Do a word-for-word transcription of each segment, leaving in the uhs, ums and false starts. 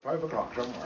Five o'clock somewhere.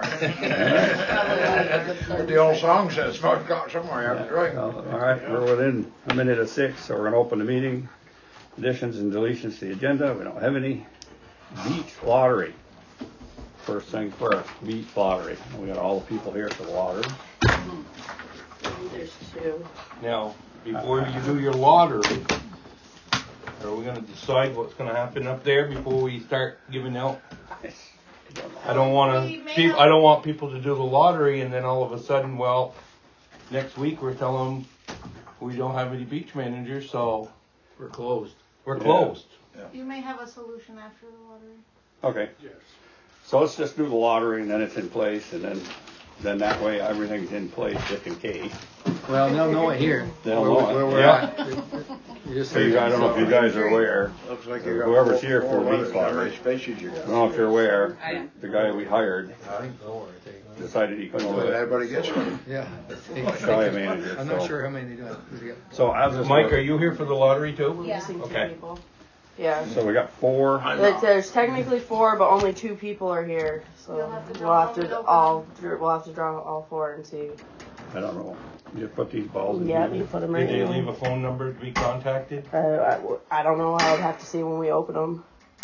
But the old song says five o'clock somewhere. You have to drink. All right, we're within a minute of six, so we're going to open the meeting. Additions and deletions to the agenda. We don't have any. Beach lottery. First thing first, beach lottery. We got all the people here for the lottery. There's two. Now, before you do your lottery, are we going to decide what's going to happen up there before we start giving out? I don't want to. I don't want people to do the lottery and then all of a sudden, well, next week we're telling them we don't have any beach managers, so we're closed. We're closed. Yeah. You may have a solution after the lottery. Okay. Yes. So let's just do the lottery and then it's in place, and then then that way everything's in place just in case. Well, they'll know it here. They'll where, know it. Where we're yeah. at. You just so you, I don't know if you guys are aware. Looks like you got whoever's four, here four for the beach lottery. Spaces you got. I don't know if you're aware. The guy we hired I think four, I think. decided he couldn't do it. Everybody gets one. Yeah. Shy manager, I'm not so. sure how many they do. So I'll just Mike, are you here for the lottery too? Yeah. Okay. Yeah. So we got four. There's, there's technically four, but only two people are here, so we'll have to, we'll have to all we'll have to draw all four and see. I don't know. You just put these balls in. Yeah, you put them right. Did they in. leave a phone number to be contacted? Uh, I, I don't know. I would have to see when we open them.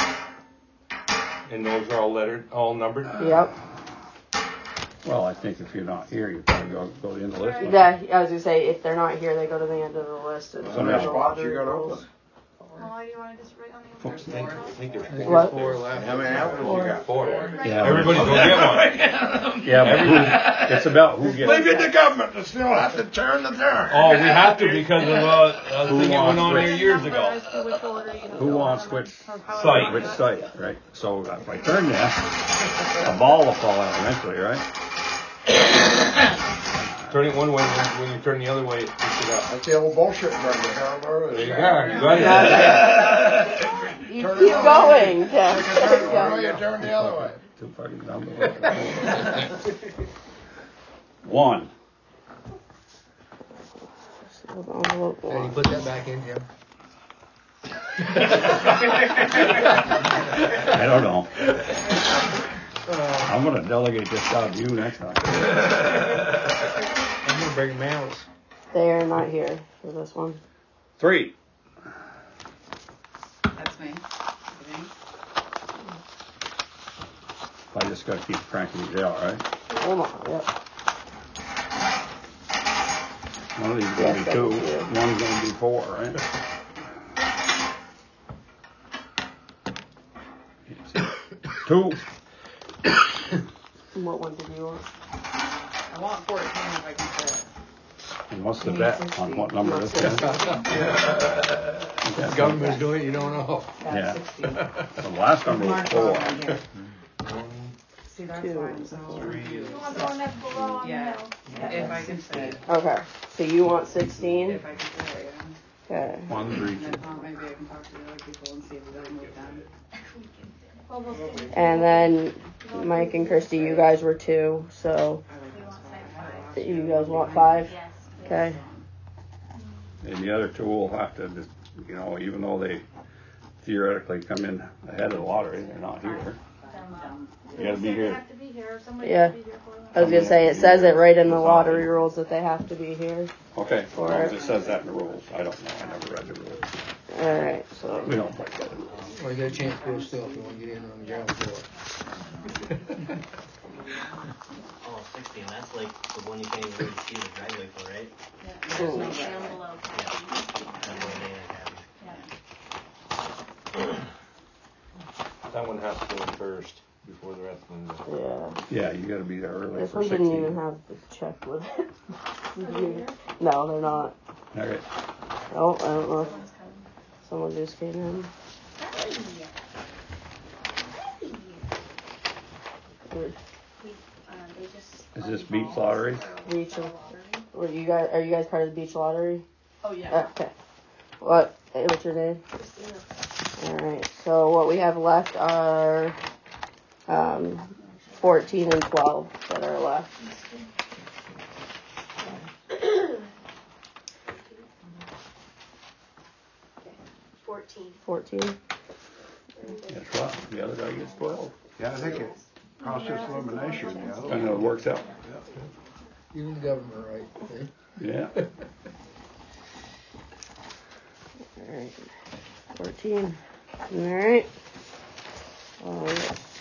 And those are all lettered, all numbered. Yep. Well, I think if you're not here, you probably go go in the list. Yeah, I was gonna say if they're not here, they go to the end of the list. And How many spots you got open? Oh, you want to just write on the I think, I think there's four. What? Four left. How many apples you got? Four. Yeah. Everybody's gonna get one. Yeah, but who, it's about who gets. Leave it to government to still have to turn the turn. Oh, we have to because of uh, a Who thing that went wants on which? there years ago. Who wants which site? Which site, right? So if I turn this, a ball will fall out eventually, right? Turn it one way, when you turn the other way, it picks it up. That's the old bullshit number. There you go. You got it. You keep going. Yeah. Turn, you turn the other way. Too fucking dumb. One. And you put that back in, Jim. I don't know. I'm going to delegate this job to you next time. I'm going to bring mouse. They are not here for this one. Three. That's me. I just got to keep cranking these out, right? Hold on. Yep. One of these is going to be two. One's going to be four, right? Two. What one did you want? I want fourteen if I can fit it. And what's the bet on what number this is? The government's doing it, you don't know. Yeah. The last number was four. See, that's Two. why I'm so Three. You want the one that's below on Yeah. the hill. If I can fit it. Okay. So you want sixteen? If I can fit it, yeah. Okay. One, three, And two. then uh, maybe I can talk to the other people and see if they'll move down. Well, we'll see. And then Mike and Christy, you guys were two, so I like We this want one. five. you guys want five? Yes. Okay. And the other two will have to, just, you know, even though they theoretically come in ahead of the lottery, they're not here. You got to be They here. have to be here. Somebody Yeah. has to be here for them. I was gonna say it says it right in the lottery rules that they have to be here. Okay, as For long as it. it says that in the rules. I don't know. I never read the rules. All right. So We don't break that. Well, you got a chance to go still if you want to get in on the ground floor. Oh, sixteen, that's like the one you can't even really see the driveway for, right? Yeah. There's no down below. That's where they are happy. That one has to go in first before the rest of them go. yeah, Yeah, you got to be there early this for one didn't even sixteen. have the check with it. No, they're not. Okay. Oh, I don't know. If someone just came in. Is this beach lottery? Beach. Were you guys? Are you guys part of the beach lottery? Oh, yeah. Okay. What? Hey, what's your name? All right. So what we have left are um, fourteen and twelve that are left. Fourteen. Fourteen. That's right. The other guy gets twelve. Yeah, I think it. Process elimination, yeah. Kind of works out. Even the government, right? eh? Yeah. Alright. Fourteen. Alright. Um,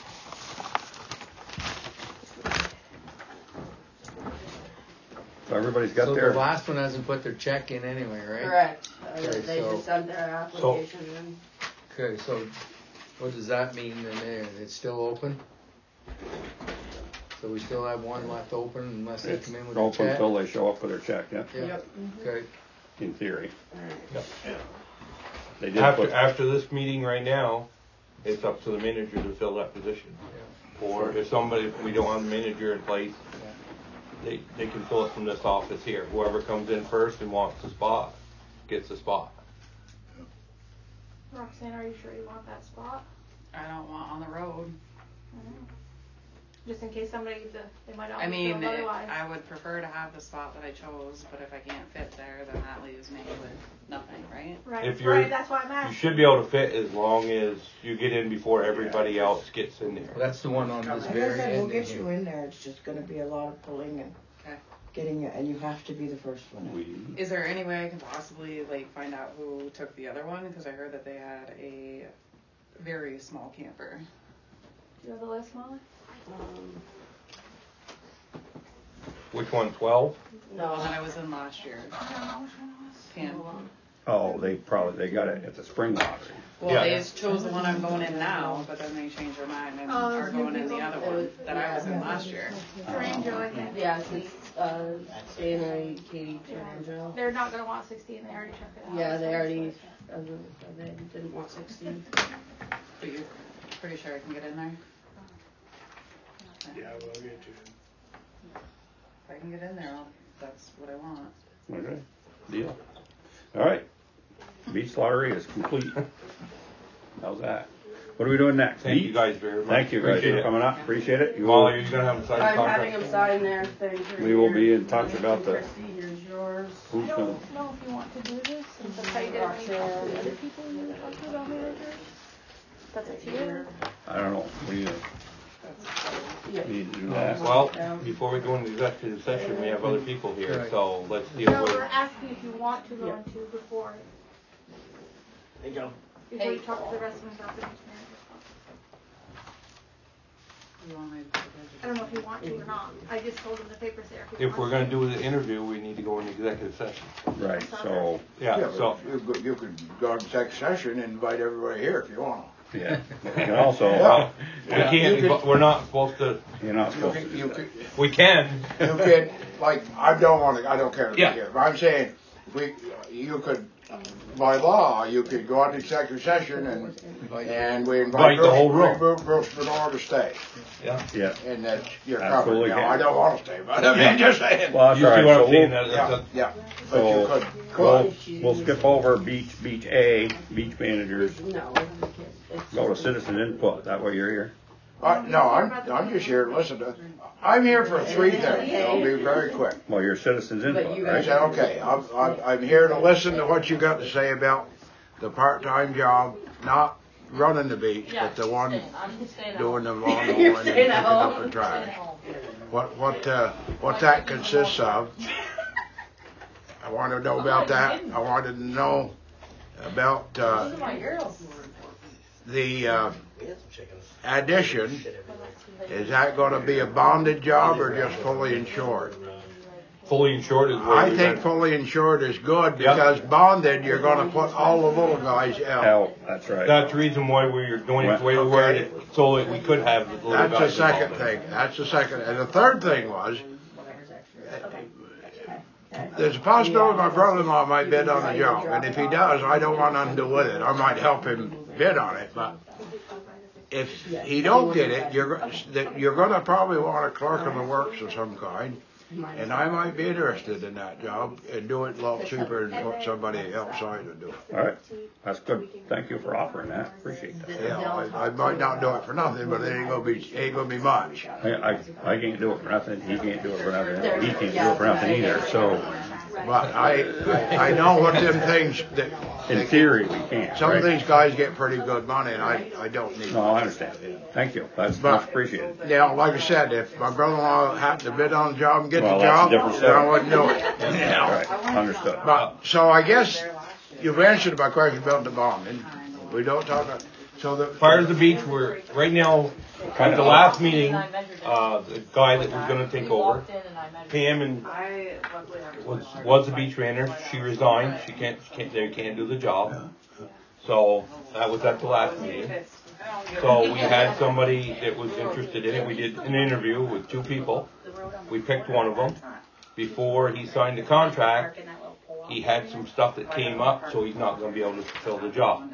So everybody's got So their. the last one hasn't put their check in anyway, right? correct. Uh, Okay, they so- just sent their application in. Okay, so what does that mean then there? It's still open? So we still have one left open unless they come in with a Open check? until they show up with their check, yeah, Yeah, Yep. okay. in theory. Yep. They did After, put, after this meeting right now, it's up to the manager to fill that position. Or if somebody, if we don't have a manager in place, they, they can fill it from this office here. Whoever comes in first and wants the spot, gets the spot. Roxanne, are you sure you want that spot? I don't want on the road. Just in case somebody, the- they might not I be mean, filled otherwise. I would prefer to have the spot that I chose, but if I can't fit there, then that leaves me with nothing, right? Right, If you're- right, that's why I'm You asking. should be able to fit as long as you get in before everybody else gets in there. Well, that's the one on this Like I very said, we'll end. get here. you in there, it's just gonna be a lot of pulling and Okay. getting it, and you have to be the first one in. we, Is there any way I can possibly like find out who took the other one? Because I heard that they had a very small camper. Do you have the list, Molly? Um, Which one, twelve? The one that I was in last year. Pam. oh, they probably, they got it at the spring lottery. Well, Yeah. they just chose the one I'm going in now, but then they changed their mind and Oh, are going in the other one that I was in Yeah. last year. Tarangelo, I think. yeah, it's, uh, Dana, Katie, Tarangelo. They're not gonna want sixteen, they already checked it out. Yeah, they already, as of, they didn't want sixteen. But you're pretty sure I can get in there? Yeah, we'll get you. If I can get in there, I'll, that's what I want. Okay, deal. All right, beach lottery is complete. How's that? What are we doing next? Thank you Beach? guys very much. Thank you guys Appreciate for it. coming up, appreciate it. You Molly, will, are you gonna have a signed I'm contract? having them sign their thing. for we will here. be in touch about the, Christie, here's yours. I who's gonna, don't know if you want to do this, since the tight is talk to the other people you talk to about managers. That's up to you. I don't know, we need Yeah. to, need to do that. Well, before we go into executive session, we have other people here, Right. so let's deal No, with. we're asking if you want to go Yeah. into before, There you go. before you talk to the rest of them about the next manager's spot. You want me to? I don't know if you want to or not. I just told them the papers there. you If we're want gonna to. do the interview, we need to go into executive session. Right, so, Yeah, but so, You could, you could go to exec session and invite everybody here if you want. yeah, you can also, Yeah. we can't, You could- we're not supposed to, you're not You supposed to could, do you that. could, we can. you could, like, I don't wanna, I don't care to be Yeah. here, but I'm saying, if we, you could, by law, you could go into executive session and, and we invite Invite the whole Bruce, room. Bruce, Bruce Menard to stay. Yeah. Yeah, And that's, you're Absolutely covered, now, can. I don't wanna stay, but I'm just saying. well, that's You all see right, what so I'm saying? we'll, That- Yeah, that's yeah, but you so, could, we'll, could, we'll skip over beach, beach A, beach managers, No, it's. go to citizen input, that way you're here. uh, no, I'm, I'm just here, to listen to, I'm here for three things, I'll be very quick. Well, your citizens But input, you I right? said, okay, I'm, I'm, I'm here to listen to what you got to say about the part-time job, not running the beach, but the one doing the lawn mowing and picking up the trash. What, what, uh, what that consists of. I wanted to know about that. I wanted to know about, uh, the, uh, addition. Is that gonna be a bonded job or just fully insured? Fully insured is where I we think went. fully insured is good Yeah. because bonded, you're gonna put all the little guys out. Hell, that's right. That's the reason why we're doing it the way we worded it, so that we could have the little That's the guys second involved. thing, that's the second, and the third thing was, there's a possibility my brother-in-law might bid on the job, and if he does, I don't want nothing to do with it, I might help him bid on it, but if he don't get it, you're, go- that you're gonna probably want a clerk of the works of some kind, and I might be interested in that job, and do it a lot cheaper than what somebody outside would do it. All right, that's good. Thank you for offering that. Appreciate that. Yeah, I, I might not do it for nothing, but it ain't gonna be, ain't gonna be much. I, I, I can't do it for nothing. He can't do it for nothing. He can't do it for nothing either. So But I, I, I know what them things that. In theory, we can't. Some of right? these guys get pretty good money, and I, I don't need. No, I understand. Thank you. That's But- much appreciated. You know, like I said, if my brother-in-law happened to bid on the job and get Well, the that's a job, different then I story. wouldn't do it. You know? Right, understood. But, so I guess you've answered my question about the bonding. We don't talk about, so the. Fires the beach, we're, right now, at the last meeting, uh, the guy that was gonna take over, Pam and, was, was the beach manager, she resigned, she can't, she can't, they can't do the job. So, that was at the last meeting. So we had somebody that was interested in it, we did an interview with two people, we picked one of them. Before he signed the contract, he had some stuff that came up, so he's not gonna be able to fulfill the job.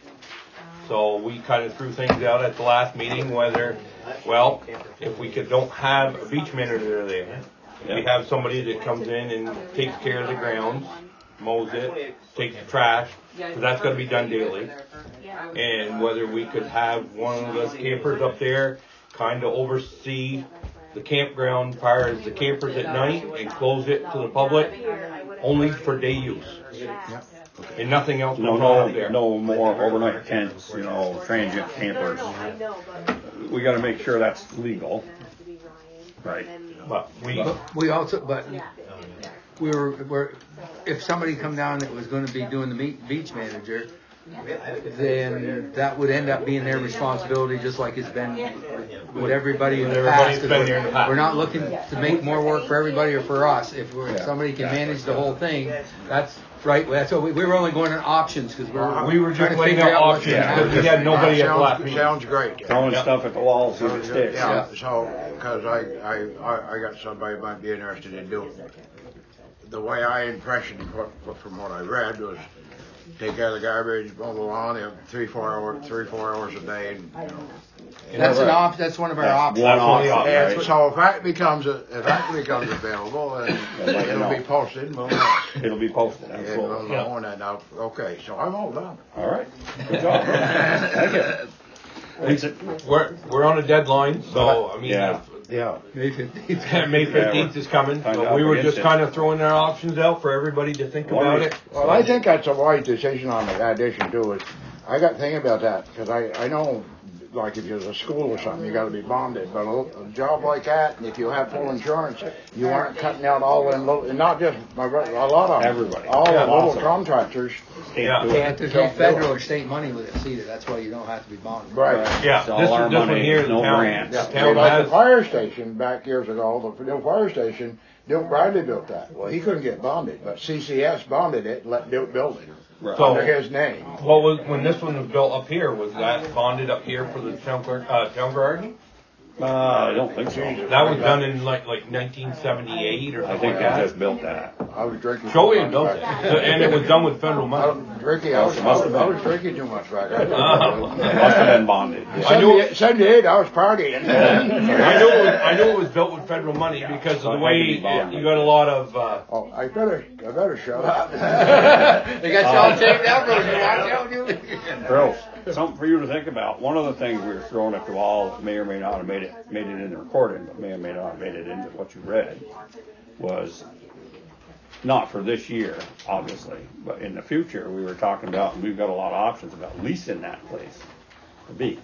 So we kind of threw things out at the last meeting, whether, well, if we could, don't have a beach manager there, we have somebody that comes in and takes care of the grounds, mows it, takes the trash, because that's gonna be done daily. And whether we could have one of the campers up there kind of oversee the campground as far as the campers at night and close it to the public only for day use. And nothing else No, goes on up no, there. no more overnight tents, you know, transient campers. We gotta make sure that's legal. Right. But we, But we also, but we were, we're, if somebody come down that was gonna be doing the meet, beach manager, then that would end up being their responsibility, just like it's been with everybody in the Everybody's past. been there in the past. We're not looking to make more work for everybody or for us. If we're, if somebody can manage the whole thing, that's right. That's what we, we were only going on options because we're we were trying just to laying figure out out what's options gonna because we happen. had nobody at the last Sounds, meeting. sounds great. Throwing stuff at the wall, see if it sticks. Yeah, so, because I, I, I- I got somebody who might be interested in doing it. The way I impressioned what, what- from what I read was take out the garbage, mow the lawn, you know, three, four hours, three, four hours a day, and, you know. That's an op. That's one of our That's options. one Absolutely. option, And right? so if that becomes, a- if that becomes available, then let you it'll know. be posted, and we'll know. It'll be posted, And absolutely. we'll know, and then I'll, okay, so I'm all done. All right, good job. Thank you. Thanks. We're, we're on a deadline, so, I mean, Yeah. Yeah. May fifteenth. if- May fifteenth is coming, Time so to we up were against just it. kind of throwing our options out for everybody to think Why about don't it. Well, I think that's a wise decision on the addition too. Is I got thinking about that because I, I know, like if you're a school or something, you got to be bonded. But a, a job like that, and if you have full insurance, you aren't cutting out all them little, and not just my brother, a lot of them, Everybody. all Yeah, the little lots of them. contractors. Yeah. Do it. Can't, there's no federal or state money with it either. That's why you don't have to be bonded. Right. Yeah, It's all this, our this one money, here, the no town, grants. the Yeah, town like the has, fire station back years ago, the new fire station, Duke Bradley built that. Well, he couldn't get bonded, but C C S bonded it and let Duke build it Right. So- under his name. what was, when this one was built up here, was that bonded up here for the town clerk, uh, town garden? Uh, I don't think so. That was done in like, like nineteen seventy-eight or I something think like they that. just built that. I was drinking. Joey too had much built it, back and it was done with federal I money. was drinking, I was, Must have I been. was drinking too much back then. Uh-huh. Must have been bonded. I knew- seventy-eight, I was partying. I knew it was, I knew it was built with federal money because of the way you got a lot of, uh, Oh, I better, I better shut up. They got you all taped out, bro. You watch out, you. Girls, something for you to think about. One of the things we were throwing at the wall that may or may not have made it made it in the recording, but may or may not have made it into what you read, was not for this year, obviously, but in the future we were talking about, and we've got a lot of options about leasing that place to be.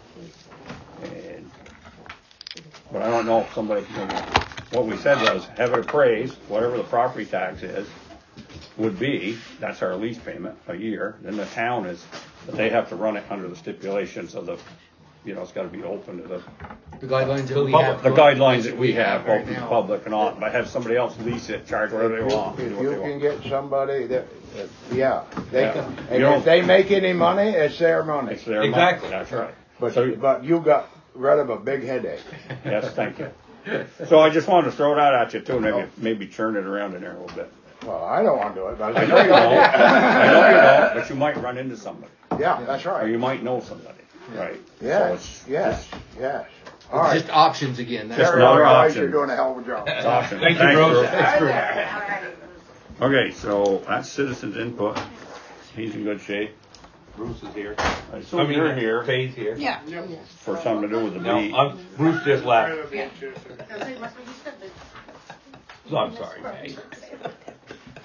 And but I don't know if somebody, you know, what we said was have it appraised, whatever the property tax is, would be, that's our lease payment a year, then the town is, but they have to run it under the stipulations of the, you know, it's gotta be open to the, The guidelines that we public. have. the guidelines that we have, right open to the now. public and all, but have somebody else lease it, charge whatever they want, do If what you they can want. get somebody that, that- yeah, they Yeah. can, You and know- if they make any money, it's their money. It's their money, Exactly. that's right. But, So- but you got rid of a big headache. Yes, thank you. So I just wanted to throw that at you too, maybe, maybe churn it around in there a little bit. Well, I don't want to do it, but I it's know a you great don't, idea. I know you don't, but you might run into somebody, Yeah, that's or right. you might know somebody, right? So Yes, it's yes, yes. All It's right. just options again. That's Just Terry, another otherwise option. You're doing a hell of a job. It's option. Thank you, Thanks, Bruce. Bruce. Okay, so that's citizens input. He's in good shape. Bruce is here. I I assume mean, you're here Faye's here. Yeah. for something to do with the No, beat. I'm, Bruce just left. So I'm sorry, Faye.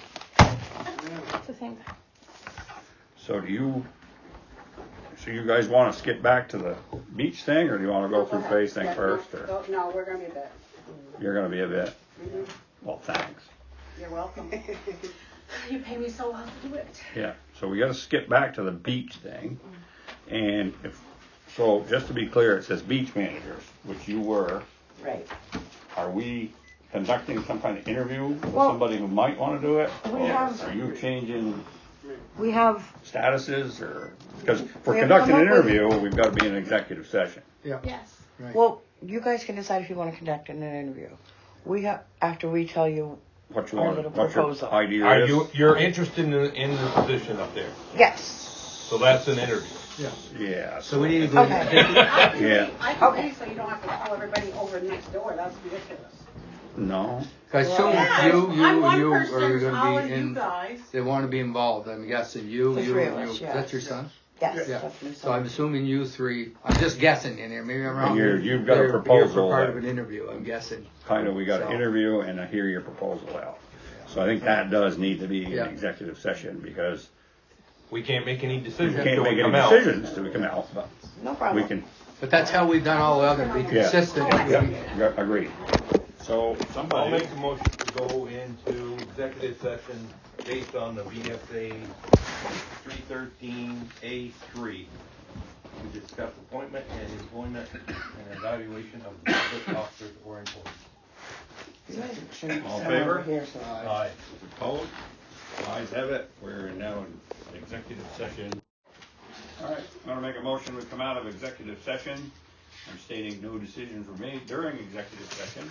same thing. So do you, so you guys wanna skip back to the beach thing, or do you wanna go through Faye's thing first, or? No, no, we're gonna be a bit. You're gonna be a bit? Mm-hmm. Well, thanks. You're welcome. You pay me so well to do it. Yeah, so we gotta skip back to the beach thing, and if, so just to be clear, it says beach managers, which you were. Right. Are we conducting some kind of interview with Well, somebody who might wanna do it? we Or have- Are you changing We have, statuses, or, because for We have conducting an come up with- interview, we've gotta be in an executive session. Yeah. Yes. Right. Well, you guys can decide if you want to conduct an interview. We have, after we tell you, What you Our want, little what your proposal. idea Are is? you, you're interested in, the- in the position up there? yes. So that's an interview. Yeah. Yeah. So we need to go. Okay. I can Yeah. leave, I can Okay. leave so you don't have to call everybody over next door, that's ridiculous. No, I assume Yes, you, you, I'm one you, person, are you all gonna of be you in, guys. they wanna be involved, I'm guessing you, The you, three you, of us, yeah. that's your son? Yes. Yeah. That's my So I'm son. assuming you three, I'm just guessing in here, maybe I'm wrong. And you're- you've got a You're here proposal for part that- of an interview, I'm guessing. kinda, we gotta So- interview and I hear your proposal out. So I think that does need to be Yeah. an executive session, because We can't make any we decisions can't until make we any come out. decisions till we come out, but No we problem. can, But that's how we've done all the other, be Yeah. consistent. yeah, yeah, agree. So I'll somebody, make a motion to go into executive session based on the V S A three thirteen A three to discuss appointment and employment and evaluation of public officers or employees. Shouldn't All in someone favor? over here, so- Aye. opposed, ayes have it, we're now in executive session. All right, I'm gonna make a motion, we come out of executive session. I'm stating no decisions were made during executive session.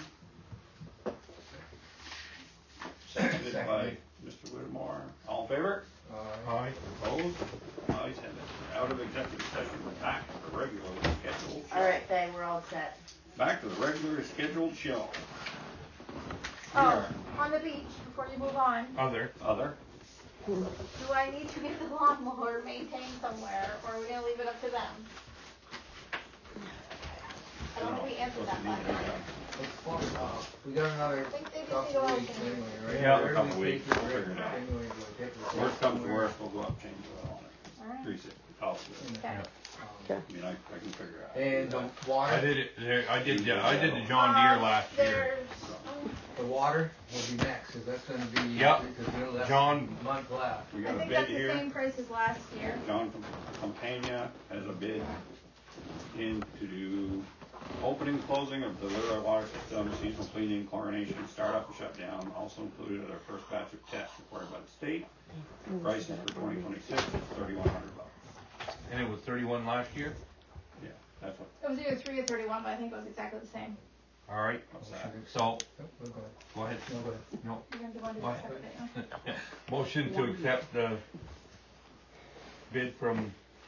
Seconded by Mister Whittemore. All in favor? Aye. Opposed? Ayes have it. Out of executive session, we're back to the regularly scheduled show. All right, Faye, we're all set. Back to the regular scheduled show. Oh, on the beach, before you move on, Other. Other? do I need to get the lawnmower maintained somewhere, or are we gonna leave it up to them? I don't think we answered that last time. We got another I think they just couple need a weeks license. anyway, right? Yeah, a Every couple week weeks, we we'll figure it out. anyway, we'll take it Worst comes to somewhere. worst, we'll go up, change the oil on it. Alright. Grease it, polish it. Okay. I mean, I, I can figure out. And the I water, did it, there- I did, yeah, I did the John Deere Um, last year. There's, the water will be next, cause that's gonna be. Yep. Because we only have John- a month left. We I got a think bid that's the here. same price as last year. John Campagna has a bid in to do opening, closing of the Lura water system, seasonal cleaning, chlorination, startup and shutdown, also included our first batch of tests required by the state. Prices for twenty twenty-six is thirty-one hundred bucks. And it was thirty-one last year? Yeah, that's what, It was either three or thirty-one, but I think it was exactly the same. All right, what's that? so, Yep, we'll go. go ahead. No, go ahead. No. You're gonna do one to What? accept it, yeah? Motion to accept the bid from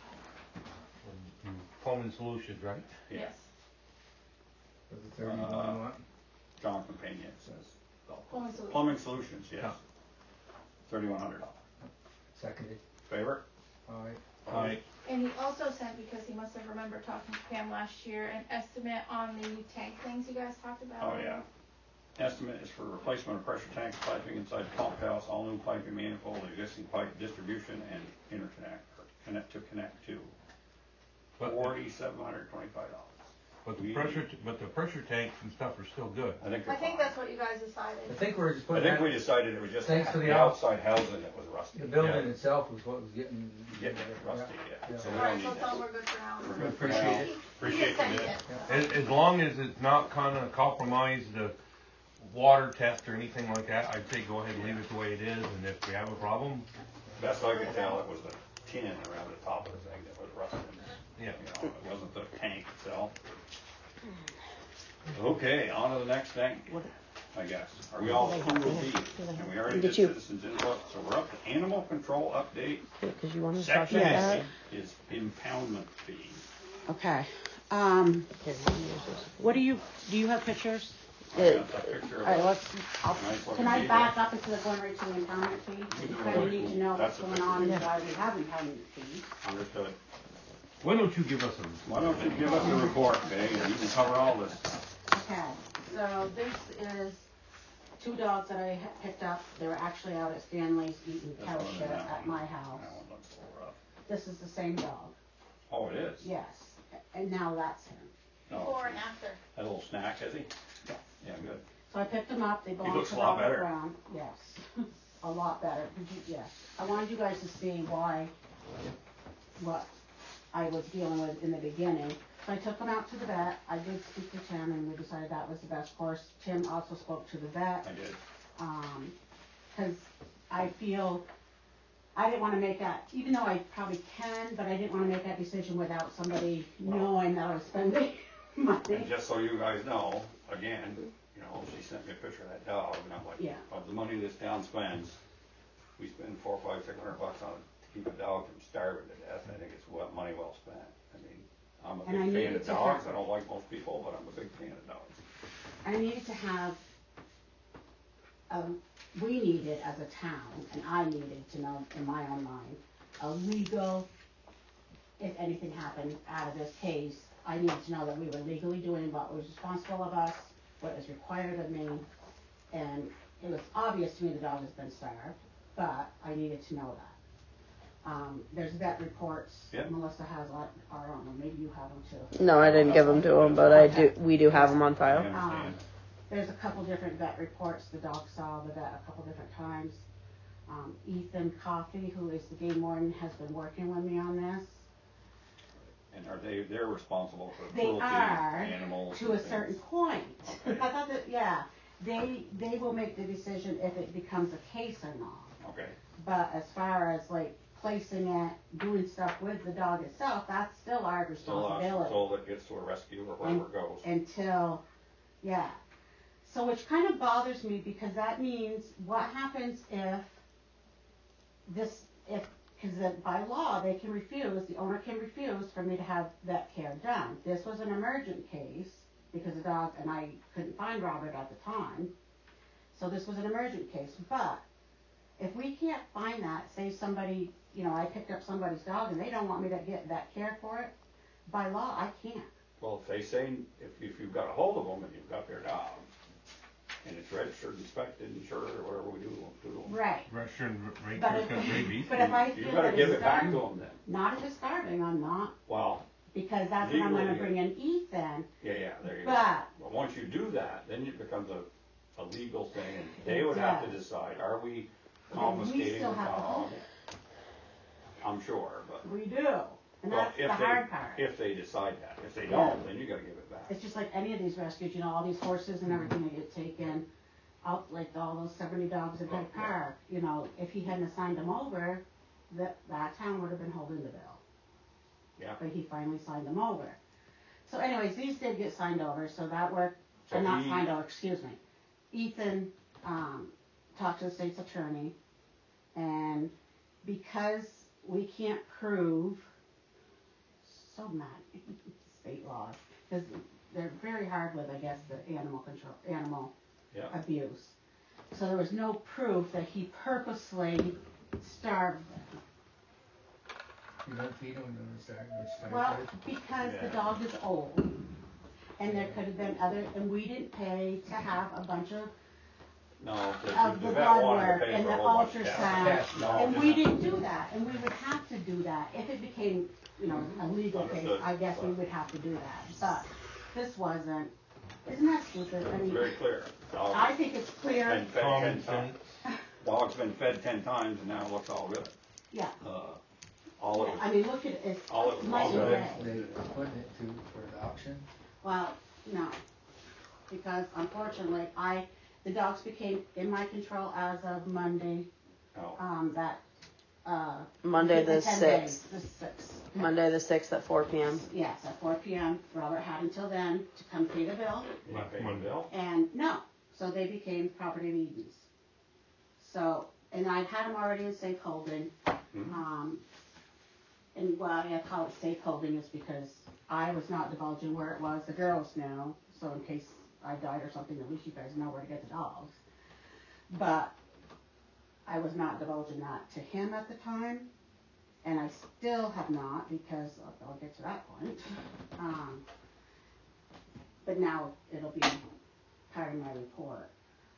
Coleman Solutions, right? Yeah. Yes. Was it thirty-one Uh, what? John Campagna, it says. Plumbing Solutions. Plumbing Solutions, yes. Yeah. Thirty-one hundred dollars. Seconded. Favor? Alright. Aye. And he also sent, because he must have remembered talking to Pam last year, an estimate on the tank things you guys talked about. Oh, yeah. Estimate is for replacement of pressure tanks, piping inside the pump house, all new piping manifold, existing pipe distribution and interconnect, or connect to connect to. But, Forty-seven hundred twenty-five dollars. but the pressure, t- but the pressure tanks and stuff are still good. I think I they're think fine. that's what you guys decided. I think we're just I putting think that, we decided it was just Thanks for the the out- outside housing that was rusty. the building Yeah. itself was what was getting. Getting it rusty, yeah. Yeah. So we Alright, don't so need tell that. them we're good for now. We're good for Appreciate now. it. He Appreciate just the sent bid. it. As, as long as it's not kinda compromise the water test or anything like that, I'd say go ahead and leave it the way it is, and if we have a problem, Best I could tell, it was the tin around the top of the thing that was rusting. yeah. You know, it wasn't the tank itself. Okay, on to the next thing, I guess. Are we all through with these? And we already did Did you- citizens input, so we're up to animal control update. Because you wanted to talk Section about A that. is impoundment fee. Okay, um, Here, you use this. what do you, do you have pictures? I got a picture of Alright, it. let's, I'll, Nice looking can I vehicle. back up instead of going right to the impoundment fee? You can Because go we right need to- to know that's what's the going on and picture. why we have impoundment fees. Understood. Why don't you give us a, Why don't you give us a report, Kay, and you can cover all this stuff. Okay, so this is two dogs that I had picked up, they were actually out at Stanley's eating This cow one and shit that at one. my house. That one looks a little rough. This is the same dog. Oh, it is? Yes. And now that's him. Oh, Before and after. a little snack, is he? Yes. Yeah, good. So I picked them up. They belong looks to a lot Robert better. Brown. Yes. A lot better. Did you, yes. I wanted you guys to see why, what I was dealing with in the beginning. So I took them out to the vet. I did speak to Tim, and we decided that was the best course. Tim also spoke to the vet. I did. Um, cause I feel, I didn't wanna make that, even though I probably can, but I didn't wanna make that decision without somebody Well- knowing that I was spending money. And just so you guys know, again, you know, she sent me a picture of that dog, and I'm like, Yeah. of the money this town spends, we spend four, five, six hundred bucks on, to keep a dog from starving to death, I think it's well, money well spent. I mean, I'm a And I big fan needed of to dogs, have- I don't like most people, but I'm a big fan of dogs. I needed to have, um, we needed as a town, and I needed to know in my own mind, a legal, if anything happened out of this case, I needed to know that we were legally doing what was responsible of us, what is required of me, and it was obvious to me the dog has been starved, but I needed to know that. Um, there's vet reports, Yep. Melissa has, I I don't know, maybe you have them too. No, I didn't give them to him, but I do. We do have them on I file. understand. Um, There's a couple different vet reports. The dog saw the vet a couple different times. Um, Ethan Coffey, who is the game warden, has been working with me on this. And are they, they're responsible for They cruelty to are, animals to a and things? certain point. Okay. I thought that, yeah, they, they will make the decision if it becomes a case or not. Okay, But as far as like placing it, doing stuff with the dog itself, that's still our still us, responsibility. until it gets to a rescue or wherever it goes. Until, yeah. So which kind of bothers me because that means what happens if this, if, because by law they can refuse, the owner can refuse for me to have vet care done. This was an emergent case because the dog, and I couldn't find Robert at the time. So this was an emergent case, but if we can't find that, say somebody, you know, I picked up somebody's dog and they don't want me to get vet care for it, by law I can't. Well, if they say, if, if you've got a hold of them and you've got their dog, and it's registered, inspected, insured, or whatever we do, do to them. Right. Registered right But to if, got rabies. but if I You feel gotta that give it's it back to starving, them then. not if it's starving, I'm not, Well, because that's when I'm gonna Legally, bring in Ethan. yeah, yeah, there you go. But- But once you do that, then it becomes a, a legal thing, and they would have to does. decide, are we Then we confiscating still the have to dog? hold it. I'm sure, but, We do, and well, that's the if hard they, part. if they decide that. If they Yeah. don't, then you gotta give it back. It's just like any of these rescues, you know, all these horses and everything that get taken, out, like all those seventy dogs at Hyde Yeah. Park, you know, if he hadn't signed them over, that, that town would have been holding the bill. Yeah. But he finally signed them over. So anyways, these did get signed over, so that worked, So or not he- signed over, excuse me. Ethan, um, talked to the state's attorney, and because we can't prove, so mad, state laws, because they're very hard with, I guess, the animal control, animal Yeah. abuse. So there was no proof that he purposely starved them. You don't feed them, you don't start, you start Well, first. because the Yeah. dog is old, and there could have been other, and we didn't pay to have a bunch of, No, the, of the the vet blood wanted to work pay and for the a whole bunch of ultrasound, tests. No, and it we didn't. didn't do that, and we would have to do that. If it became, you know, a legal case, Understood. I guess we would have to do that, but this wasn't, isn't that stupid? I It's mean, very clear. Dog I think it's clear, been fed Common ten times. Dog's been fed ten times and now it looks all good. yeah. Uh, all it was, I mean, look at it, it's all it was night wrong and with day. it. They put it to, for adoption. Well, no, because unfortunately, I, the dogs became in my control as of Monday, No. um, that, uh. Monday the ten sixth. days, The sixth. Monday the sixth at four p.m. Yes, at four p.m. Robert had until then to come pay the bill, You pay the bill? and no, so they became property of Eden's. So, and I'd had them already in safe holding, Mhm. um, and why I call it safe holding is because I was not divulging where it was, the girls knew, so in case I died or something, at least you guys know where to get the dogs. But I was not divulging that to him at the time, and I still have not, because I'll, I'll get to that point. Um, but now it'll be part of my report.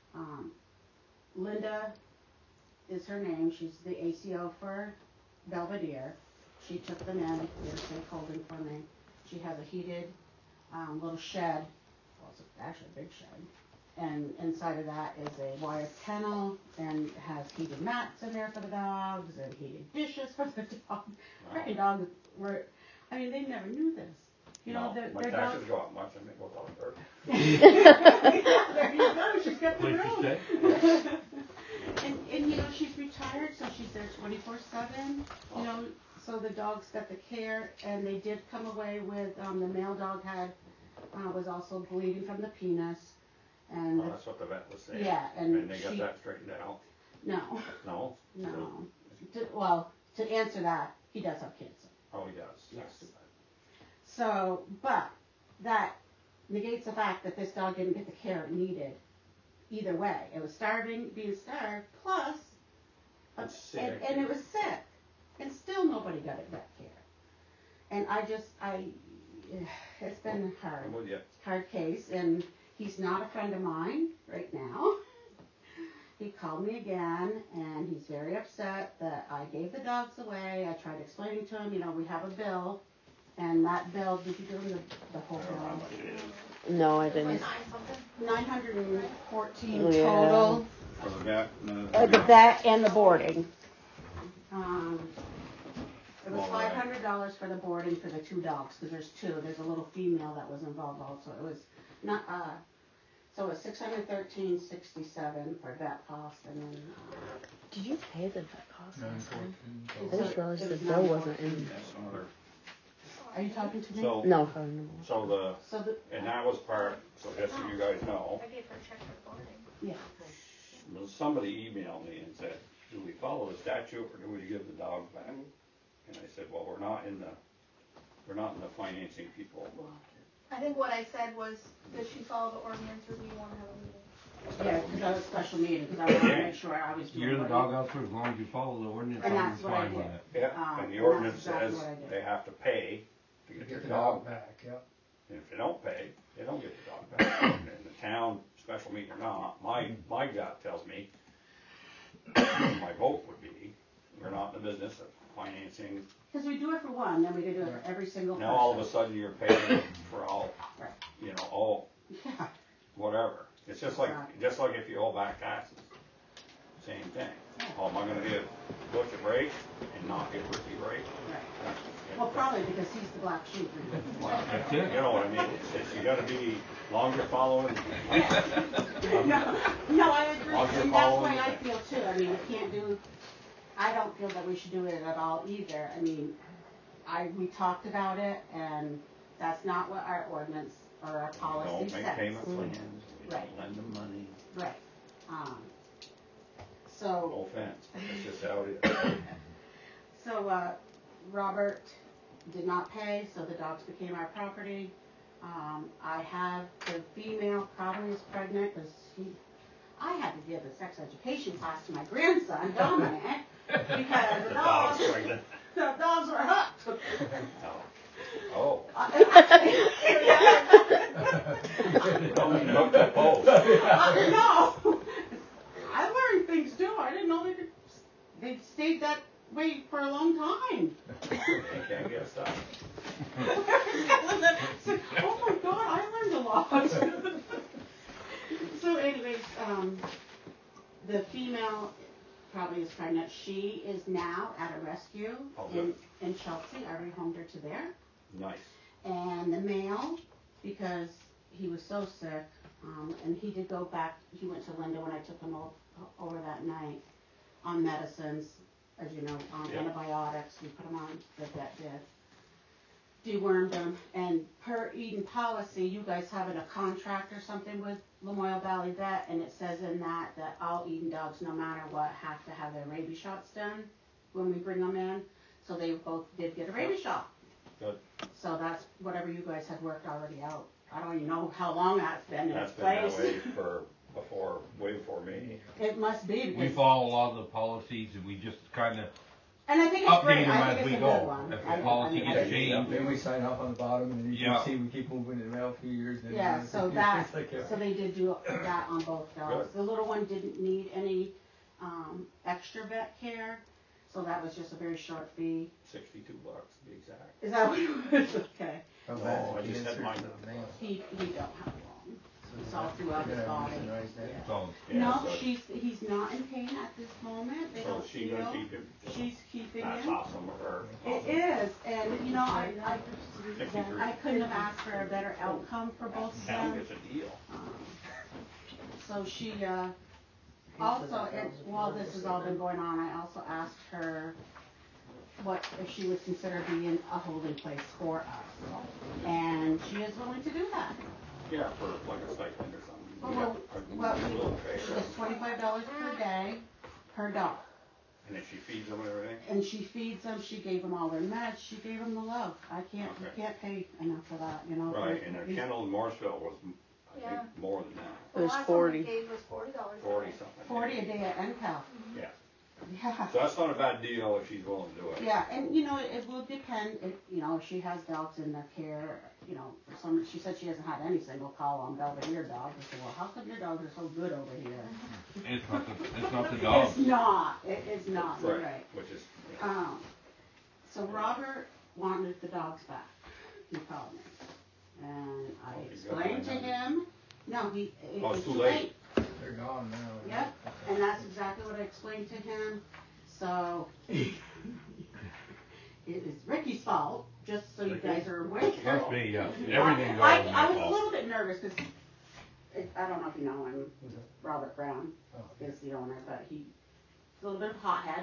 Um, Linda is her name. She's the A C O for Belvedere. She took them in, did a safe holding for me. She has a heated um, little shed. Well, it's actually a big shed. And inside of that is a wire kennel and has heated mats in there for the dogs and heated dishes for the dog. Freaking dogs were, I mean, they never knew this. You know, No, their, my their taxes dogs. go up much, I make go down first. Yeah, there you go. She's got the Like you room. said. And, and you know, she's retired, so she's there twenty-four seven, you know, so the dogs got the care, and they did come away with, um, the male dog had, uh, was also bleeding from the penis, and, Oh, the- that's what the vet was saying. yeah, and And they got she- that straightened out? no, No? no. To, well, to answer that, he does have cancer. Oh, he does? Yes. That's too bad. So, but, that negates the fact that this dog didn't get the care it needed, either way. It was starving, being starved, plus, uh, It's sick. and, and it was sick, and still nobody got it that care. And I just, I, it's been hard, I'm with you. hard case, and he's not a friend of mine right now. He called me again, and he's very upset that I gave the dogs away. I tried explaining to him, you know, we have a bill, and that bill, did you give him the, the whole I don't know how bill? much it is. No, I didn't. Nine hundred and fourteen Yeah. total. For the vet? and Uh, the vet and the boarding. Um, it was All five right. hundred dollars for the boarding for the two dogs, because there's two. There's a little female that was involved also. It was not, uh, so it was six hundred thirteen sixty-seven for vet cost, and then. Uh, Did you pay the vet cost last time? I so just realized it the was bill wasn't in. That's another. Are you talking to me? So, No, oh, no. so the, So the, and that was part, so just so you guys know, I gave her a check for boarding. yeah. somebody emailed me and said, do we follow the statute or do we give the dogs back? And I said, well, we're not in the, we're not in the financing people. I think what I said was, does she follow the ordinance or do you want to have a meeting? Yeah, because I was a special meeting, because I wanted to make sure I was doing You're the what dog officer, as long as you follow the ordinance, And I'm that's what I fine with did. it. Yeah, Um, and the and ordinance that's exactly says what I did. they have to pay to get their Get the dog dog back. back, yep. And if they don't pay, they don't get the dog back. And the town, special meeting or not, my, my gut tells me, my vote would be, we're not in the business of financing. Because we do it for one, then we do it for every single person. Now all of a sudden you're paying for all, Right. you know, all, Yeah. whatever. It's just like, Exactly. just like if you owe back taxes. Same thing. Oh, am I gonna give Butch a break and not give Ricky a break? Right. Well, probably because he's the black sheep. Well, That's you it. know what I mean? It's, it's, you gotta be, long as you're following. No, no, I agree, Long as you're and that's following why the I thing. feel too. I mean, we can't do, I don't feel that we should do it at all either. I mean, I, we talked about it, and that's not what our ordinance or our policy Don't says. make payment plans, you Right. don't lend them money. Right. Um, so. No offense, but that's just how it is. So, uh, Robert did not pay, so the dogs became our property. Um, I have the female probably is pregnant because he, I had to give a sex education class to my grandson, Dominic, because the dogs, pregnant. the dogs were hooked. Oh. Uh, Don't mean hook the post. uh, no, I learned things too. I didn't know they could. They stayed that way for a long time. They can't get stuck. Oh my God, I learned a lot. So, anyways, um, the female probably is pregnant. She is now at a rescue Oh, in, good. in Chelsea. I rehomed her to there. Nice. And the male, because he was so sick, um, and he did go back, he went to Linda when I took him o- over that night on medicines, as you know, on Yeah. antibiotics. We put him on, the vet did. Dewormed him, and per Eden policy, you guys having a contract or something with Lamoille Valley Vet, and it says in that that all Eden dogs, no matter what, have to have their rabies shots done when we bring them in. So they both did get a rabies shot. Good. So that's whatever you guys had worked already out. I don't even know how long that's been in That's been place. that way for, before, way before me. It must be We because follow a lot of the policies and we just kinda And I think it's update great. them I as think we it's a good go. one. If I- the policy I mean, gets I- changed. Then we sign off on the bottom, and then you Yeah. can see we keep moving it out a few years. And Yeah, so that, It's like, uh, so they did do that on both dogs. The little one didn't need any, um, extra vet care, so that was just a very short fee. Sixty-two bucks to be exact. Is that what it was? Okay. how No, bad I the just had cancer mine to done. the mail. He, he don't have one. It's all throughout his Yeah, body. euthanize that. Yeah. So, Yeah, No, so- she's, he's not in pain at this moment. They So don't is she gonna feel. keep him? She's keeping That's him. awesome of her. It is, and you know, I, I, Sixty-three. I couldn't have asked for a better outcome for both of Town them. gets a deal. Um, So she, uh, also, it, while this has all been going on, I also asked her what, if she would consider being a holding place for us. And she is willing to do that. Yeah, for like a stipend or something. Well, We well, got a well, little we- trailer. it's twenty-five dollars per day, per dog. And if she feeds them and everything? And she feeds them, she gave them all their meds, she gave them the love. I can't, you Okay. can't pay enough for that, you know? Right, for and their these- kennel in Morrisville was, I Yeah. think, more than that. It was forty. Gave was forty dollars. Forty something. Forty a day at N C A L. Yeah. Yeah. So that's not a bad deal if she's willing to do it. Yeah, and you know, it, it will depend, if, you know, if she has dogs in their care, you know, for some, she said she hasn't had any single call on Belvedere dogs. I said, well, how come your dogs are so good over here? it's not the, it's not the dogs. It's not, it is not, you're Right, right. which is, yeah. Um, so Robert wanted the dogs back, he called me. And I Oh, he's got explained to mine him, no, he, it Oh, was it's too too late. late. They're gone now. Yep, and that's exactly what I explained to him, so it is Ricky's fault, just so you guys are aware. Must be, yeah. Yeah. Everything's I, all my I was a fault. little bit nervous because, I don't know if you know him, Robert Brown Oh. is the owner, but he's a little bit of a hothead.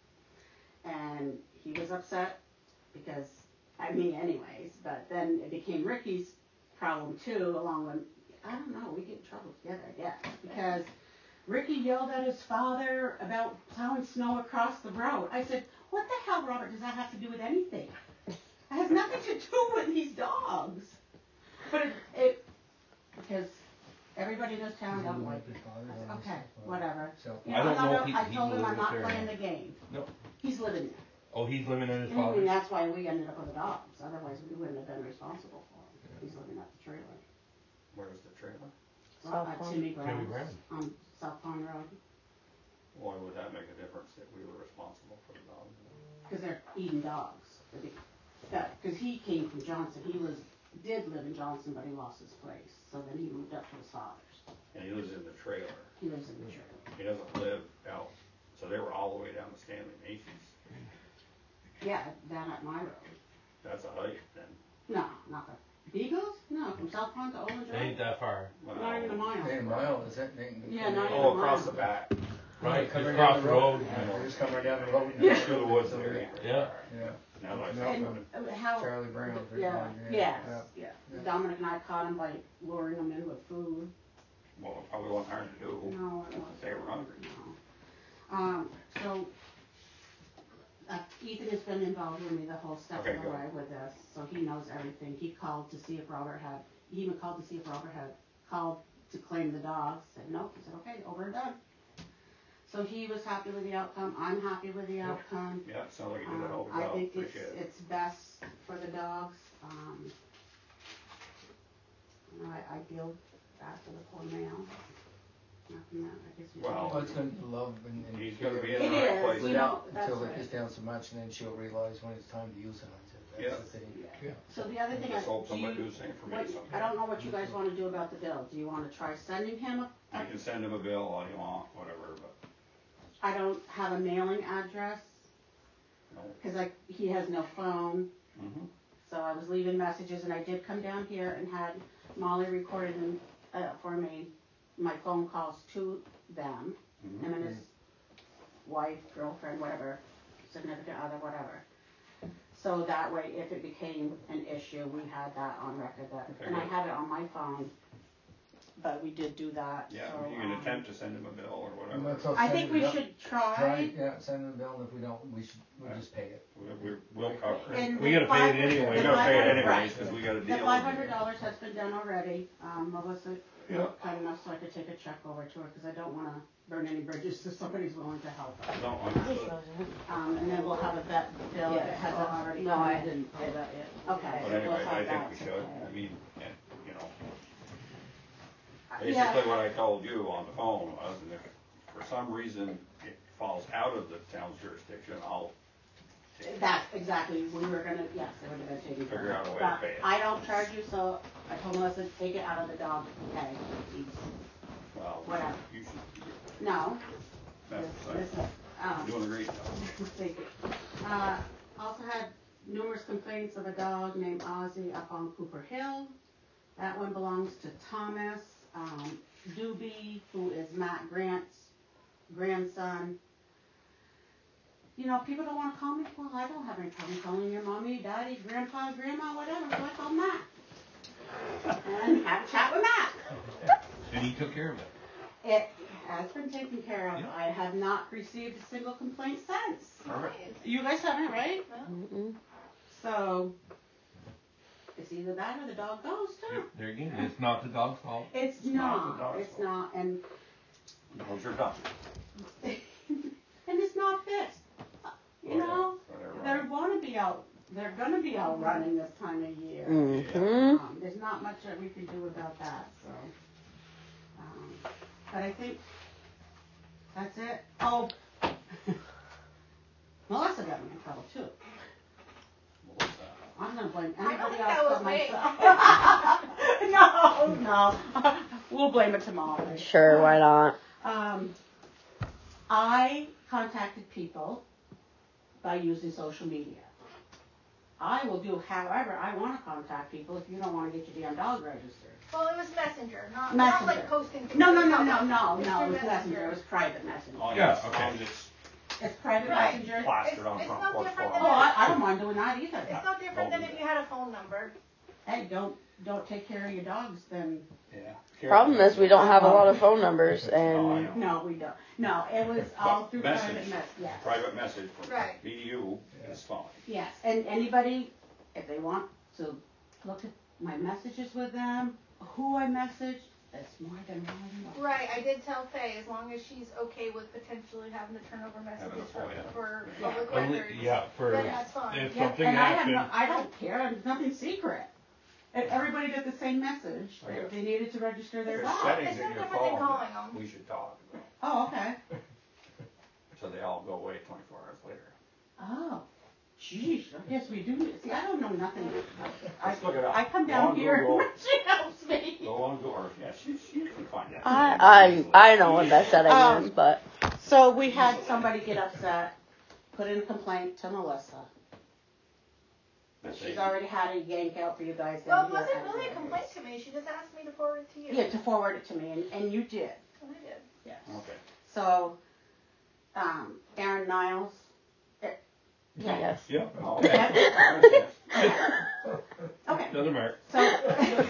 And he was upset because, I mean anyways, but then it became Ricky's problem too, along with, I don't know, we get in trouble together, I guess, because Ricky yelled at his father about plowing snow across the road. I said, what the hell, Robert, does that have to do with anything? It has nothing to do with these dogs. But it, it because everybody in this town don't like it. I said, okay, whatever. So, You I don't I'm know not- if he- I he told him I'm lives not there playing now. the game. No. He's living there. Oh, he's living at his And I mean, father's? that's why we ended up with the dogs. Otherwise, we wouldn't have been responsible for him. He's living at the trailer. Where's the trailer? Well, South at Pond. Timmy Timmy Brown's Brown. on South Pond Road. Why would that make a difference that we were responsible for the dog? Because they're eating dogs. Because he came from Johnson. He was did live in Johnson, but he lost his place. So then he moved up to his father's. And he lives in the trailer. He lives in the trailer. He doesn't live out, so they were all the way down to Stanley Macy's. Yeah, down at my road. That's a hike then. No, not the Beagles? No, from South Pond to Olin It ain't Drive. that far. Not even a mile. Hey, a mile, is that? They, Yeah, not Oh, across the back. Right, Come just right down across the road. Yeah, they just come right down the road. Yeah. Through the woods there. Yeah. Yeah. Now that I No. think of it. And uh, how? Charlie Brown. Yeah, yeah. yes, yeah. Dominic and I caught him by luring him in with food. Well, it probably wasn't hard to do. No, it wasn't. They were hungry. No. Um, so, uh, Ethan has been involved with me the whole step Okay, of the good. way with this, so he knows everything. He called to see if Robert had, he even called to see if Robert had called to claim the dogs. Said no. He said, okay, over and done. So he was happy with the outcome. I'm happy with the outcome. Yeah, it sounds like you did a hell Um, of a I job. think it's, Appreciate it. it's best for the dogs. Um, you know, I, I feel bad for the poor male. Nothing that, I guess we Well, Well, it's gonna be love and, and He's gonna be It in the right is, place. you know, that's until it right. gets down so much, and then she'll realize when it's time to euthanize it. Yeah. That's the thing. Yeah. So the other thing, I, Just hope do you, somebody do the same for me what, someday. I don't know what you guys wanna do about the bill. Do you wanna try sending him a, You can send him a bill all you want, whatever, but I don't have a mailing address, no. cause I, he has no phone. Mm-hmm. So I was leaving messages, and I did come down here and had Molly recorded them, uh, for me, my phone calls to them, Mm-hmm. him and his wife, girlfriend, whatever, significant other, whatever. So that way, if it became an issue, we had that on record, that, Okay, and I good. had it on my phone, but we did do that, Yeah, so, you can um, attempt to send him a bill or And whatever. let's all I send think it we up. should Try, try, yeah, send them a bill, and if we don't, we should, we'll just pay it. We, we, we'll cover it. and We the gotta pay it five- anyway. We the gotta pay it five hundred anyways, right. cause we got a deal. The five hundred dollars has been done already, um, Melissa Yeah. kind enough so I could take a check over to her, because I don't wanna burn any bridges if somebody's willing to help us. No, understood. Um, and then we'll have a vet bill if it hasn't already No, come. I didn't pay that yet. Okay. But we'll anyway, have I think that. we should, I mean, and, you know, Yeah. basically what I told you on the phone was, and if for some reason it falls out of the town's jurisdiction, I'll That's exactly, we were gonna, yes, it would have been taken care of. Figure out a way to But pay it. I don't charge you, so I told Melissa, take it out of the dog pay. Well, Whatever. you should, No, that's, this is, you're um, doing a great job. thank you. Uh, also had numerous complaints of a dog named Ozzy up on Cooper Hill. That one belongs to Thomas, um, Doobie, who is Matt Grant's grandson. You know, people don't want to call me. Well, I don't have any problem calling your mommy, daddy, grandpa, grandma, whatever. So I call Matt and have a chat with Matt. And he took care of it. It has been taken care of. Yeah. I have not received a single complaint since. Perfect. You guys haven't, right? Mm-mm. So it's either that or the dog goes too. There again, it's not the dog's fault. It's not the not. dog's It's fault. not, and Those are done. and it's not fixed. You Oh, yeah. know, So they're they're running. going to be out. They're going to be out running this time of year. Mm-hmm. Um, there's not much that we can do about that. So, um, but I think that's it. Oh, Melissa got me in trouble too. What was that? I'm gonna blame I don't anybody think else that but was me. myself. no, no. We'll blame it to Mom. Sure, why not? Um, I contacted people by using social media. I will do however I want to contact people if you don't want to get your damn dog registered. Well, it was Messenger, not, Messenger. not like posting things. No, no, to the no, no, public. no, It's no. It through was Messenger. It was private Messenger. Oh, Yeah, yes, okay. I'm just It's private Right. Messenger. It's, plastered on it's front not porch different for than Oh, them. I, I don't mind doing that either. it's not different Don't than do if that. you had a phone number. Hey, don't don't take care of your dogs, then Yeah. Problem is, we don't have a lot of phone numbers, Oh, I and know. no, we don't. No, it was all But through message. private mess. Yes. Private message from Right. B U is fine. Yes, and anybody, if they want to look at my messages with them, who I messaged, that's more than one. Right, I did tell Faye, as long as she's okay with potentially having to turn over messages for, Oh, yeah. for Yeah. public Only, records, yeah, for, then that's fine. if Yeah, something and I have happened. no, I don't care. It's nothing secret. And everybody got the same message. I got- They needed to register their There's dog. settings It's in no your different than phone calling that them. we should talk about. Oh, okay. So they all go away twenty-four hours later. Oh, jeez. I guess we do. See, I don't know nothing. I, Let's look it up. I come Go down on here. Google. She helps me. Go on Google, or, yeah, she, she can find that. I I I know what that setting Um, is, but So we had somebody get upset, put in a complaint to Melissa. That's She's it. already had a yank out for you guys. Well, down it wasn't here really a anyways. complaint to me, she just asked me to forward it to you. Yeah, to forward it to me, and, and you did. And I did. Yes. Okay. So, um, Aaron Niles. eh, Yeah. yes. Yeah. Oh, Yeah. Okay. Doesn't matter. So,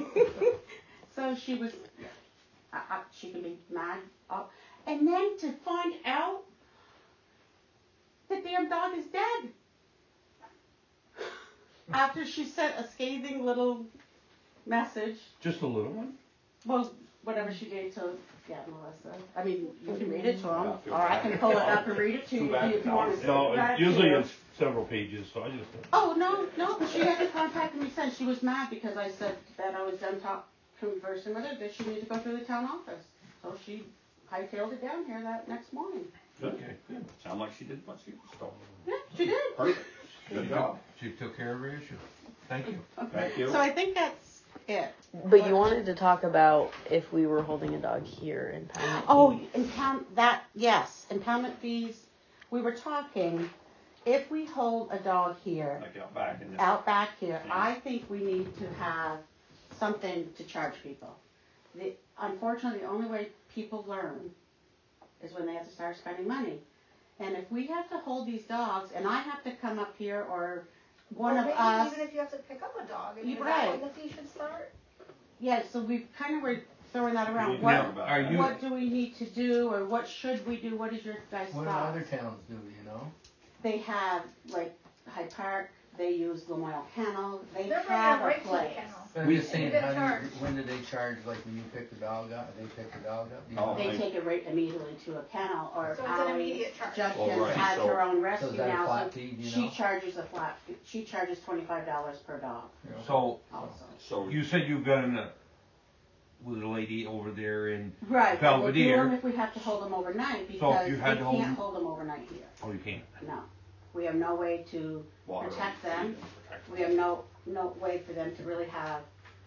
so she was, uh, uh, she can be mad, uh, and then to find out the damn dog is dead. After she sent a scathing little message, Just a little one? well, whatever she gave to, yeah, Melissa. I mean, you can read it to him, Yeah, too or I bad. can pull it up and read it to Too you bad if you want to. No, read it it usually to it's several pages, so I just. Oh, no, no, but she hasn't contacted me since. She was mad because I said that I was done talk, conversing with her, that she needed to go through the town office. So she hightailed it down here that next morning. Good. Good. Sound like she did what she was told. Yeah, she did. Perfect. Good job. She took care of her issue. Thank you. Thank you. So I think that's it. But you wanted to talk about if we were holding a dog here in Pine. Oh, impound, that, yes, impoundment fees. We were talking, if we hold a dog here, Like out back in this. out back here, Yeah. I think we need to have something to charge people. The, unfortunately, the only way people learn is when they have to start spending money. And if we have to hold these dogs, and I have to come up here, or one Or of maybe us, even if you have to pick up a dog, I mean, You're is that right. when the fee should start? yeah, so we kind of were throwing that We around. need to What, talk about Are that. you- what do we need to do, or what should we do? What is your guys' What do thoughts? other towns do, you know? They have, like, Hyde Park, they use Lamoille Kennel, they They're have bringing a it right to the place. kennel. I'm We- just saying, You get how do charged. you, when do they charge, like when you pick the dog up, they pick the dog up? Do you Oh, know? They I- take it right immediately to a kennel, or So it's an Ally immediate charge. Judkins Oh, right, has so- her own So rescue is that a now, flat so fee, do you she know? charges a flat, fee- she charges twenty-five dollars per dog You know? So, also. So you said you've got an, uh, with a lady over there in, Right, but we'll do Belvedere. them if we have to hold them overnight, So if because you we had to hold can't them- hold them overnight here, oh, you can't. no. We have no way to water protect feed them. and protect We have no, no way for them to really have,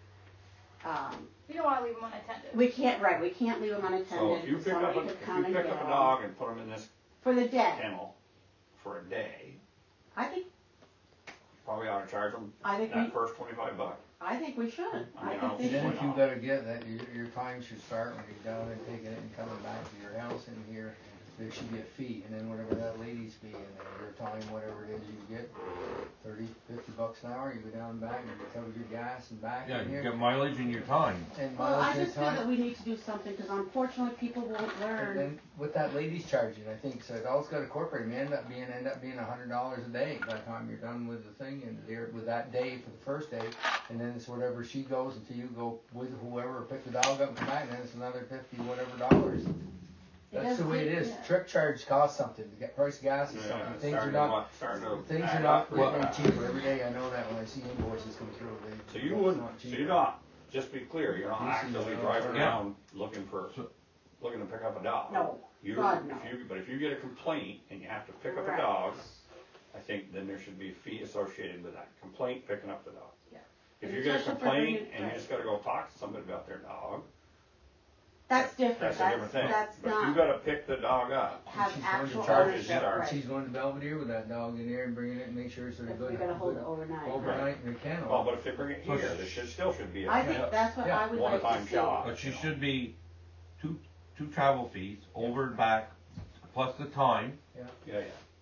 um, You don't wanna leave them unattended. we can't, right, we can't leave them So unattended. if you pick up a, Somebody could if come you and pick get up a them. dog and put him in this For the day, kennel for a day, I think, you probably ought to charge them I think we, that first twenty-five bucks. I think we should, I I mean, I think don't they And then should. if you gotta get that, your, your time should start when you're down and taking it and coming back to your house and here, there should be a fee, and then whatever that lady's fee, and then your time, whatever it is you get, thirty, fifty bucks an hour, you go down and back, and it covers your gas and back Yeah, in you here. get mileage and your time. And Well, I mileage and just feel that time, we need to do something, because unfortunately, people won't and learn. then what that lady's charging, I think, so it all's got a corporate, may end up being, end up being a hundred dollars a day by the time you're done with the thing, and there, with that day for the first day, and then it's whatever she goes until you go with whoever, pick the dog up and come back, and then it's another fifty, whatever dollars. It That's the does way it take- is. yeah. Trip charge costs something. The ga- price of gas is Yeah, something. it's Things are starting not. to what- starting to Things are add not up pretty getting fast. cheaper every day. I know that when I see invoices come through. They, So you it's wouldn't, not so cheap. you're not, just be clear, you're not You see actively that, driving yeah. around looking for, So- looking to pick up a dog. No, You, God, no. if you, but if you get a complaint and you have to pick up Right. a dog, I think then there should be a fee associated with that complaint, picking up the dog. Yeah. If And you get a especially for complaint bringing- and you right. just gotta go talk to somebody about their dog, That's different, that's a that's, different thing. that's But you not, gotta pick the dog up. have She's going to actual charge ownership, his start. right. She's going to Belvedere with that dog in there and bringing it and make sure it's sort of If good. we gotta hold good it overnight. overnight in the kennel. Well, but if they bring it here, there should, still should be I a think that's what Yeah. I would like one-time to see. job. But you should be two, two travel fees, over and back, plus the time, Yeah, yeah.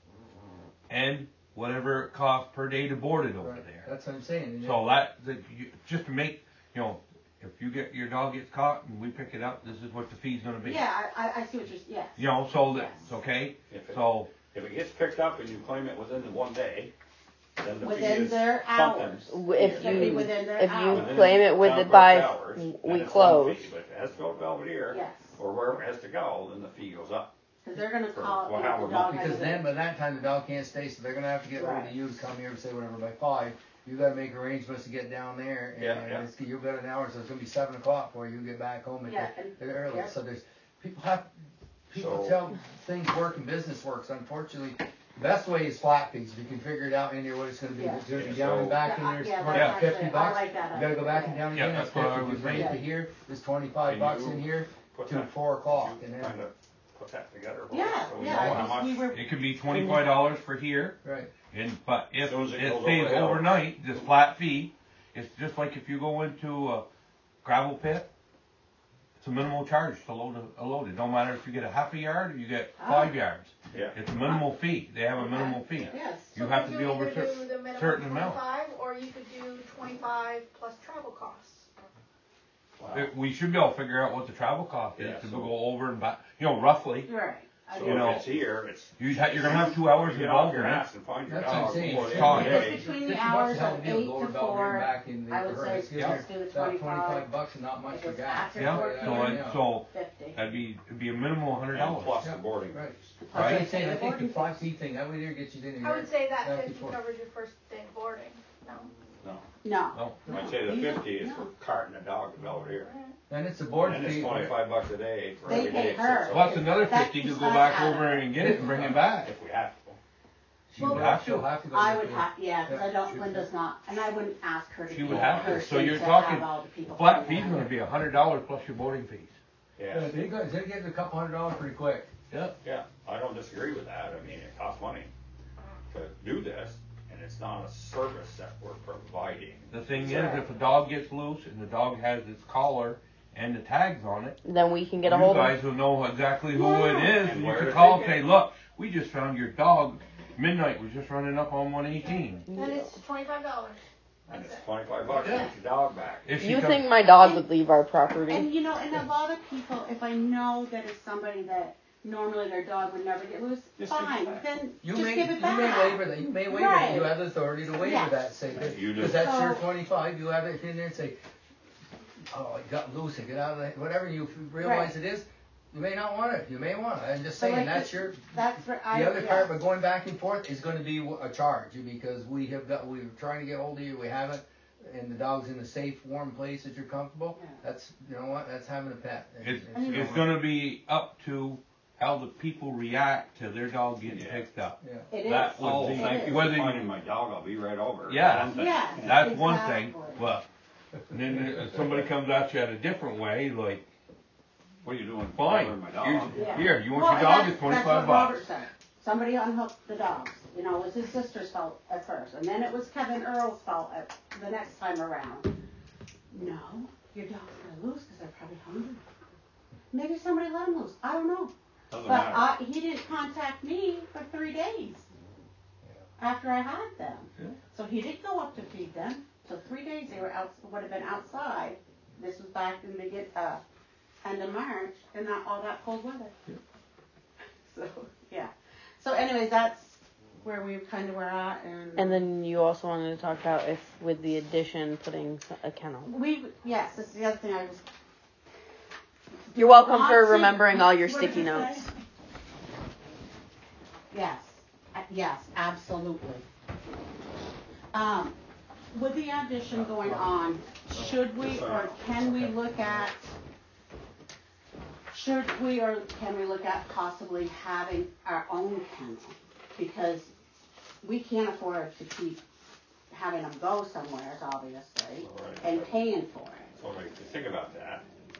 and whatever it costs per day to board it over Right. there. That's what I'm saying. And So that, that you, just to make, you know, if you get, your dog gets caught and we pick it up, this is what the fee's gonna be. Yeah, I, I- I see what you're, yes. You know, so Yes. that's, okay? If it, So, if it gets picked up and you claim it within the one day, then the fee Within is their something. hours. If Should be you, within their if you hours. Within claim it with town it clerk's by, hours, then we it's one close. fee. But if it has to go to Belvedere, Yes, or wherever it has to go, then the fee goes up. because they're gonna For- call, well, you know, however the dog much- has Because a- then by that time the dog can't stay, so they're gonna have to get rid Right. of you to come here and say whatever by five. You gotta make arrangements to get down there, and Yeah, yeah. it's, you've got an hour, so it's gonna be seven o'clock before you get back home at Yeah, the, and- the early. yeah. So there's people have people So- tell things work and business works. Unfortunately, the best way is flat fees. If you can figure it out in there what it's gonna be. Yeah. It's gonna be Yeah, down so- and back in Yeah, there. yeah, It's that's yeah, actually- fifty I bucks. like that You gotta go back and idea. down Yeah, again. that's It's what I fifty. was You bring it to thinking. here. It's twenty-five Can bucks you in here Put to that- four o'clock, could and you then kind of put that together. for Yeah, us so we yeah, know how because much- we were, it could be twenty-five dollars for here, right. and, but if As soon as it it goes stays over the hill. overnight, this flat fee, it's just like if you go into a gravel pit, it's a minimal charge to load a, a load. It don't matter if you get a half a yard or you get five yards. Yeah. It's a minimal fee. They have a minimal fee. yes. You So have could to be you over either cer- do the minimum certain amount. twenty-five, or you could do twenty-five plus travel costs. Wow. It- We should be able to figure out what the travel cost is Yeah, to so- go over and back, you know, roughly. Right. I So mean, You know, if it's here, it's. You ha- you're gonna have two hours You get off involved your in it. ass and find your That's what I'm dog saying. before the Time. end of the day. Between the fifty bucks hours a hell of of a deal, eight go to to Belvedere and four, back in the I would say Hertz. Gives let's you do the about twenty-five. twenty-five bucks and not much If for it's gas. after Yeah, four so p.m. I, so fifty. that'd be, it'd be a minimum of a hundred And dollars. plus the Yeah. boarding. Right. Plus That's what they I'm saying. pay I the think boarding the five fees. fee thing, that way there gets you in I there. would say that Back fifty before. covers your first day of boarding. No. No. No. No. I'd say the No. fifty is No. for carting a dog to Belvedere. And it's a board And it's fee. twenty-five bucks a day for They every pay day. it her. sits Plus another That fifty to keeps go us back out of over it. and get it and bring it back. If we have to. She would Well, have, she'll have to go. I get would the- have, yeah, because I don't, Yeah. Linda's not, and I wouldn't ask her to She be would the have to. person So you're to talking have all the people Flat come fee's in. gonna be a hundred dollars plus your boarding fees. Yeah, Yeah, they got, they get a couple hundred dollars pretty quick. Yeah. yeah, I don't disagree with that. I mean, it costs money to do this, and it's not a service that we're providing. The thing is, Right. if a dog gets loose and the dog has its collar and the tags on it, Then we can get a you hold of guys will know exactly who Yeah. it is, And and you where can to call and take it. say, look, we just found your dog. Midnight was just running up on one eighteen. Then it's twenty-five dollars. And That's it's it. twenty-five bucks to Yeah. get your dog back. If she You comes, think my dog would leave our property? And you know, and a lot of people, if I know that it's somebody that normally their dog would never get loose, Just give it fine, back. then You just may, give it you back. may waiver that, you may waiver that, you Right. have the authority to waiver Yes. that, say, You do. because that's your So- twenty-five, you have it in there and say, oh, it got loose, it got out of the, whatever you realize Right. it is, you may not want it, you may want it, I'm just So saying, like that's the- your, That's where I, the other yeah. part, but going back and forth is gonna be a charge, because we have got, we were trying to get hold of you, we haven't, and the dog's in a safe, warm place that you're comfortable, Yeah. that's, you know what, that's having a pet. It's, you know it's what? gonna be up to how the people react to their dog getting Yeah. picked up. Yeah. It is. That Oh, would be, thank you for whether, finding my dog, I'll be right over. Yeah. One thing. Yeah. that's one thing, Exactly. but, and then if somebody comes at you at a different way, like, What are you doing? fine, Bothering my dog? here's, Yeah. here, you want Well, your and dog, that's- it's twenty-five That's what Robert bucks. said. Somebody unhooked the dogs. You know, it was his sister's fault at first, and then it was Kevin Earl's fault at the next time around. No, your dog's gonna lose because they're probably hungry. Maybe somebody let him loose. I don't know. Doesn't But matter. I, he didn't contact me for three days after I had them. Yeah. So he did go up to feed them. So three days they were out, would have been outside. This was back in the get, uh, end of March, and not all that cold weather. Yeah. So yeah. So anyways, that's where we kind of were at, and And then you also wanted to talk about if with the addition putting a kennel. we yes, this is the other thing I was. You're welcome Want for to- remembering all your what did sticky you say? notes. Yes, Uh, yes, absolutely. Um, with the audition going on, should we or can we look at, should we or can we look at possibly having our own kennel? Because we can't afford to keep having them go somewhere, obviously, Right. and paying for it. So like, to think about that,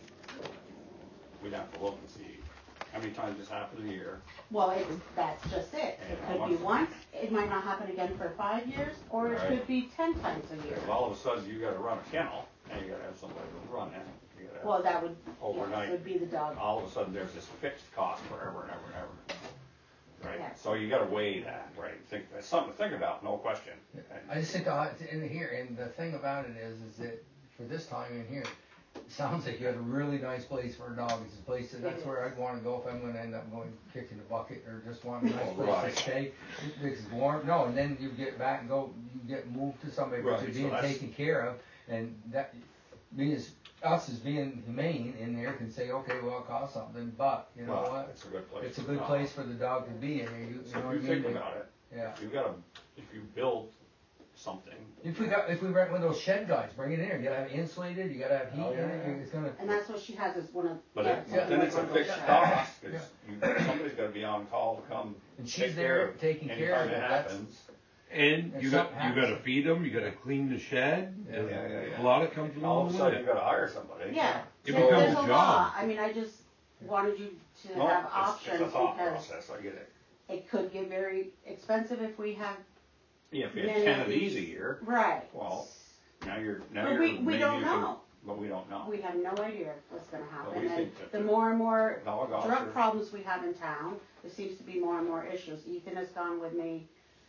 we'd have to look and see how many times this happens a year. Well, it's, that's just it. It could be once, it might not happen again for five years, or it Right. could be ten times a year. Because all of a sudden you gotta run a kennel, and you gotta have somebody to run it. You gotta have- Well, that would, Overnight. yes, would be the dog. all of a sudden there's this fixed cost forever and ever and ever. Right? Yes. So you gotta weigh that, right? Think, that's something to think about, no question. I just think uh, in here, and the thing about it is, is that for this time in here, it sounds like you had a really nice place for a dog. It's a place that, that's where I'd want to go if I'm going to end up going kicking the bucket or just want a nice place Right. to stay. It's warm. No, and then you get back and go, you get moved to somebody, but Right, you're so being that's- taken care of, and that me as us as being humane in there can say, okay, well, it costs something, but you know Well, what? it's a good place. It's a for good dog. place for the dog to be in there. You, you So know if what you I mean? think about it, Yeah. if you gotta, if you build something. If we got, if we rent one of those shed guys, bring it in there. You gotta have insulated. You gotta have heat Oh, in yeah, it. yeah. It's gonna. And that's what she has is one of, But yeah, it, something then like it's a one of those fixed sheds. cost, cause you, somebody's gotta be on call to come And she's take care there of taking care of anytime it. it That's, happens. And If you got, something you gotta happens. feed them, you gotta clean the shed, Yeah, and yeah, yeah, yeah. a lot of comes All along of a with sudden you it. gotta hire somebody. Yeah, It there- becomes there's a a job. lot. I mean, I just wanted you to No, have it's, options it's a thought because process, I get it. it could get very expensive if we have, Yeah, if you had Many ten of of these a these- year, right. well, now you're, now But you're, we, we maybe don't you can, know. but we don't know. We have no idea what's gonna But happen. we And think that the the more and more dog drug officer, problems we have in town, there seems to be more and more issues. Ethan has gone with me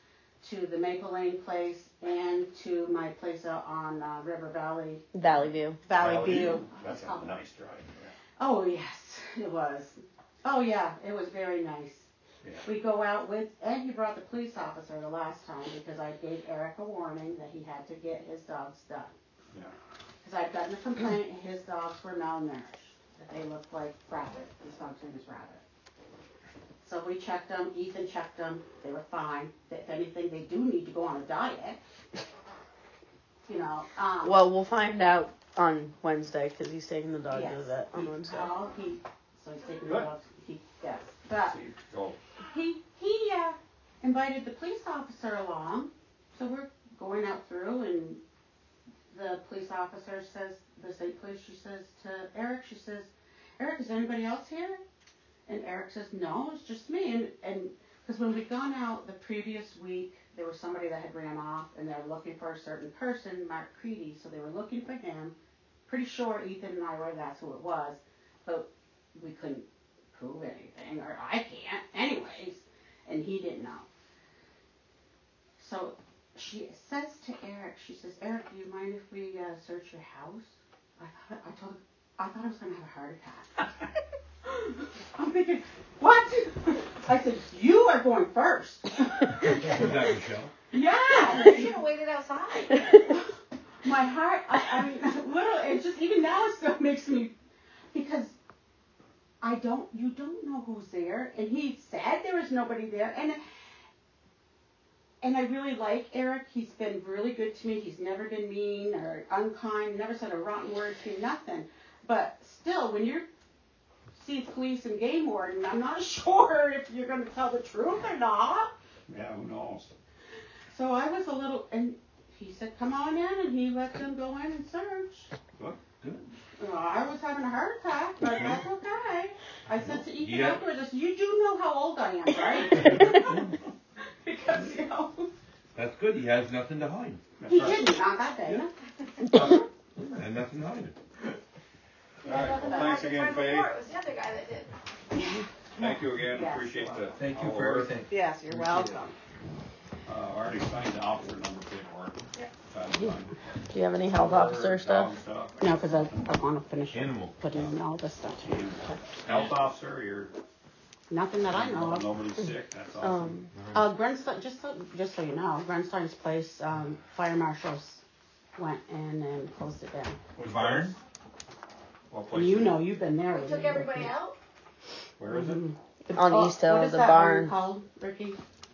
to the Maple Lane place and to my place out on uh, River Valley, Valley View. Valley View. That's It's called- a nice drive, yeah. Oh, yes, it was. Oh, yeah, it was very nice. Yeah. We go out with, and he brought the police officer the last time because I gave Eric a warning that he had to get his dogs done. Yeah. Because I'd gotten a complaint, his dogs were malnourished, that they looked like rabbit, his dog's name is Rabbit. So we checked them, Ethan checked them, they were fine. If anything, they do need to go on a diet. You know, um. Well, we'll find out on Wednesday because he's taking the dog to yes, the vet on he- Wednesday. Oh, he, so he's taking the Good. dogs, he, yes, but. See, go, He, he, uh, invited the police officer along, so we're going out through and the police officer says, the state police, she says to Eric, she says, Eric, is anybody else here? And Eric says, no, it's just me. And, and, cause when we'd gone out the previous week, there was somebody that had ran off and they were looking for a certain person, Mark Creedy, so they were looking for him. Pretty sure Ethan and I were, that's who it was, but we couldn't prove anything, or I can't anyways, and he didn't know. So she says to Eric, she says, Eric, do you mind if we uh, search your house? I thought, I told, I thought I was gonna have a heart attack. I'm thinking, what? I said, you are going first. Was that Michelle? Yeah. You should have waited outside. My heart, I, I mean, literally, it just, even now it still makes me, because I don't, you don't know who's there. And he said there was nobody there. And and I really like Eric. He's been really good to me. He's never been mean or unkind, never said a rotten word to me, nothing. But still, when you're seeing police and game warden, I'm not sure if you're going to tell the truth or not. Yeah, who knows? So I was a little, and he said, come on in, and he let them go in and search. Good, good. Well, I was having a heart attack, but that's okay. I said to Ethan Yeah. afterwards, I said, you do know how old I am, right? Because, you know. That's good. He has nothing to hide. He didn't, not that day. And nothing to hide. All right, well, thanks again, Faye. Before, it was the other guy that did. Thank you again, Yes. appreciate the. Thank you all the for work. everything. Yes, you're welcome. Uh, I already signed the officer number paperwork. That's fine. Do you have any health officer stuff? Dog stuff. No, because I, I want to finish Animal. putting in all this stuff. Health officer, you're, Nothing that I know of. nobody's sick, that's awesome. Um, uh, Grenstein, just so, just so you know, Grenstein's place, um, fire marshals went in and closed it down. Was Byron? What place You is it? know, you've been there. We took everybody out? Where is it? The- On oh, East Hill, what is the that barn. one called, Ricky?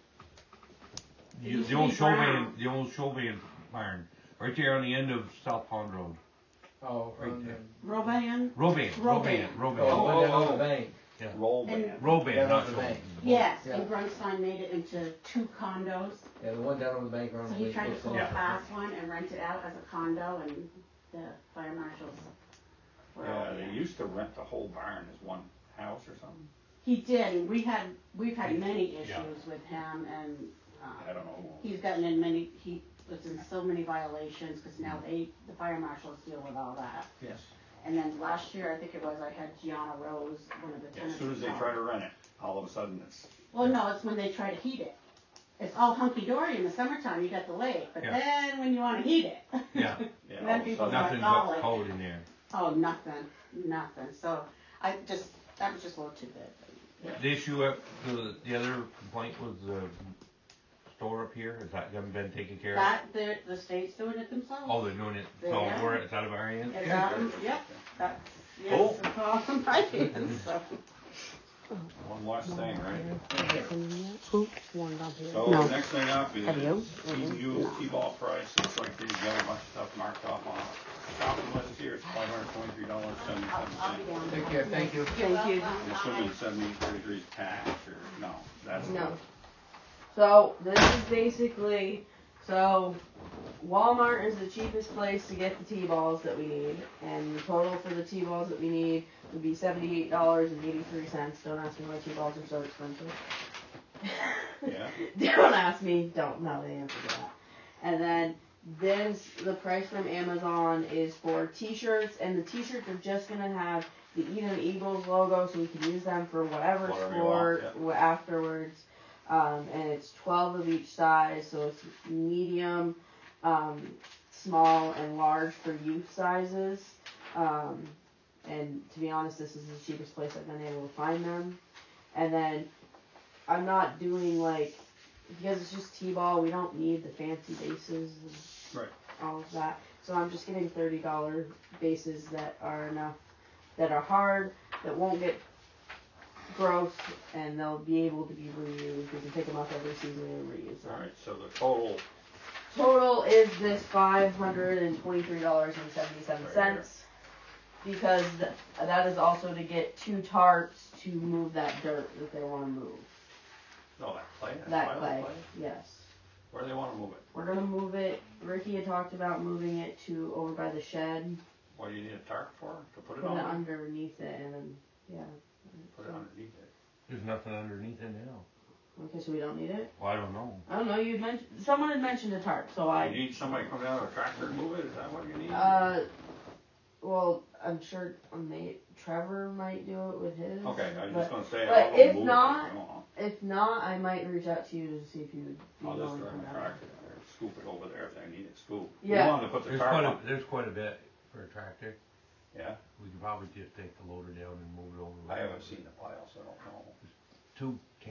The, the old Chauvin, the old Chauvin barn, right there on the end of South Pond Road. Oh, Right um, there. Roban? Roban, Roban, Roban. oh, Roban. the one down on the bank. Roll And- band. Roban, Down not on the Chauvin. bank. Yes, Yeah. and Grunstein made it into two condos. Yeah, the one down on the bank around So the he lake. tried to pull a Yeah. fast one and rent it out as a condo, and the fire marshals were all Yeah, they there. used to rent the whole barn as one house or something. He did, and we had, we've had many issues Yeah. with him, and, I um, don't know. he's gotten in many, he was in so many violations, cause now they, the fire marshals deal with all that. Yes. And then last year, I think it was, I had Gianna Rose, one of the As tenants. soon as they call. try to rent it, all of a sudden it's, Well, no, it's when they try to heat it. It's all hunky-dory in the summertime, you got the lake, but Yeah. then when you wanna heat it. Yeah. yeah, And all then of a people sudden. start Nothing but calling. code in there. Oh, nothing, nothing, so, I just, that was just a little too big. The issue up, the, the other complaint was the store up here, has that haven't been taken care of? That, the, the state's doing it themselves. Oh, they're doing it, so Yeah. we're, it's out of our hands? It's out of, yep, that's, yes, Cool. it's all in my hands, so. One last thing, right? One down here. So No. next thing up is Have you? T U T-ball price, looks like they've got a bunch of stuff marked off on the top of the list here, it's five hundred twenty-three dollars, I'll, seventy-seven I'll be cents. down. Take care, thank you. Thank you. I'm assuming seventy thirty-three is tax, or, no, that's. No. So this is basically, so Walmart is the cheapest place to get the T-balls that we need, and the total for the T-balls that we need would be seventy-eight dollars and eighty-three cents. Don't ask me why T-balls are so expensive. Yeah. Don't ask me. Don't know the answer to that. And then this, the price from Amazon is for T-shirts, and the T-shirts are just gonna have the Eden Eagles logo, so we can use them for whatever, Whatever you sport want, w- afterwards. Um, and it's twelve of each size, so it's medium, um, small, and large for youth sizes. Um, and to be honest, this is the cheapest place I've been able to find them. And then I'm not doing like, because it's just T-ball, we don't need the fancy bases and Right. all of that. So I'm just getting thirty dollar bases that are enough, that are hard, that won't get gross, and they'll be able to be reused. We can pick them up every season and reuse them. Alright, so the total, Total is this five hundred and twenty-three dollars and seventy-seven cents, because th- that is also to get two tarps to move that dirt that they want to move. oh, that clay, that That pile of clay, clay? yes. Where do they wanna move it? We're gonna move it. Ricky had talked about moving it to over by the shed, What do you need a tarp for, to put it put it on? underneath it, and then yeah. Put it underneath it. There's nothing underneath it now. Okay, so we don't need it. Well, I don't know. I don't know. You mentioned someone had mentioned a tarp, so You I. need somebody to come down with a tractor and move it, is that what you need? Uh, well, I'm sure may, Trevor might do it with his. Okay, I was but- just gonna say, but I'll go if move it not- if you want. If not, I might reach out to you to see if you would be I'll just willing to drive come my down. tractor down there, scoop it over there if I need it scooped. Yeah. You wanted to put the There's tarp quite a, on, there's quite a bit for a tractor. yeah? We could probably just take the loader down and move it over. I haven't seen the pile, so I don't know. Two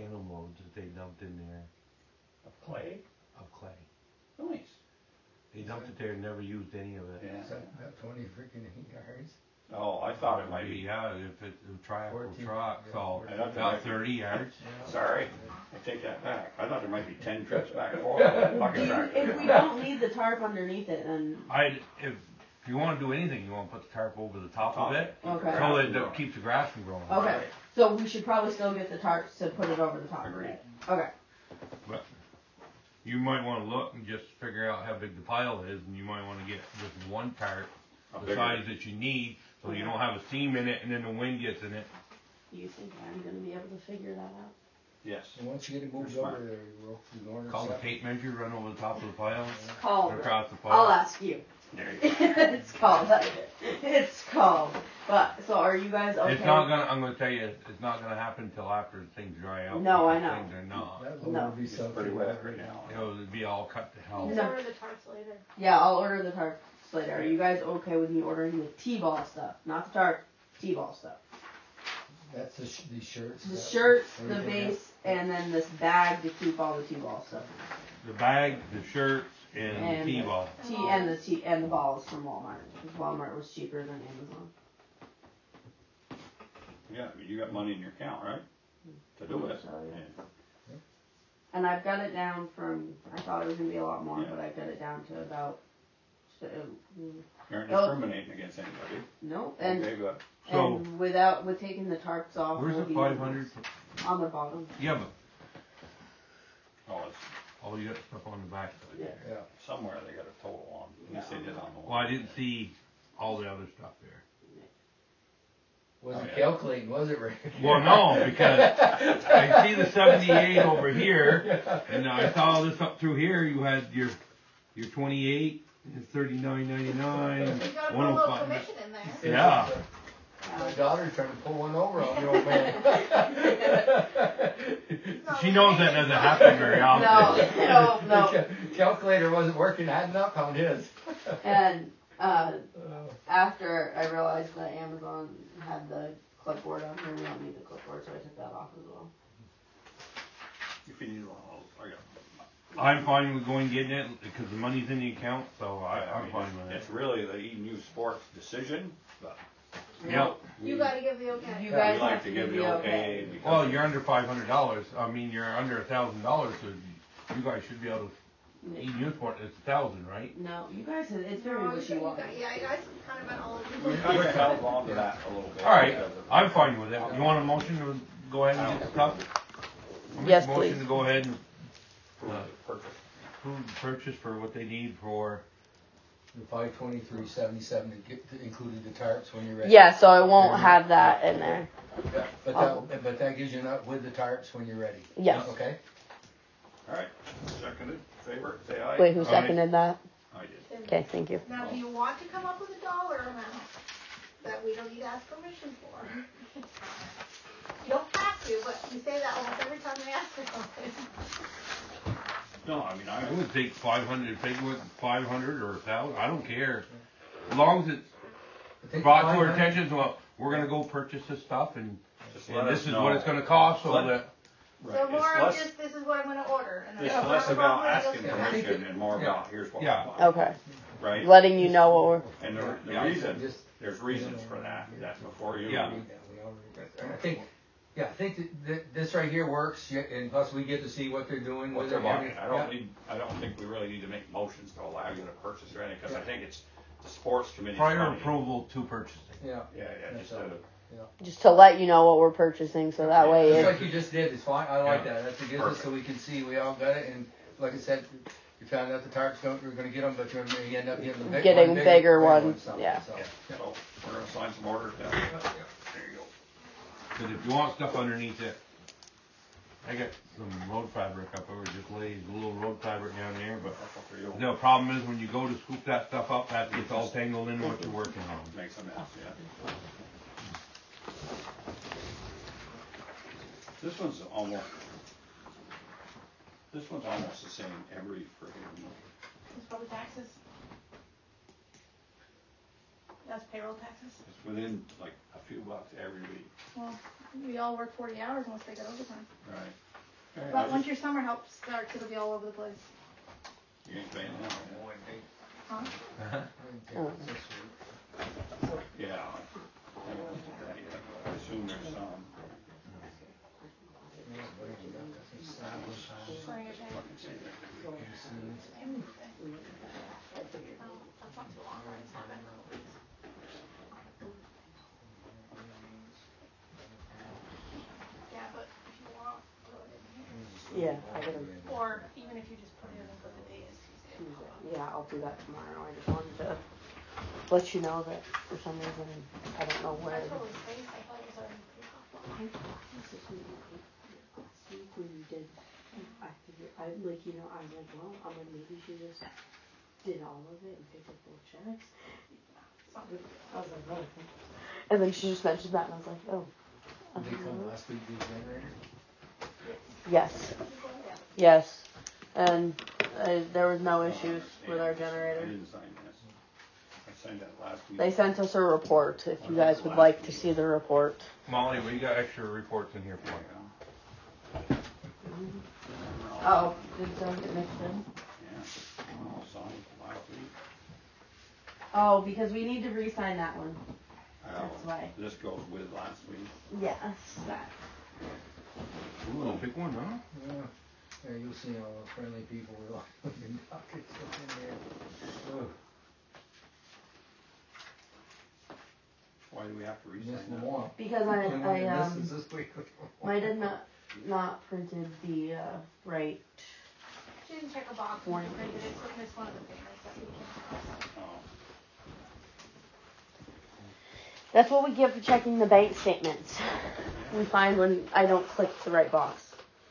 tandem loads that they dumped in there Of clay? of clay. Nice. They dumped it there and never used any of it. Yeah. Is that about twenty freaking yards? Oh, I thought it might be. Yeah, if it's a triaxle fourteen, truck, yeah, so fourteen. I thought there about might be- thirty yards. Sorry, I take that back. I thought there might be ten trips back and forth. with a bucket Do you, tractor. if we don't need the tarp underneath it, then I'd, if, if you wanna do anything, you wanna put the tarp over the top of it, okay. so that it keeps the grass from growing. Okay. So we should probably still get the tarps to put it over the top of Agreed. it. Okay. But you might wanna look and just figure out how big the pile is, and you might wanna get just one tarp, A the bigger- size that you need, so you don't have a seam in it and then the wind gets in it. Do you think I'm gonna be able to figure that out? Yes. And once you get it moved You're over smart. there, you will. You go on Call the yourself. tape measure, run over the top of the pile, Called. across the I'll pile. ask you. There you go. It's called. It's called. But so are you guys okay? It's not gonna, I'm gonna tell you, it's not gonna happen until after things dry out. No, I because know. Things are not. That load No. would be It's something. pretty wet right now. It'll be all cut to hell. Just No. order the tarps later. Yeah, I'll order the tarp later. Are you guys okay with me ordering the T-ball stuff? Not the tarp, T-ball stuff. That's the, sh- these shirts. The that- shirts, the everything else. base, and then this bag to keep all the T-ball stuff. The bag, the shirts, and And the T-ball. T and the T and the balls from Walmart. Because Walmart was cheaper than Amazon. Yeah, I mean, you got money in your account, right? To do it. So, yeah. And And I've got it down from, I thought it was going to be a lot more, Yeah. but I've got it down to about, uh, mm, You aren't Oh. discriminating against anybody. no, and, Okay, good. So, and without, with taking the tarps off. where's we'll the be five hundred? on the bottom. Yeah, but, Oh, it's oh, you got stuff on the back. Yeah. Yeah. somewhere they got a total on. At least they did on the Well, I one. didn't see all the other stuff there. Wasn't Oh, yeah. calculating, was it, Rick? Well, no, because I see the seventy-eight over here, and I saw this up through here, you had your, your twenty-eight, your thirty-nine ninety-nine, You gotta put one a oh little five. commission in there. Yeah. My daughter's trying to pull one over on the old man. She knows that doesn't happen very often. No, no, no. The calculator wasn't working, adding up on his. And, uh, after I realized that Amazon had the clipboard on here, we don't need the clipboard, so I took that off as well. If you need one of those, I got. I'm fine with going getting it, because the money's in the account, so I, I I'm mean, fine with it. It's really the E U Sports decision, but Yep. You gotta give the okay. You we guys like have to to give give the the okay. okay. because Well, you're under five hundred dollars, I mean, you're under a thousand dollars, so you guys should be able to, Eden Youth Sport, it's a thousand, right? No, you guys, it's very No, you wishy got- washy. Yeah, you guys kind of been all We over. kind of held on to that a little bit. Alright, because of- I'm fine with it. You want a motion to go ahead and get the stuff? I'll make Yes, a motion please. to go ahead and Uh, uh, Perfect. approve the purchase for what they need for, The five twenty-three seventy-seven included the tarps when you're ready. Yeah, so I won't have that in there. Yeah, but that, but that gives you enough with the tarps when you're ready. Yes. Okay? Alright, seconded, favor, say aye. Wait, who Aye. seconded that? I did. Okay, thank you. Now, do you want to come up with a dollar amount that we don't need to ask permission for? You don't have to, but you say that almost every time we ask for something. No, I mean, I, I would take five hundred, take it with five hundred or a thousand, I don't care. As long as it's I think brought to our five hundred attention, well, we're gonna go purchase this stuff and, just let and us this is know. what it's gonna cost, so Let- that, Right, So it's more of less, just, this is what I'm gonna order. And then it's if less we're about wrong, asking we'll just- permission and more Yeah. about, here's what we Yeah. want, Okay. right? Letting you know what we're. And the, the Yeah. reason, Just- there's reasons for that, that's before you. Yeah. I think, yeah, I think that, that this right here works, yeah, and plus we get to see what they're doing What with they're it. buying, I don't Yeah. need, I don't think we really need to make motions to allow you to purchase or anything, cause I think it's the sports committee's prior money. approval to purchasing. Yeah. Yeah, yeah, just That's a, Just to let you know what we're purchasing, so that way Just it, like you just did, it's fine, I like Yeah. that, that's a good, so we can see we all got it, and like I said, you found out the tarps don't, we're gonna get them, but you're gonna end up getting the big Getting one, bigger, bigger big ones, one, something, yeah. so, yeah, so, we're gonna sign some orders down. There you go. Cause if you want stuff underneath it, I got some road fabric up over, just laid a little road fabric down there, but For you. the problem is when you go to scoop that stuff up, that gets all tangled in what you're working on. Makes a mess, yeah. This one's almost, this one's almost the same every friggin' It's probably taxes. That's payroll taxes. It's within like a few bucks every week, Well, we all work forty hours unless they get overtime. right? But once your summer help starts, it'll be all over the place. You ain't paying that. Huh? Yeah. I haven't looked at that yet, but I assume there's some. Bring it back. See there. That's not too long, right? It's not been a couple weeks. Yeah, but if you want, throw it in here. Yeah, I gotta, Or even if you just put it in and put the date as Tuesday. Tuesday. Yeah, I'll do that tomorrow. I just wanted to let you know that for some reason, I don't know where. I totally spaced. I thought it was already pretty hot. I thought this was gonna be paid last week when you did. I figured, I like, you know, I'm like, well, I'm like, maybe she just did all of it and picked up both checks. I was like, oh. And then she just mentioned that, and I was like, oh. Did they come last week, the generator? Yes. Yes. And uh, there was no issues with our I generator. didn't sign this. I signed that last week. They sent us a report, if you guys would like to see the report. Molly, we got extra reports in here for you. Oh, did some get mixed in? Yeah. Oh, signed last week. Oh, because we need to re-sign that one. Oh, That's why. This goes with last week. Yes. That. Ooh, a big one, huh? Yeah. Yeah, you'll see all the friendly people with all the dockets in there. Ugh. Why do we have to re-sign Miss that? Lamont. Because I, Can I we um, miss this week? might have not, not printed the, uh, right. She didn't check a box when she printed it, so it missed one of the payments that we came across. Oh. That's what we get for checking the bank statements. We find when I don't click the right box.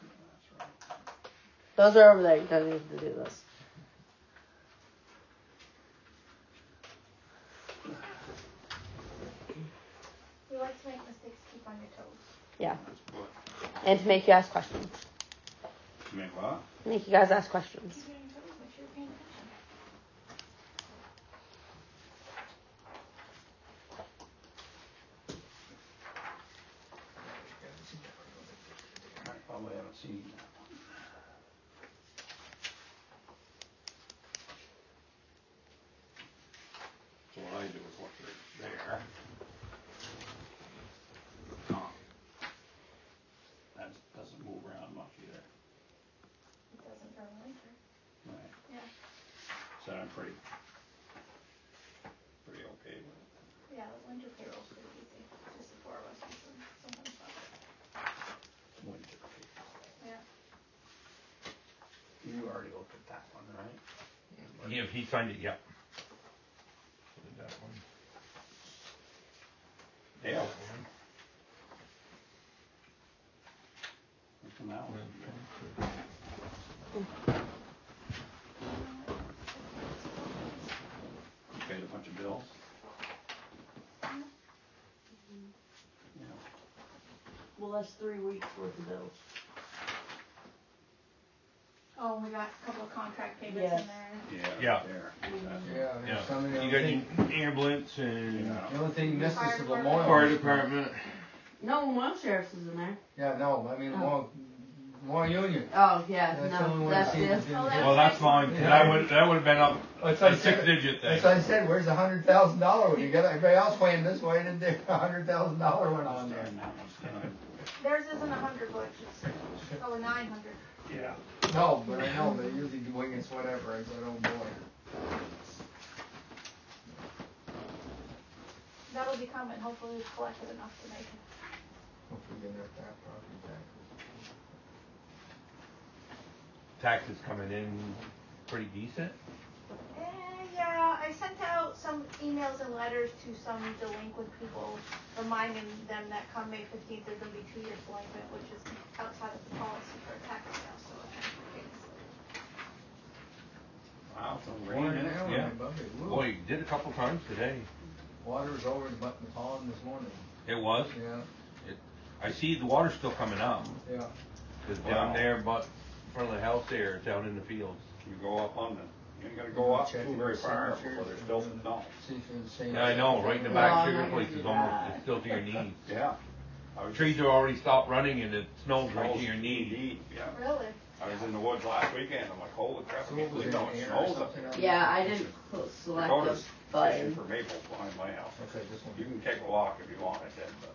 Those are over there. You don't need to do this. We like to make mistakes, keep on your toes. Yeah. And to make you ask questions. Make what? Make you guys ask questions. Keep you on your toes, make sure you're paying attention. I probably haven't seen that one. So what I do is look right there. Oh. That doesn't move around much either. It doesn't for winter. Right. Yeah. So I'm pretty, pretty okay with it. Yeah, the winter payroll's pretty easy. Just the four of us do some, sometimes not. Winter. Yeah. You already looked at that one, right? Yeah, he signed it, yeah. So did that one. Yeah. Which one that one? You paid a bunch of bills? Yeah. Well, that's three weeks worth of bills. Oh, we got a couple of contract payments Yes. in there. Yeah. Yeah. There. Yeah, there's Yeah. some of the You only got thing, your ambulance and Yeah. the only thing you missed Fire is the department. Lamoille. fire department. No, one sheriff's is in there. Yeah, no, I mean, Oh. Lamoille, Lamoille Union. Oh, yeah. That's the No, only one that's that seems it. to Oh, be. that's Well, that's fine, 'cause that would, that would have been up That's a like six said- digit thing. That's what I said, where's the hundred thousand dollar one? You got everybody else playing this way, and there's a hundred thousand dollar one on there. And that one's done. Theirs isn't a hundred, but it's, oh, a nine hundred. Yeah. No, but I know, they usually do wing it's whatever, I said, oh boy. That'll be coming. Hopefully we've collected enough to make it. Hopefully get that, that property taxes. Taxes coming in pretty decent. Eh, yeah, I sent out some emails and letters to some delinquent people, reminding them that come May fifteenth, they're gonna be two years delinquent, which is outside of the policy for a tax sale, so that's the case. Wow, some Rain rain in it. now, Yeah. above it. Woo. Boy, you did a couple times today. Water was over the button the pond this morning. It was. Yeah, I see the water's still coming up. yeah. Cause Wow. down there, but in front of the house there, it's out in the fields. You go up on the, you ain't gotta go up Check too it, very see far if you're- before there's still some snow. See if you're the same. Yeah, I know, right in the No, back I'm sugar not gonna place do is almost, that. it's still to your knees. Yeah. trees are already stopped running and it snows right to your knee. Deep, yeah. Really? I was in the woods last weekend. I'm like, holy crap, I can't believe how much snow's up there. Yeah, I didn't cl- select the Dakota's fishing button. for maples behind my house. Okay, this one. You can take a walk if you want, I said, but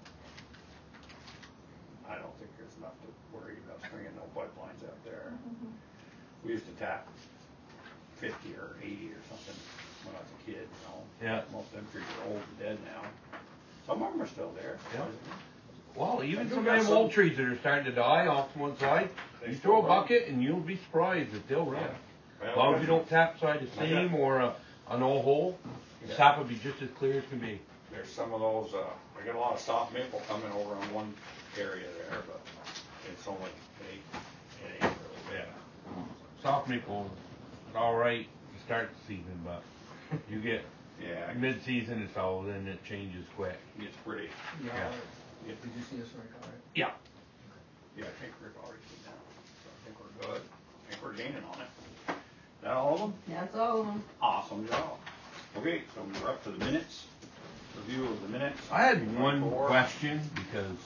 I don't think there's enough to worry about stringing no pipelines out there. Mm-hmm. We used to tap fifty or eighty or something when I was a kid, you know. Yeah. Most of them trees are old and dead now. Some of them are still there. Yeah. Well, even I some of do got them some- old trees that are starting to die off to one side, They you still throw a run. bucket and you'll be surprised that they'll run. Well, As long I as you got- don't tap side the I got- seam or a, an old hole, the Yeah. sap will be just as clear as can be. There's some of those, uh, I got a lot of soft maple coming over on one area there, but it's only, it ain't, it ain't really bad. Soft maple, all right to start the season, but you get Yeah, it mid-season it's all, then it changes quick. gets pretty. Yeah. Yeah. It- Did you see this right, all right? Yeah. Yeah, I think Rick already did that. So I think we're good. I think we're gaining on it. That all of them? That's all of them. Awesome job. Okay, so we're up to the minutes. Review of the minutes. I had one twenty-four. question because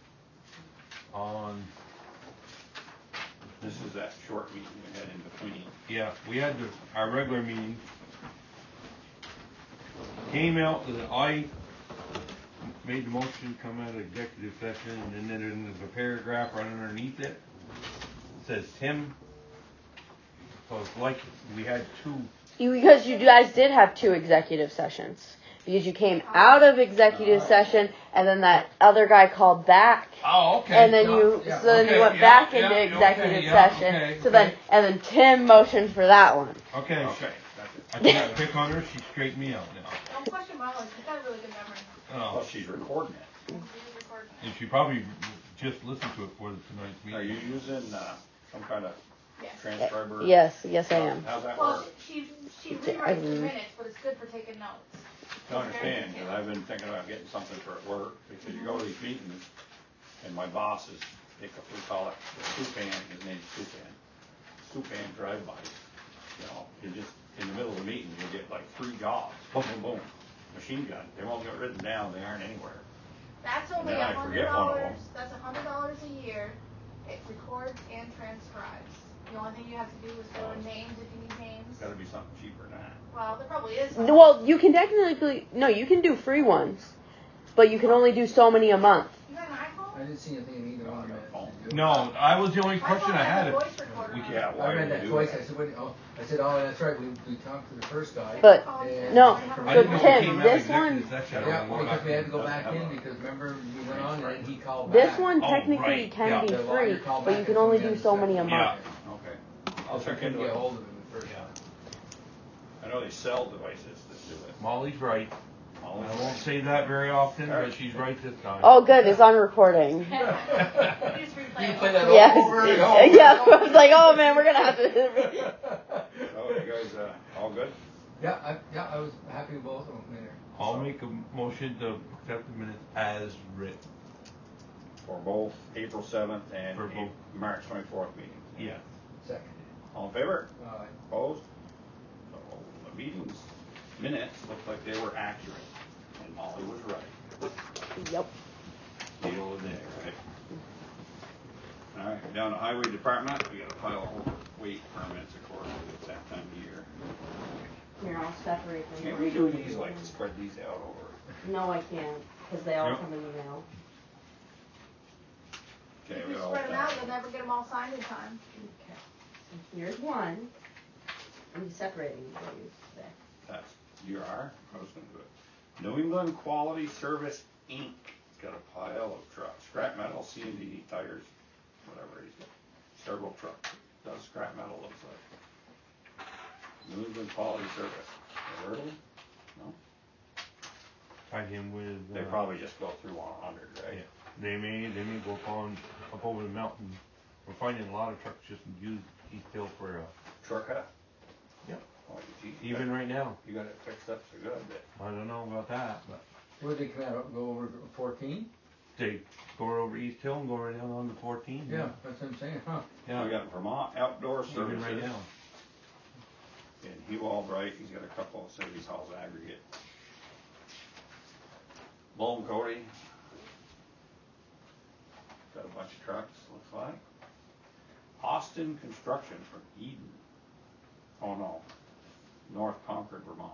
on, This is that short meeting we had in between. yeah, we had the, our regular meeting. Came out that I made the motion to come out of executive session, and then there's a paragraph right underneath it. It says Tim. So it's like we had two. You, because you guys did have two executive sessions. Because you came out of executive session, and then that other guy called back. Oh, okay. And then Yeah, you, yeah, so then okay, you went yeah, back yeah, into okay, executive yeah, session. okay, so then, okay. and then Tim motioned for that one. Okay. Okay, that's it. I can't pick on her. She straightened me out now. Don't question my knowledge, she's got a really good memory. Well, Oh, she's recording it. She's recording. and she probably just listened to it for tonight's Are you meeting. using, uh, some kind of Yes. transcriber? Yes, yes I am. How's that Well, work? she, she Okay, rewrites the um, minutes, but it's good for taking notes. To understand, because I've been thinking about getting something for at work, because you go to these meetings, and my boss is, they ca- we call it the Supan, his name's Supan, Supan drive-bys. You know, you just, in the middle of the meeting, you get like three jobs, boom, boom, boom, machine gun, they won't get written down, they aren't anywhere. That's only And a then I hundred forget one of dollars, them. that's a hundred dollars a year, it records and transcribes. The only thing you have to do is go to names if you need names. It's gotta be something cheaper than that. Well, there probably is. No, well, you can technically, no, you can do free ones. But you can only do so many a month. You got an iPhone? I didn't see anything in either No, one I of got a phone. them. No, I was the only My question phone I has had. a voice recorder We on can- it. Yeah, I why read do that you do twice. that? I said, what, oh, I said, oh, that's right. We, we talked to the first guy. But, and no, I so didn't know we Tim, came out of this executive one, session. Yeah, We're because we had to go Doesn't back have in a- because remember we went on and then he called this back. one Oh, technically right, can yeah. be The lawyer free, called but back you can and only told me do I so had to many a send month. Okay. I'll check into get it. a hold of him first. Yeah. I know they sell devices that do it. Molly's right. All I of won't them. say that very often, but she's right this time. Oh, good, it's on recording. You just replay You it. play that Yes. over and over. Yeah, I was like, oh man, we're gonna have to. Oh, you guys, uh, all good? Yeah, I, yeah, I was happy with both of them there. I'll make a motion to accept the minutes as written. For both April seventh and For both. Ap- March twenty-fourth meetings. Yeah. Second. All in favor? Uh, Opposed? So the meetings minutes looked like they were accurate, and Molly was right. Yep. Deal with there, right? All right, down to highway department, we got a pile of overweight permits, of course, it's that time of year. Here, I'll separate them. Can we do these, like, spread these out over? No, I can't, because they all Yep. come in the mail. Okay, If we you got all spread them out, that. you'll never get them all signed in time. Okay. So here's one. I'm separating these today. That's, you are, I was gonna do it. New England Quality Service Incorporated. It's got a pile of trucks, scrap metal, C and D tires, whatever he's got. Several trucks, does scrap metal looks like. New England Quality Service, ever heard of them? No? Tied him with. They uh, probably just go through on a hundred, right? Yeah. They may, they may go up on, up over the mountain. We're finding a lot of trucks just used East Hill for, uh, Truck cut? Yep. Oh, geez, you even got- right now. You got it fixed up so good that. I don't know about that, but where did they come out? Go over fourteen? they go over East Hill and go right down on the fourteen. Yeah, that's what I'm saying, huh? Yeah. We got Vermont Outdoor Even Services. right now. And Hugh Albright, he's got a couple of cities hauls aggregate. Lowell Cody. trucks, looks like. Austin Construction from Eden. Oh no, North Concord, Vermont.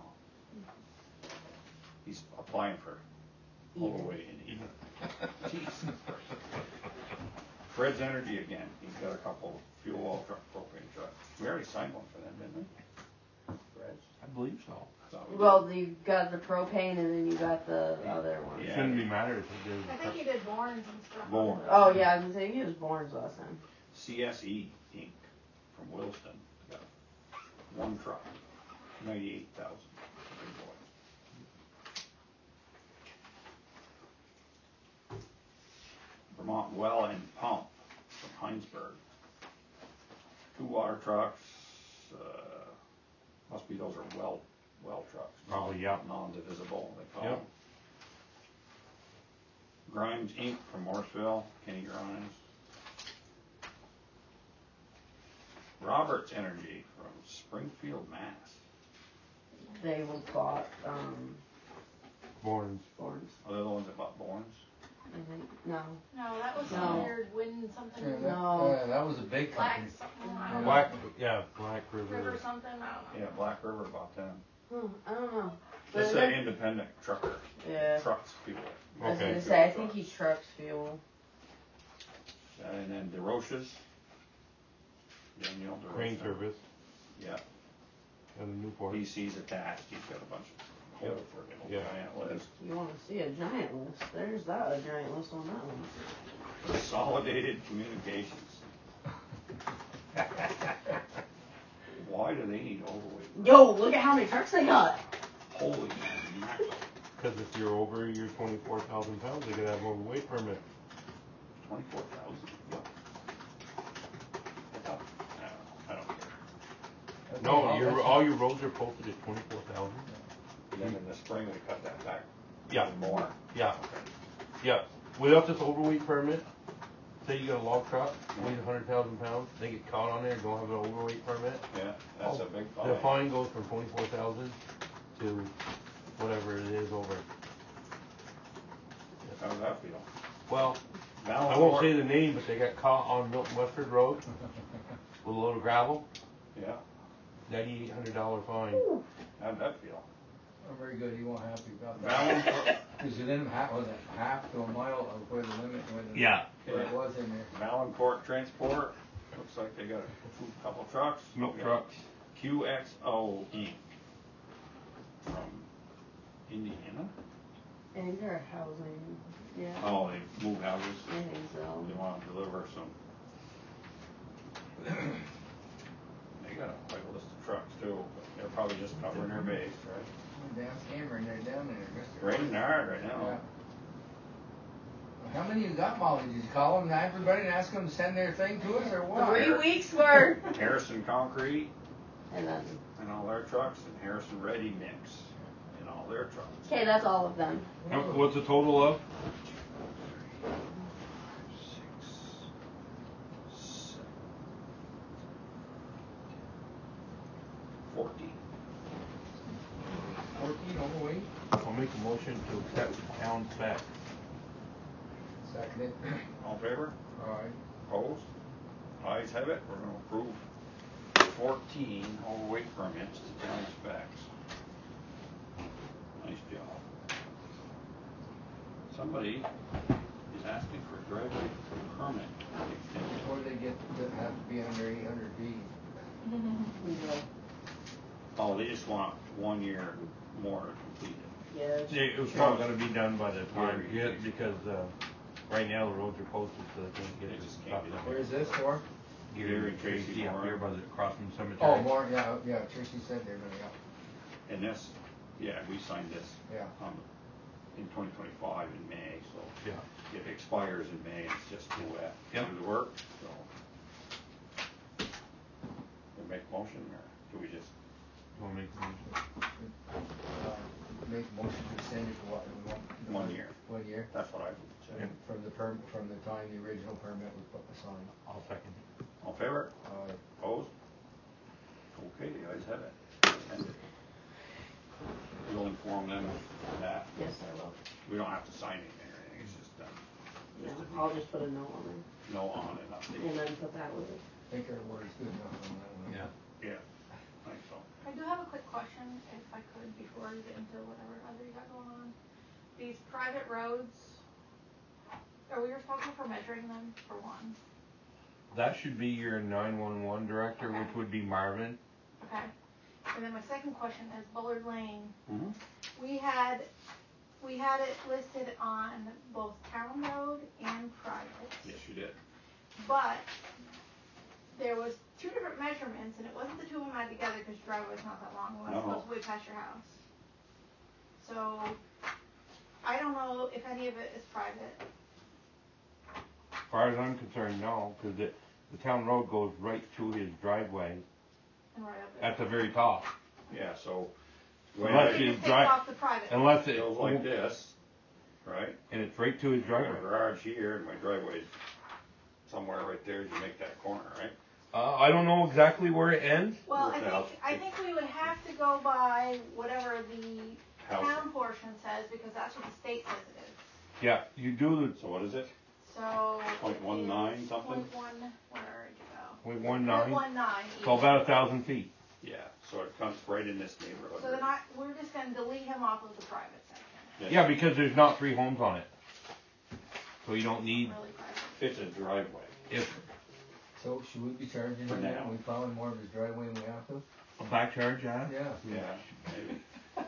He's applying for all the way in Eden. Jeez. Fred's Energy again. He's got a couple fuel oil truck, propane trucks. We already signed one for them, didn't we? Fred's? I believe so. Thought we did. Well, you got the propane and then you got the other one. Yeah. Shouldn't be matters if there's I think you did Borns and stuff. Born. Oh yeah, I was gonna say he was Borns last time. C S E Incorporated from Williston. Got one truck, ninety-eight thousand. Vermont Well and Pump from Heinsberg. Two water trucks. Uh, must be those are well well trucks. Probably, yeah. Non-divisible, they call Yep. them. Grimes Incorporated from Morrisville, Kenny Grimes. Roberts Energy from Springfield, Mass. They were bought um Borns. Borns. Are they the ones that bought Borns? I think no. No, that was No. some weird wind something. Yeah, that, No. uh, that was a big Black company. something. I don't know. Black, yeah, Black River River. something. I don't know. Yeah, Black River bought them. Hmm, I don't know. But This is then- an independent trucker. Yeah. Trucks fuel. I was Okay. gonna say I think he trucks fuel. And then DeRoche's. Daniel DeRoche. Crane service. Yeah. And the Newport. P C's attached. He's got a bunch of Yeah. coal for him. Yeah. Giant list. You want to see a giant list? There's that a giant list on that one. Consolidated Communications. Why do they need overweight? Yo, look at how many trucks they got. Holy mackerel. Because if you're over your twenty-four thousand pounds, they gotta have a weight permit. Twenty-four thousand. I don't, I don't care. No, your all your roads are posted at twenty-four thousand. And then in the spring we cut that back. Yeah. even More. Yeah, yeah. Without this overweight permit, say you got a log truck, weighs a hundred thousand pounds, they get caught on there and don't have an overweight permit. Yeah, that's a big The fine. fine goes from twenty-four thousand to whatever it is over. How does that feel? Well, I Valancourt- won't say the name, but they got caught on Milton Westford Road with a load of gravel, Yeah, ninety-eight hundred dollar fine. how'd that feel? Oh, very good, he won't happy about that. Valancourt, Because within half, was it half to a mile of where the limit, where the, Yeah. where it was in there. Valancourt Transport, looks like they got a couple trucks. Milk We got trucks. Q X O Incorporated from Indiana. And their housing. Yeah. Oh, they move houses. I think so. They want to deliver some. They got a quite a list of trucks too, but they're probably just covering their base, right? Damn hammer in there, down there, mister. Raining hard right Yeah. now. How many you got, Molly? Did you call them, everybody, and ask them to send their thing to us, or what? Three weeks worth. Harrison Concrete And then. and all their trucks, and Harrison Ready Mix and all their trucks. Okay, that's all of them. How- What's the total of? Six, seven, fourteen. Fourteen overweight? I'll make a motion to accept the town spec. Second it. All in favor? Alright. Opposed? Ayes have it. We're going to approve fourteen overweight permits to town specs. Nice job. Somebody is asking for a driveway permit extension. Or they get, they have to be under eight hundred feet. Oh, they just want one year more to complete it. Yeah. It was probably gonna be done by the time, Yeah. yeah, because, uh, right now the roads are posted, so they can't get They it. just can't get it. Where's this for? Gary and Tracy up here by the, across from the cemetery. Oh, more, yeah, yeah, Tracy said they're gonna, yeah, And this, yeah, we signed this yeah. um, in twenty twenty-five in May, so Yeah. it expires in May, it's just too wet to Yeah. do the work, so. We make a motion, or do we just, You wanna make the motion? Uh, Make a motion to extend it for what, one? One year. One year? that's what I would say. And from the perm, from the time the original permit was put aside. I'll second it. All in favor? Uh, Opposed? Okay, the ayes have it. And you'll inform them of that. Yes, I will. We don't have to sign anything or anything, it's just done. No, Just a- I'll just just put a no on there. No on and update. And then put that with it. I think our word is good enough on that one. Yeah, yeah, I think so. I do have a quick question, if I could, before you get into whatever other you got going on. These private roads, are we responsible for measuring them, for one? That should be your nine one one director, Okay. which would be Marvin. Okay. And then my second question is Bullard Lane. Mm-hmm. We had, we had it listed on both town road and private. Yes, you did. But there was two different measurements, and it wasn't the two of them added together because your driveway's not that long. One No. goes way past your house. So I don't know if any of it is private. As far as I'm concerned, no, because the, the town road goes right to his driveway And right up there. at the very top. Yeah, so Unless It you just takes drive, off the private. unless it it, goes like this, right? and it's right to his My driveway. garage here and my driveway's somewhere right there as you make that corner, right? Uh, I don't know exactly where it ends. Well, I Without- think I think we would have to go by whatever the House. town portion says because that's what the state says it is. Yeah, you do So what is it? So Point one nine something? Point one, where did you go? the point one Point nine. one nine. So about a thousand feet. Yeah, so it comes right in this neighborhood. So then I, we're just gonna delete him off of the private section. Yeah, because there's not three homes on it. So you don't need, Really private. It's a driveway. if So should we be charging For him now. now? We plowing more of his driveway than we have to? a back charge, yeah. Yeah. Yeah, maybe.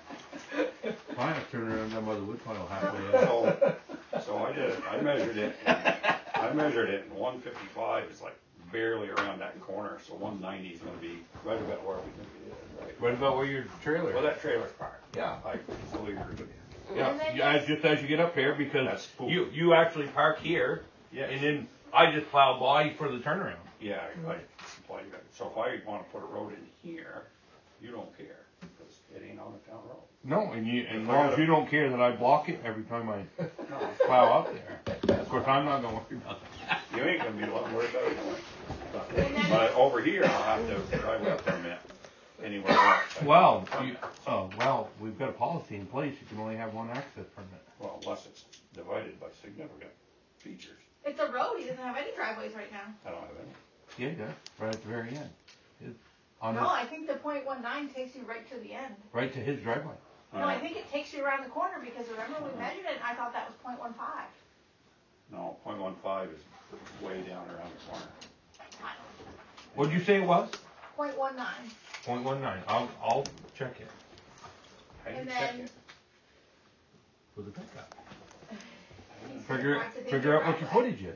I have to turn around that mother wood pile halfway up. So, so I did, it. I measured it, I measured it, and one fifty-five is like barely around that corner, so one ninety is gonna be right about where we think it is, right? What about where your trailer? Well, that trailer's parked. Yeah. I fully agree with you. Yeah, And then yeah, just- just as you get up here, because That's cool. you, you actually park here, Yes. and then I just plow by for the turnaround. Yeah, I, I supply you that. So if I wanna put a road in here, you don't care, because it ain't on the town road. No, and you, and as If I long as gotta- you don't care that I block it every time I plow up there. Of course, I'm not gonna worry about that. You ain't gonna be a lot worried about it anyway. But, And then- but over here, I'll have to driveway permit anywhere else. Well, you, oh, well, we've got a policy in place, you can only have one access permit. Well, unless it's divided by significant features. It's a road, he doesn't have any driveways right now. I don't have any. Yeah, yeah, right at the very end. It's on No, his, I think the point one nine takes you right to the end. right to his driveway. No, I think it takes you around the corner because remember we measured it and I thought that was point one five. No, point one five is way down around the corner. What'd you say it was? Point one nine. Point one nine, I'll, I'll check it How do you And check then- it? with the pickup. He said Figure, it has to be figure out what your driveway. footage is.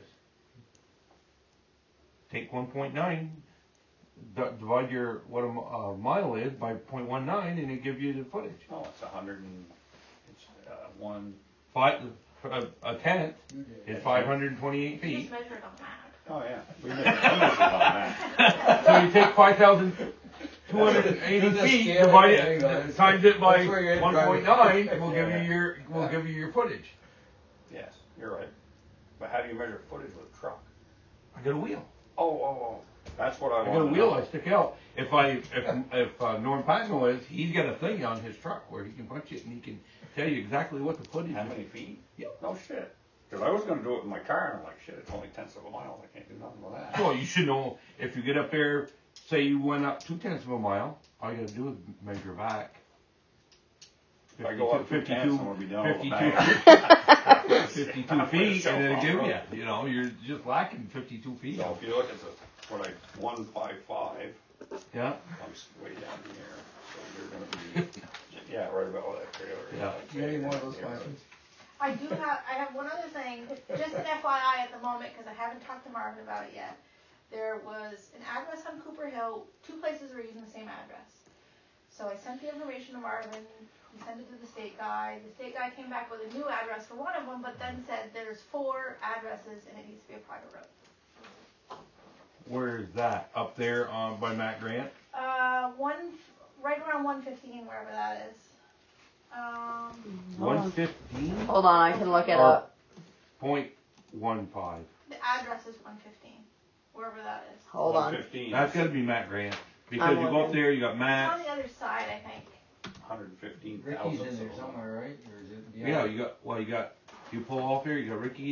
Take one point nine, divide your, what a mi- uh, mile is by point one nine, and it gives you the footage. Oh, it's a hundred and, it's, uh, one, Five, a, a tenth is five hundred and twenty-eight You feet. just measured on that. oh yeah, we measured, I measured on that. So you take five thousand two hundred and eighty Do the feet, scale, divide there you go. it, times it by That's where you're one point nine, will give you Yeah. your, will give you your footage. Yes, you're right. But how do you measure footage with a truck? I got a wheel. Oh, oh, oh, that's what I I want got a to wheel know. I stick out. If I, if, if uh, Norm Patno is, he's got a thing on his truck where he can punch it and he can tell you exactly what the footage How is. many feet? Yep. No shit. Cause I was gonna do it with my car and I'm like, shit, it's only tenths of a mile, I can't do nothing with that. Well, you should know, if you get up there, say you went up two tenths of a mile, all you gotta do is measure back. If I go up two tenths, I'm gonna be down with a bag. fifty-two feet, and it'll give you, you know, you're just lacking fifty-two feet. So if you look at the, what I, one five five, Yeah, I'm s- way down here, so you're gonna be, yeah, right about where that trailer is. Yeah. I'd You say got any more of that those neighborhood. questions? I do have, I have one other thing, just an F Y I at the moment, because I haven't talked to Marvin about it yet. There was an address on Cooper Hill, two places were using the same address. So I sent the information to Marvin, he sent it to the state guy, the state guy came back with a new address for one of them, but then said there's four addresses and it needs to be a private road. where is that? Up there, um, by Matt Grant? Uh, one, right around one fifteen, wherever that is. Um, One fifteen Hold on, I can look it Or- up. point one five. the address is one fifteen, wherever that is. Hold on. one fifteen. That's gotta be Matt Grant, because I'm you go up looking. there, you got It's on Matt, the other side, I think. Hundred and fifteen Ricky's thousand. in there somewhere, right? Or is it beyond? yeah, you got, well, you got, you pull off here, you got Ricky's,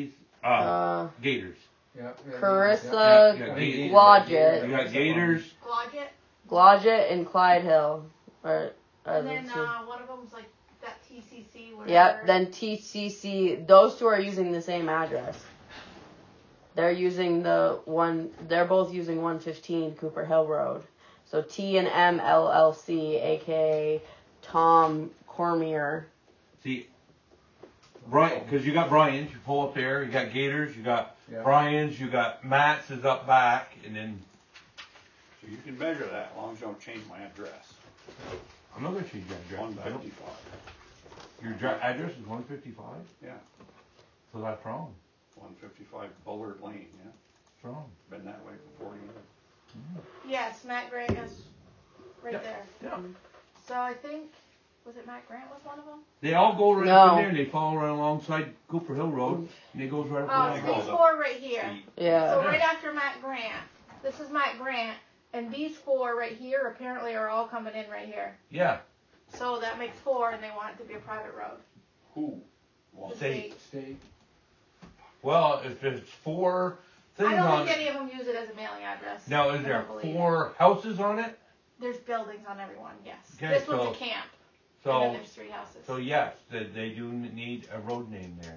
Uh, Uh, Gators. Yeah, yeah, Carissa Yeah, yeah, Blodgett, You got Gators. Blodgett. Blodgett and Clyde Hill. Are, are And the then two. uh, one of them's like that T C C. Whatever. Yep, then T C C, those two are using the same address. They're using the one, they're both using one fifteen Cooper Hill Road. So T and M L L C, aka Tom Cormier. See, Brian, because you got Brian's, you pull up there, you got Gators, you got Yeah. Brian's, you got Matt's is up back, and then So you can measure that as long as you don't change my address. I'm not gonna change that address. One I don't- fifty-five. Your dra- address is one fifty-five, Yeah, so that's wrong. one fifty-five Bullard Lane, yeah. It's wrong. Been that way for forty years. Yes, Matt Grant is right Yeah. there. Yeah. So I think, was it Matt Grant was one of them? They all go right No. up in there, and they follow right alongside Cooper Hill Road, and it goes right up Oh, the so line. these four right here. Yeah. So right after Matt Grant, this is Matt Grant, and these four right here apparently are all coming in right here. Yeah. So that makes four, and they want it to be a private road. Who? Well, The State. State. Well, if there's four things I don't on think it. any of them use it as a mailing address. Now, is I there don't believe. four houses on it? There's buildings on every one, yes. Okay, This one's so- a camp, and then So, there's three houses. so yes, they, they do need a road name there.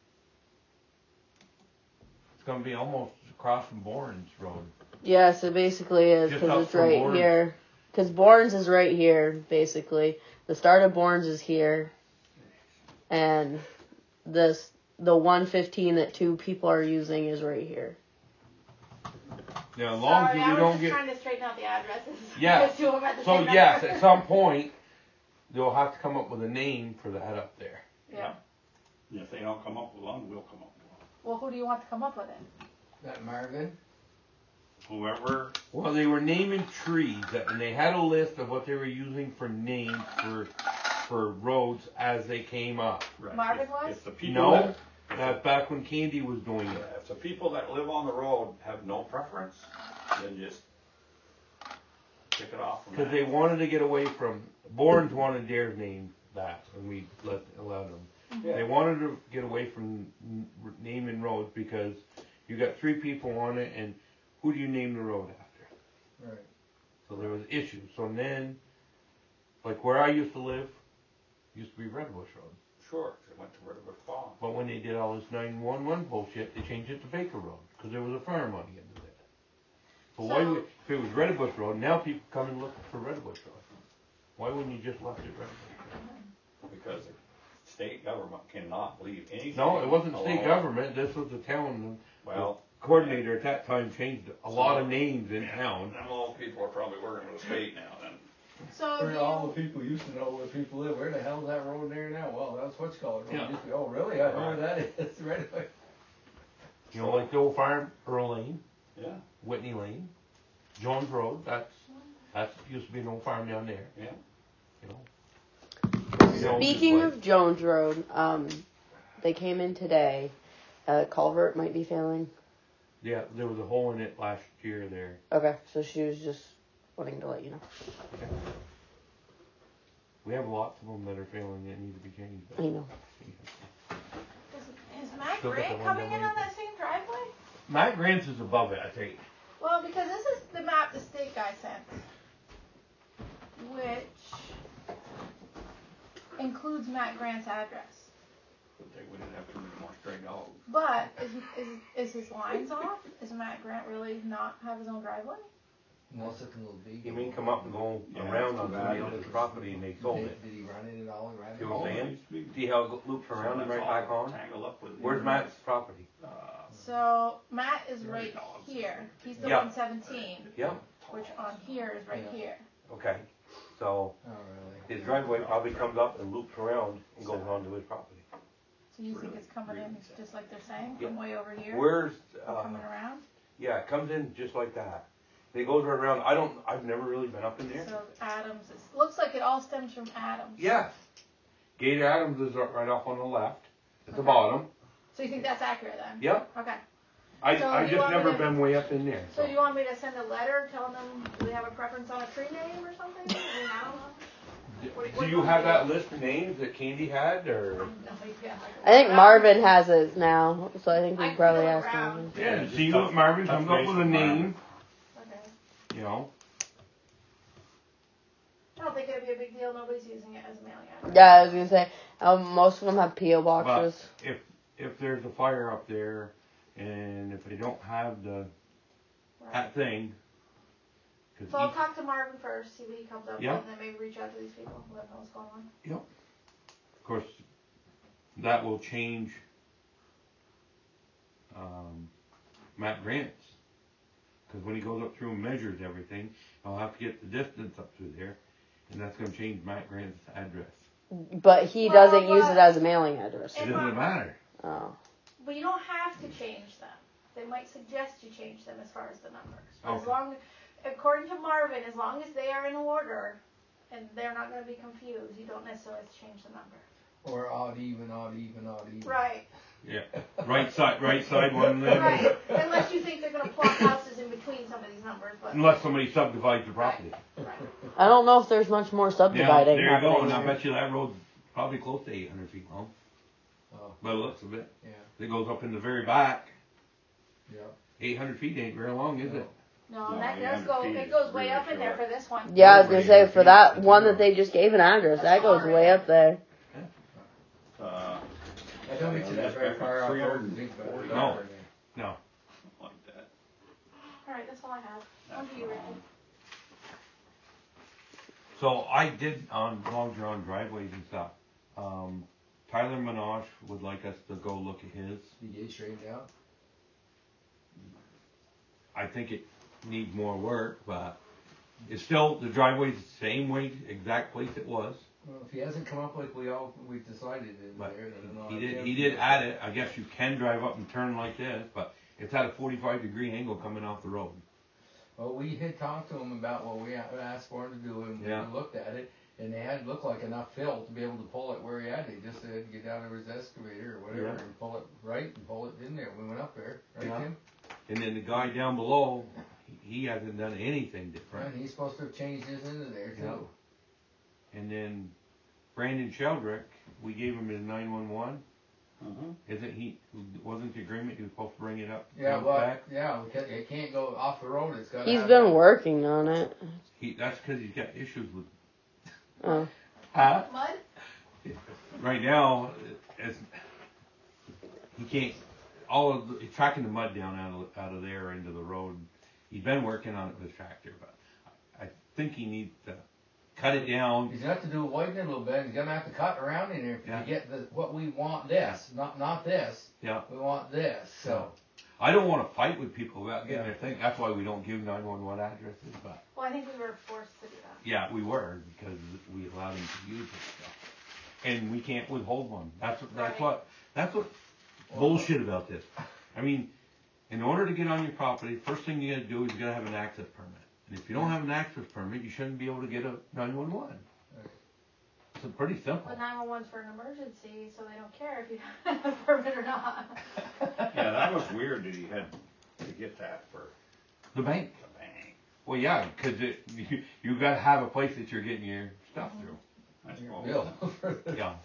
It's gonna be almost across from Bourne's Road. Yeah, so basically is Just because up it's from right Bourne's. here. Because Bourne's is right here, basically. The start of Bourne's is here, and this the one fifteen that two people are using is right here. Now, as long Sorry, as I we was don't just get, trying to straighten out the addresses. Yeah. There's two of them at the so same yes, number. at some point, they'll have to come up with a name for that up there. Yeah. And if they don't come up with one, we'll come up with Well, who do you want to come up with it? That Marvin. one. Whoever, Well, they were naming trees, and they had a list of what they were using for names for for roads as they came up. right. Marvin if, was? If the people No, that, that's back when Candy was doing it. if the people that live on the road have no preference, then just pick it off from Because that. they wanted to get away from, Bourne's wanted their name back, and we let, allowed them. Yeah. They wanted to get away from n- naming roads because you got three people on it, and who do you name the road after? Right. So there was issues. So then, like where I used to live, used to be Redbush Road. Sure, they went to Redwood Farm. But when they did all this nine one one bullshit, they changed it to Baker Road, because there was a farm on the end of it. So why, So- would, if it was Redbush Road, now people come and look for Redbush Road. Why wouldn't you just left it Redbush? Because the state government cannot leave anything. No, it wasn't state alone. government, this was the town. Well, The coordinator at that time changed a lot of names in town. them old people are probably working with the state now then. So do Where all you, the people used to know where people live. Where the hell's that road there now? Well, that's what's called it. Yeah. Used to be, oh, really? I know where that is. Right away. You know, like the old farm, Earl Lane, Yeah, Whitney Lane, Jones Road, that's, that's, used to be an old farm down there, yeah. you know. Jones Speaking is of Jones Road, um, they came in today. A culvert might be failing. Yeah, there was a hole in it last year there. Okay, so she was just wanting to let you know. We have lots of them that are failing that need to be changed. I know. is, is Matt Still got Grant the one coming down in on there. that same driveway? Matt Grant's is above it, I think. Well, because this is the map the state guy sent, which includes Matt Grant's address. But they wouldn't have too many more stray dogs. But is, is, is his lines off? Is Matt Grant really not have his own driveway? No, it's looking a little big. He may come up and go Yeah, around it's on too somebody bad. else's property and they sold Did, it. did he run it at all? Ran See it what all? I'm saying? See how it go- loops around and right back on? Tangle up with. Where's Matt's property? Uh, So Matt is right here. He's the Yeah. one seventeen, Yep, which on here is right here. okay. So Oh, really? his driveway probably comes up and loops around and goes onto his property. So you think it's coming in just like they're saying, Yeah. from way over here, Where's, uh, coming around? yeah, it comes in just like that. It goes right around, I don't, I've never really been up in there. So Adams, it looks like it all stems from Adams. Yeah. Gator Adams is right off on the left, at the Okay. bottom. So you think that's accurate then? Yep. Okay. I, So I you just want me never to- been way up in there. So you want me to send a letter telling them we have a preference on a tree name or something? I mean, I don't know. Do you have that list of names that Candy had, or? I think Marvin has it now, so I think we I probably feel asked around. Marvin. Yeah, see what Marvin comes up with a name, Okay. you know? I don't think it'd be a big deal. Nobody's using it as a mailing address. Yeah, I was gonna say, um, most of them have P O But boxes. if, if there's a fire up there, and if they don't have the, Right. that thing, cause So I'll each- talk to Marvin first, see what he comes up Yeah. with, and then maybe reach out to these people, let them know what's going on. of course, that will change, um, Matt Grant's. Cause when he goes up through and measures everything, I'll have to get the distance up through there, and that's gonna change Matt Grant's address. But he Well, doesn't use but- it as a mailing address. It doesn't matter. Oh. But you don't have to change them. They might suggest you change them as far as the numbers. But as Okay. long, according to Marvin, as long as they are in order, and they're not gonna be confused, you don't necessarily have to change the number. Or odd, even, odd, even, odd, even. Right. Yeah, right side, right side one, then, Right. Unless you think they're gonna plop houses in between some of these numbers, but. unless somebody subdivides the property. Right. I don't know if there's much more Now, subdividing there you go, happening and I there. bet you that road's probably close to eight hundred feet long, Oh, by the looks of it. yeah, It goes up in the very back. yeah. Eight hundred feet ain't very long, is it? No, No, that eight does hundred go, feet it is goes way really up in there short. for this one. Yeah, I was gonna Right. say for that That's one a that they just gave an address, that That's goes alright. way up there. Uh, I don't think that's very far off road to think about it. No. No. like that. Alright, that's all I have. On to you, Ricky. So I did on long drawn driveways and stuff. Um, Tyler Minosh would like us to go look at his. You get straightened out? I think it needs more work, but it's still, the driveway's the same way, exact place it was. Well, if he hasn't come up like we all, we decided in But there, then I'll he have did, him- he did add it. I guess you can drive up and turn like this, but it's at a forty-five degree angle coming off the road. Well, we had talked to him about what we a- asked for him to do, and Yeah. we looked at it, and they had looked like enough fill to be able to pull it where he had. They just had to get down to his excavator or whatever Yeah. and pull it right and pull it in there. We went up there, right, Yeah. Tim? And then the guy down below, he he hasn't done anything different. And he's supposed to have changed his into there too. Yeah. And then Brandon Sheldrick, we gave him his nine one one. Uh-huh. Isn't he, wasn't the agreement he was supposed to bring it up? Yeah, down well, back? yeah, we can't, it can't go off the road. It's got. He's been working on it. He, that's cause he's got issues with, Oh. huh? Mud? Right now, it's, he can't, all of, the, he's tracking the mud down out of, out of there into the road. He's been working on it with his tractor, but I, I think he needs to cut it down. He's gonna have to do whitening a little bit. He's gonna have to cut around in there Yeah. to get the what we want. This, not not this. Yeah. We want this. So. I don't wanna fight with people about getting Yeah. their thing, that's why we don't give nine one one addresses, but, Well, I think we were forced to do that. yeah, we were, because we allowed him to use it, so. And we can't withhold one, that's, what- that's Right. what, that's what bullshit about this. I mean, in order to get on your property, first thing you gotta do is you gotta have an access permit. And if you don't have an access permit, you shouldn't be able to get a nine one one. It's pretty simple. But nine one one's for an emergency, so they don't care if you have a permit or not. Yeah, that was weird that he had to get that for The bank. the bank. Well, yeah, because it you, you got to have a place that you're getting your stuff through. I suppose. Bill. Yeah.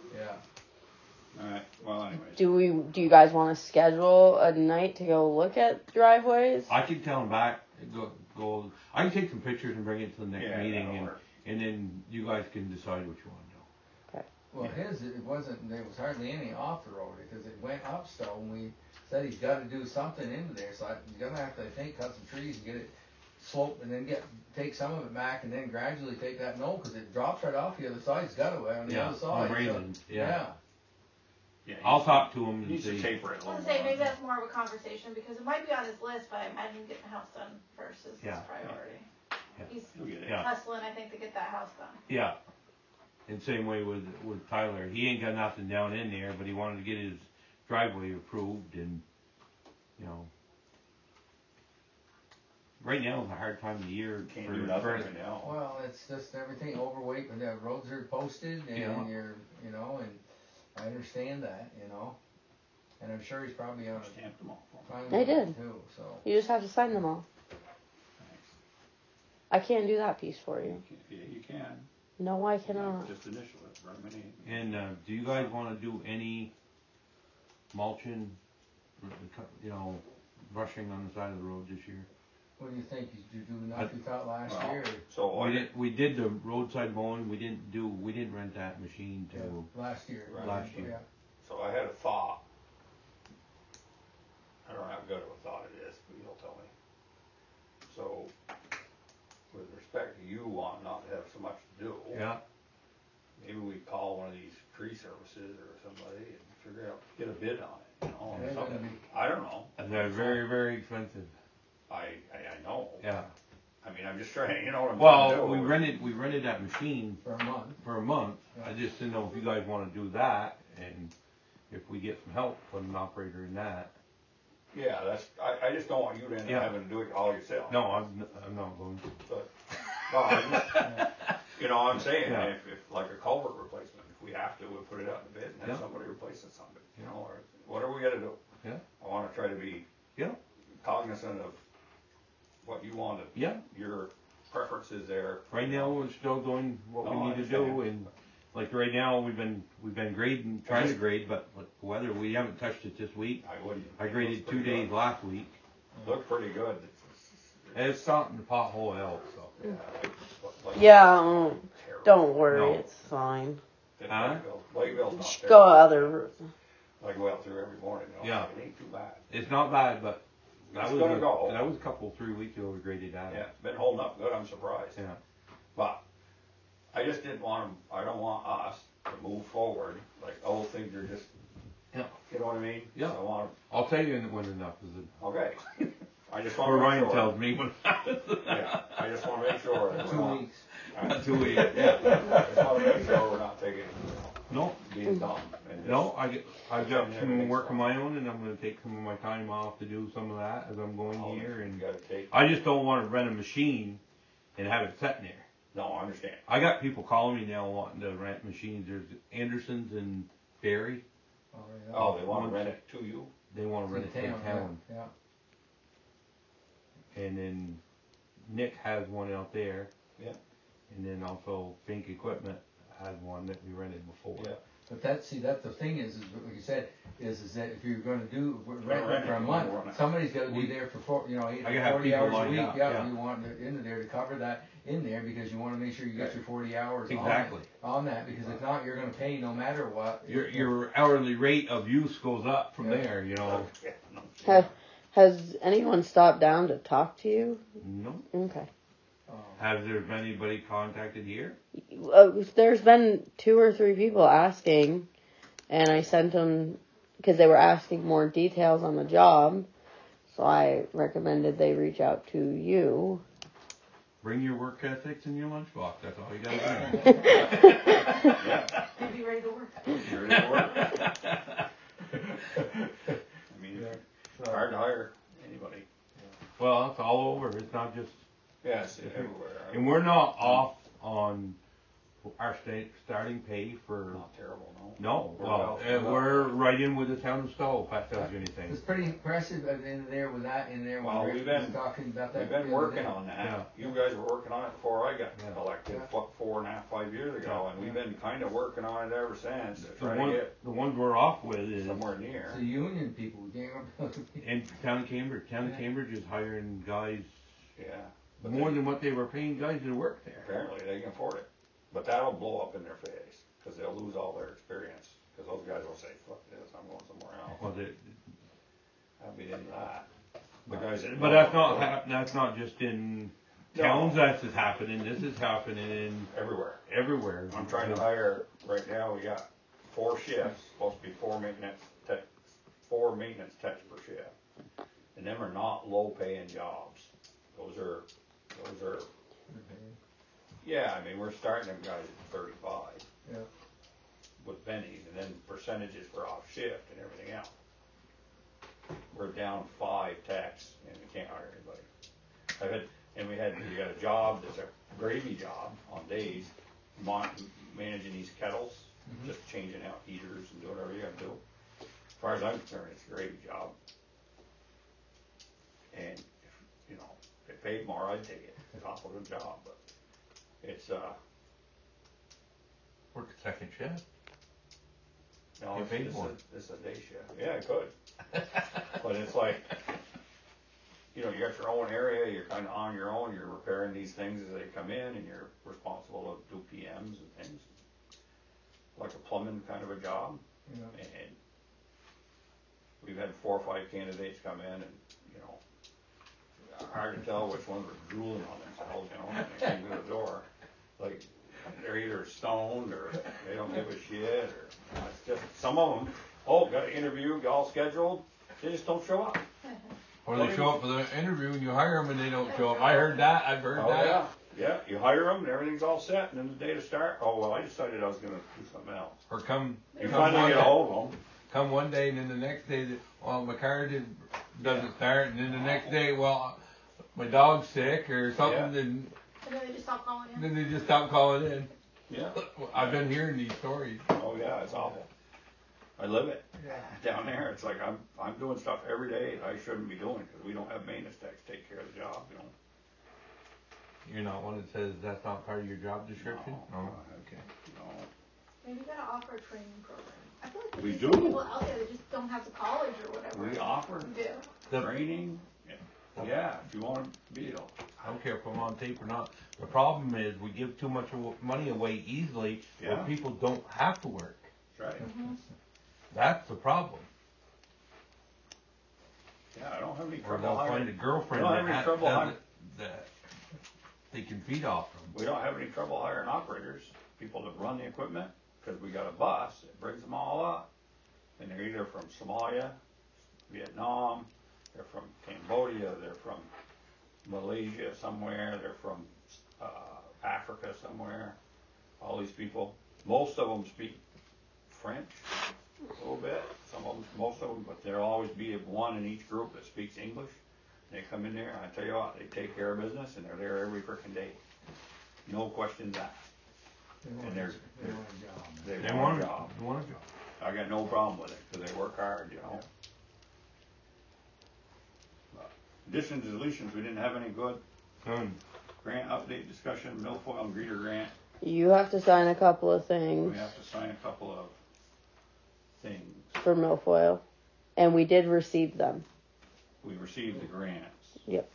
Yeah. Alright, well anyways. Do we? Do you guys want to schedule a night to go look at driveways? I can tell them back. Go go. I can take some pictures and bring it to the next Yeah, meeting, that'll and work. and then you guys can decide what you want to do. Well, his, it wasn't, there was hardly any off the road, because it went up stone. We said he's gotta do something into there, so I- he's gonna have to, I think, cut some trees and get it sloped, and then get, take some of it back, and then gradually take that knoll, cause it drops right off the other side. He's got it on the Yeah, other on side. so- Brandon, yeah. Yeah, he I'll needs talk to- to him he and needs to see. taper it a I was little gonna say, more. maybe that's more of a conversation, because it might be on his list, but I imagine getting the house done first is his Yeah. priority. Yeah. He's He'll get it. Yeah. hustling, I think, to get that house done. Yeah. And same way with with Tyler. He ain't got nothing down in there, but he wanted to get his driveway approved, and you know. Right now is a hard time of the year Can't for, do nothing for right now. Well, it's just everything overweight, when the roads are posted, and Yeah. you're, you know, and I understand that, you know. And I'm sure he's probably on a Stamped them all for me. time They limit did. too, so. You just have to sign them all. Thanks. I can't do that piece for you. Yeah, you can. No, I cannot. Just initial it, write my name. And, uh, do you guys wanna do any mulching, you know, brushing on the side of the road this year? What do you think? Did you do I- enough you thought last Well, year? So We I did, we did the roadside mowing, we didn't do, we didn't rent that machine Yeah, to, last year. Right. Last year. Yeah. So I had a thought. I don't know how good of a thought it is, but you'll tell me. So, with respect to you wanting not to have so much to do, yeah, maybe we call one of these tree services or somebody and figure out, get a bid on it, you know, or They're gonna something. be- I don't know. and they're very, very expensive, I, I, I know. yeah. I mean, I'm just trying, you know what I'm trying to do. Well, we rented, we rented that machine For a month. for a month, I just didn't know if you guys wanna do that, and if we get some help, put an operator in that. Yeah, that's, I, I just don't want you to end Yeah. up having to do it all yourself. No, I'm, n- I'm not going to. But, well, I'm just, you know, I'm saying, Yeah. if, if, like a culvert replacement, if we have to, we'll put it out in bid and have Yeah. somebody replace it somebody, you know, or whatever we gotta do. Yeah. I wanna try to be Yeah. cognizant of what you want to, Yeah, your preferences there. right now, we're still doing what No, we I need to do, understand. and like right now, we've been, we've been grading, trying to grade, but with the weather, we haven't touched it this week. I wouldn't. I graded Looks two pretty days good. last week, Looked pretty good. and it's starting to pothole out, so. Yeah, like- Yeah, um, terrible. don't worry, No. it's fine. Huh? Lakeville's not Just terrible. go other. I go out through every morning, you know, Yeah. it ain't too bad. It's not bad, but that It's was, gonna a- go. that was a couple, three weeks ago we graded that. Yeah, it's been holding up good, I'm surprised. Yeah. But I just didn't want 'em- I don't want us to move forward, like, oh, things are just, Yeah. you know what I mean? Yeah. I want, I'll tell you when enough is enough. okay. I just Or want to Ryan make sure. tells me when. Yeah, I just want to make sure. that we're Two not- weeks. I Two weeks, yeah. just want to make sure we're not taking, No, being dumb. and just- no, I get, I've got Yeah, some everything's work of fine. my own, and I'm gonna take some of my time off to do some of that as I'm going Oh, here, You and gotta take, I just don't wanna rent a machine and have it sitting there. no, I understand. I got people calling me now wanting to rent machines, there's Anderson's and Barry, Oh, yeah. Oh, they want One to rent sec. it to you? they wanna rent It's it in in town. Yeah. And then Nick has one out there. Yeah. And then also Fink Equipment had one that we rented before. Yeah. But that, see, that the thing is, is like you said, is, is that if you're gonna do, rent rent it for a it, month, you wanna- somebody's gotta be there for four, you know, eight I to gotta have forty people hours a lined week, up, yeah, yeah. you want it in there to cover that in there, because you wanna make sure you get your forty hours on it, Exactly. on that, because if not, you're gonna pay no matter what. Your, your hourly rate of use goes up from Yeah. there, you know. Yeah, no. Ha, has anyone stopped down to talk to you? No. Okay. Um, Has there been anybody contacted here? Uh, there's been two or three people asking, and I sent them because they were asking more details on the job. So I recommended they reach out to you. Bring your work ethics and your lunchbox. That's all you gotta do. Yeah. Be ready to work. You're ready to work. I mean, it's hard to hire anybody. Well, it's all over. It's not just, Yeah, it's everywhere. and we're not off on our state starting pay for. Not terrible, no. No, We're well, well- uh, we're right in with the town of Stowe. If that tells you It's anything. pretty impressive at the end of there with that in there, Well, when we've Rick was been- talking about that. We've the been other working day. on that. Yeah. You guys were working on it before I got Yeah. elected, Yeah. what, four and a half, five years ago, and we've been kinda working on it ever since, to The try to one, get the ones we're off with is somewhere near. It's the union people, we can't remember. in town of Cambridge. Town of Yeah. Cambridge is hiring guys Yeah. But more they- than what they were paying guys to work there. Apparently, they can afford it. But that'll blow up in their face, cause they'll lose all their experience, cause those guys will say, fuck this, I'm going somewhere else. Well, they, I'll be into that. The guys that. but that's not hap- that's not just in No. towns. That's is happening. This is happening in Everywhere. everywhere. I'm trying to hire, right now, we got four shifts, supposed to be four maintenance tech, four maintenance techs per shift. And them are not low paying jobs. Those are, those are, yeah, I mean, we're starting them guys at thirty-five. Yeah. With pennies, and then percentages for off shift and everything else. We're down five techs, and we can't hire anybody. I've had, and we had, we got a job that's a gravy job on days, mon- managing these kettles, Mhm. just changing out heaters and doing whatever you gotta do. As far as I'm concerned, it's a gravy job. And, if, you know, if it paid more, I'd take it, it's an awful good job, but it's, uh, second shift. No, You it's, paid it's, more. a, it's a day shift. Yeah, I could. But it's like, you know, you got your own area, you're kind of on your own, you're repairing these things as they come in, and you're responsible to do P Ms and things. Like a plumbing kind of a job. Yeah. And we've had four or five candidates come in, and, you know, hard to tell which ones were drooling on themselves, you know, when they came to the door. Like, they're either stoned, or they don't give a shit, or, you know, it's just, some of them, oh, got an interview, all scheduled, they just don't show up. Or they show up for the interview and you hire them and they don't show up. I heard that. I've heard Oh, that. yeah, yeah, you hire them, and everything's all set, and then the day to start, oh, well, I decided I was gonna do something else. Or come, You come finally one get a day, hold of them. come one day and then the next day, that, well, my car did, doesn't start, and then the next day, well, my dog's sick or something, Yeah. and And then they just stop calling in. then they just stop calling in. Yeah. I've been hearing these stories. Oh, yeah, it's awful. I live it. Down there, it's like I'm I'm doing stuff every day that I shouldn't be doing, because we don't have maintenance techs take care of the job, you know. You're not one that says that's not part of your job description? No. Oh, okay. No. Maybe you gotta offer a training program. I feel like We there's do. people out there that just don't have the college or whatever. We offer We do. The- training. Yeah, if you want to be, you know. I don't care if I'm on tape or not. The problem is we give too much aw- money away easily where Yeah. people don't have to work. That's right. Mm-hmm. That's the problem. Yeah, I don't have any Or trouble they'll hiring. find a girlfriend We don't that, have any ha- trouble that, hiring. that they can feed off from. We don't have any trouble hiring operators, people that run the equipment, because we got a bus that brings them all up, and they're either from Somalia, Vietnam, they're from Cambodia, they're from Malaysia somewhere, they're from uh, Africa somewhere. All these people, most of them speak French a little bit, some of them, most of them, but there'll always be one in each group that speaks English. They come in there, and I tell you what, they take care of business, and they're there every frickin' day. No questions asked. And they're, They want a job. they They want want a a job. They want a job. I got no problem with it, because they work hard, you know. But additions, deletions, we didn't have any good. None. Grant update discussion, milfoil and greeter grant. You have to sign a couple of things We have to sign a couple of things. for milfoil, and we did receive them. We received the grants. Yep.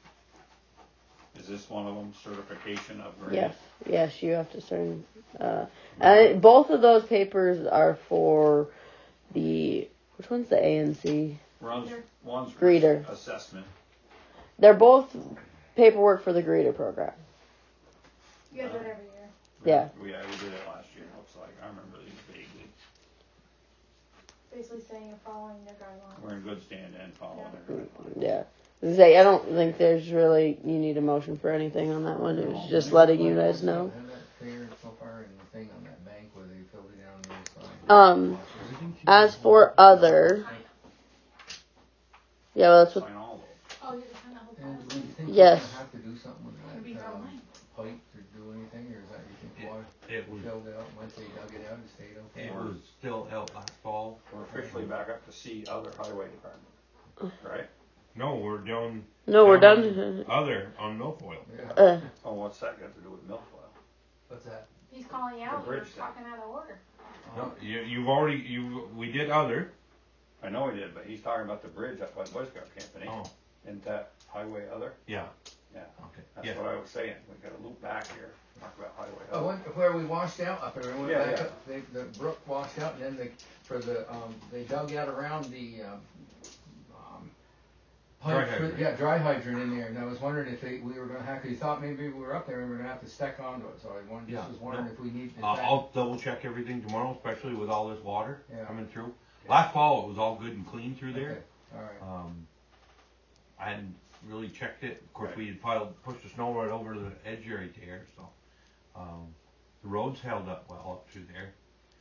Is this one of them, certification of grant? Yes. Yes, you have to sign. Uh, and both of those papers are for the which one's the A N C? Runs, one's Greeter. assessment. They're both paperwork for the greeter program. You guys do it every year. Yeah. We, yeah, we did it last year, it looks like. I remember these vaguely. Basically saying you're following their guidelines. We're in good stand-in following their guidelines. Yeah. Say, I don't think there's really you need a motion for anything on that one. It was just letting you guys know. Have that cleared so far in the thing on that bank where they filled it down the other side? Um, as for other, yeah, well, that's what. Sign all those. Oh, you have to sign the whole And do policy? you think Yes. you're gonna have to do something with It'd be that, her um, line. pipe to do anything, or is that you think water It was, filled out, once they dug it out, it stayed okay? it was still out last fall. We're officially back up to see other highway department, right? No, we're doing. No, we're down done. Other on milfoil. Yeah, Uh, Oh, what's that got to do with milfoil? what's that? He's calling you out, The you're bridge thing. talking out of order. No, you, you've already, you, we did other. I know he did, but he's talking about the bridge up by the Boy Scout camp, and Oh, isn't that highway other? yeah. Yeah. Okay. That's Yeah. what I was saying, we gotta loop back here, talk about highway I other. went where we washed out up there, we went Yeah, back yeah. up, they, the brook washed out, and then they, for the, um, they dug out around the, um, um, Dry pipe for- hydrant. yeah, dry hydrant in there, and I was wondering if they, we were gonna have, cause you thought maybe we were up there and we were gonna have to stack onto it, so I wondered, Yeah, just was wondering no. if we need, if Uh, that- I'll double check everything tomorrow, especially with all this water Yeah. coming through. Last fall it was all good and clean through there. Okay, alright. Um, I hadn't really checked it. Of course, Right. we had piled, pushed the snow right over the edge area there, so, um, the roads held up well up through there.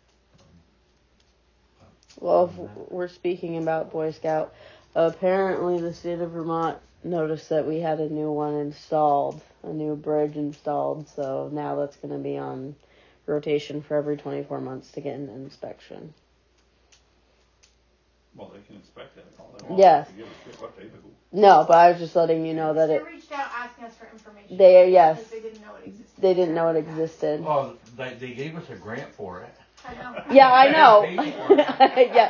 well, if we're speaking about Boy Scout, apparently the state of Vermont noticed that we had a new one installed, a new bridge installed, so now that's going to be on rotation for every twenty-four months to get an inspection. Well, they can inspect it all they want. Yes. They give a shit what they do. No, but I was just letting you know that They it, reached out asking us for information. They- yes. Because they didn't know it existed. they didn't know it existed. Well, they, they gave us a grant for it. I know. Yeah, I know. Yeah.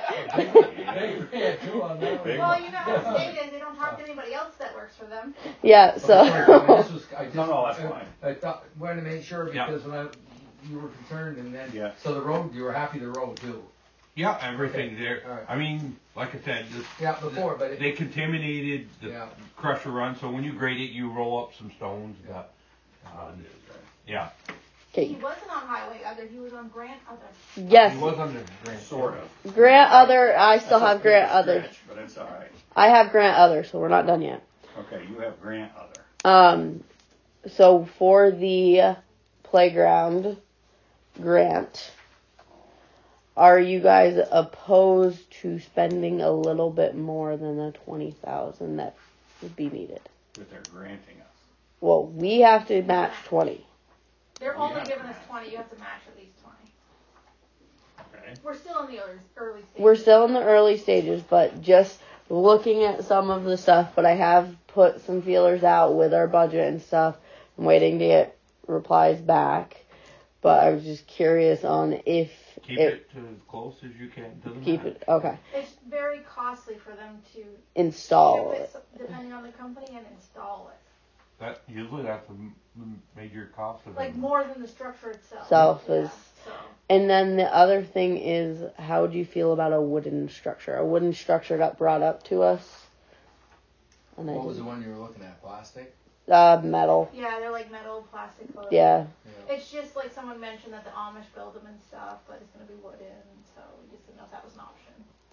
Well, you know how the state is, they don't talk to anybody else that works for them. Yeah, so. This was, I just, No, no, that's I- fine. I thought, wanted to make sure Yeah. because when I, you were concerned and then, Yeah. so the road, you were happy the road too. Yeah, everything Okay. there. All right. I mean, like I said, this, Yeah, before, but it, they contaminated the yeah. crusher run, so when you grade it, you roll up some stones. Yeah. That, um, yeah. He wasn't on highway other, he was on grant other. Yes. He was under grant. Sort of. Grant other, I still That's a have grant bit of a other. stretch, but it's all right. I have grant other, so we're not done yet. Okay, you have grant other. Um, so for the playground grant, are you guys opposed to spending a little bit more than the twenty thousand that would be needed? That they're granting us. Well, we have to match twenty. They're We only have giving to us match. twenty, you have to match at least twenty. Okay. We're still in the early, early stages. We're still in the early stages, but just looking at some of the stuff, but I have put some feelers out with our budget and stuff. I'm waiting to get replies back. But I was just curious on if Keep it, it to as close as you can to the keep match. it okay. It's very costly for them to Install ship it. it, depending on the company, and install it. That usually that's a m- m- major cost of Like it. more than the structure itself. Self Yeah, is, so. and then the other thing is, how do you feel about a wooden structure? A wooden structure got brought up to us. And I What was the didn't- one you were looking at? Plastic? Uh, metal. Yeah, they're like metal, plastic coated. Yeah. Yeah. It's just like someone mentioned that the Amish build them and stuff, but it's gonna be wooden, so we just didn't know if that was an option.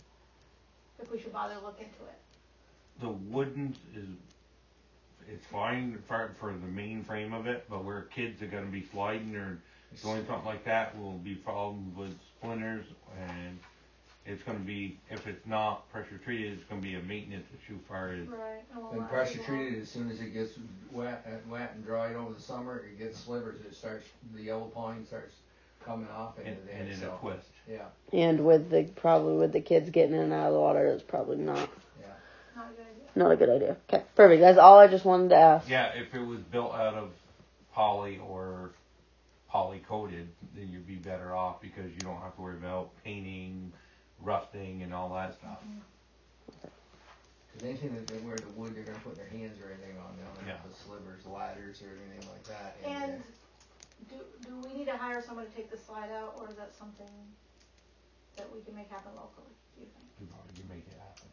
If we should bother look into it. The wooden is it's fine for, for the main frame of it, but where kids are going to be sliding or doing something like that, will be problems with splinters, and it's going to be, if it's not pressure treated, it's going to be a maintenance issue far as Right. And pressure treated, as soon as it gets wet, uh, wet and dried over the summer, it gets slivers. It starts, the yellow pine starts coming off and, into the and in so, a twist. Yeah, And with the probably with the kids getting in and out of the water, it's probably not yeah. Not a good idea. not a good idea. Okay, perfect. That's all I just wanted to ask. Yeah, if it was built out of poly or poly coated, then you'd be better off because you don't have to worry about painting, rusting, and all that stuff. Because anything that they wear the wood, they're gonna put their hands or anything on, they don't Yeah. have the slivers, ladders, or anything like that. And uh, do do we need to hire someone to take the slide out, or is that something that we can make happen locally? Do you think? You probably can make it happen.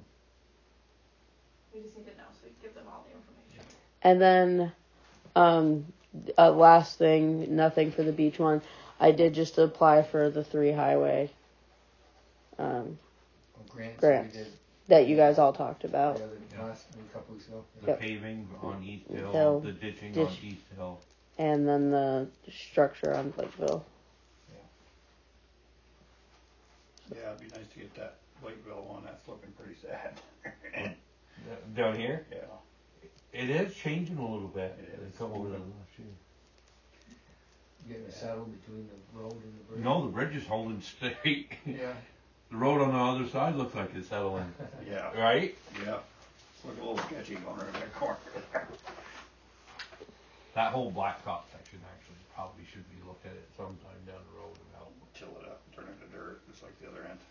We just need to know so we can give them all the information. And then, um, uh, last thing, nothing for the beach one. I did just apply for the three highway, um, oh, grants, grants. we did that you guys all talked the about. other, Yeah. last, a couple weeks ago. The Yep. paving on East Hill, Hill, the ditching ditch. on East Hill. And then the structure on Lakeville. Yeah, it'd be nice to get that Lakeville one. That's looking pretty sad. Down here? Yeah. It is changing a little bit. It is. It's over the last year. Getting it settled between the road and the bridge. No, the bridge is holding straight. Yeah. The road on the other side looks like it's settling. Yeah. Right? Yeah. It's looking a little sketchy going around that corner there. That whole blacktop section actually probably should be looked at it sometime down the road about. Till it up and turn it into dirt, just like the other end.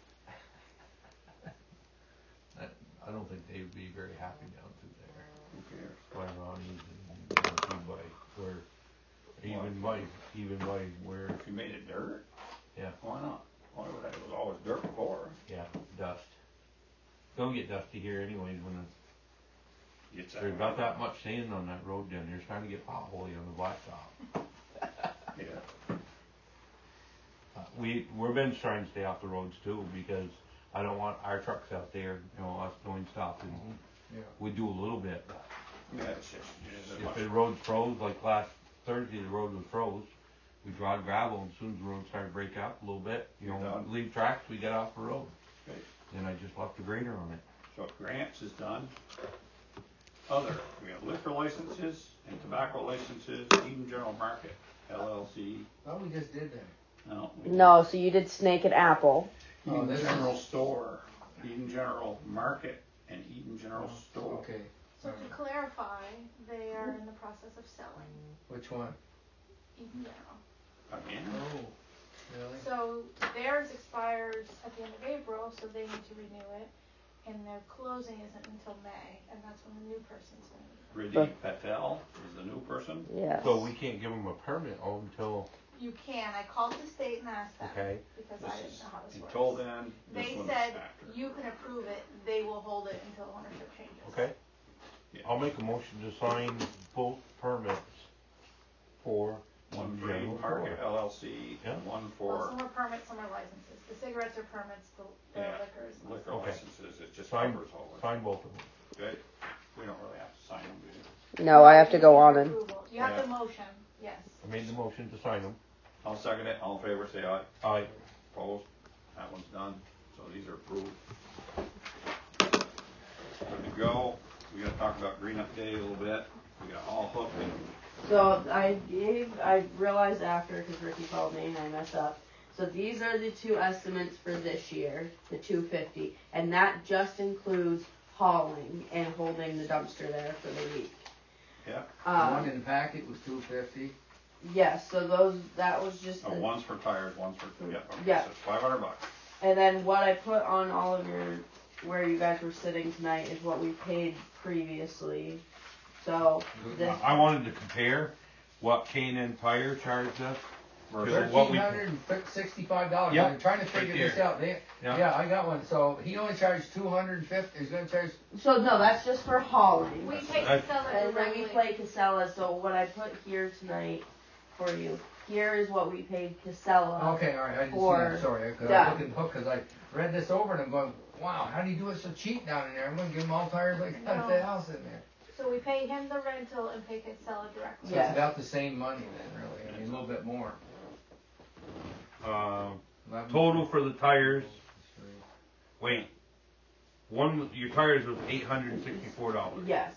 That, I don't think they would be very happy down through there. Who cares? By Ronnie's and down through by where, even by, even by where, If you made it dirt, yeah, why not? Why would I? It was always dirt before. yeah, dust. Don't get dusty here anyways when it's, Gets that there's way. about that much sand on that road down there. It's starting to get potholy on the blacktop. Yeah. Uh, we, we've been trying to stay off the roads too because I don't want our trucks out there, you know, us doing stuff and Yeah. we do a little bit. Yeah, it's just, it's just as If much. the road's froze, like last Thursday, the road was froze. We drive gravel, and as soon as the road started to break up a little bit, you You're know, done. leave tracks, we get off the road. Okay. Then I just left the grader on it. So grants is done. Other, we have liquor licenses and tobacco licenses, Eden General Market, L L C. Oh, we just did that. No. we No, so you did Snake and Apple. Oh, Eden this General is- Store, Eden General Market, and Eden General Store. Okay. So to clarify, they are in the process of selling Which one? Eden General. Again? Oh, really? So theirs expires at the end of April, so they need to renew it, and their closing isn't until May, and that's when the new person's gonna be. Riddhi Patel is the new person. Yes. So we can't give them a permit until, You can, I called the state and asked them, okay, because This I didn't is know how this works. until then, this They one's said after. you can approve it, they will hold it until ownership changes. okay. Yeah. I'll make a motion to sign both permits for One for January New Market fourth. L L C, Yeah. and one Well, for some are permits, some are licenses. The cigarettes are permits, the, the Yeah. liquor is license. liquor Okay. licenses. It just Sign, covers all of it. sign both of them. Okay? We don't really have to sign them, do we? No, I have to You go need on and. approval. You have Yeah. the motion, yes. I made the motion to sign them. I'll second it. All in favor, say aye. Aye. Opposed? That one's done. So these are approved. Good to go. We gotta talk about Green Up Day a little bit. We got all hooked and So I gave, I realized after, because Ricky called me and I messed up. So these are the two estimates for this year, the two fifty, and that just includes hauling and holding the dumpster there for the week. yeah. The Um, one in the packet was two fifty. yes, so those, that was just Oh, the, one's for tires, one's for yeah. Okay, Yeah. so it's five hundred bucks. and then what I put on all of your, where you guys were sitting tonight is what we paid previously. So this, I wanted to compare what K and N Tire charged us to what Thirteen we. hundred and sixty-five dollars. Yep, I'm trying to figure right this there. out. They, Yeah. yeah, I got one. So he only charged two hundred and fifty. He's gonna charge. so no, that's just for hauling. We pay That's- Casella And then directly. we play Casella, so what I put here tonight for you, here is what we paid Casella. Okay, all right. I didn't see Or that. Sorry, because I done. was looking hooked because I read this over and I'm going, wow, how do you do it so cheap down in there? I'm gonna give them all tires like that at No. the house in there. So we pay him the rental and pay Casella directly. So Yeah. it's about the same money then, really. I mean, a little bit more. Uh, Eleven- total for the tires. Wait. One, your tires was eight hundred and sixty-four dollars. Yes.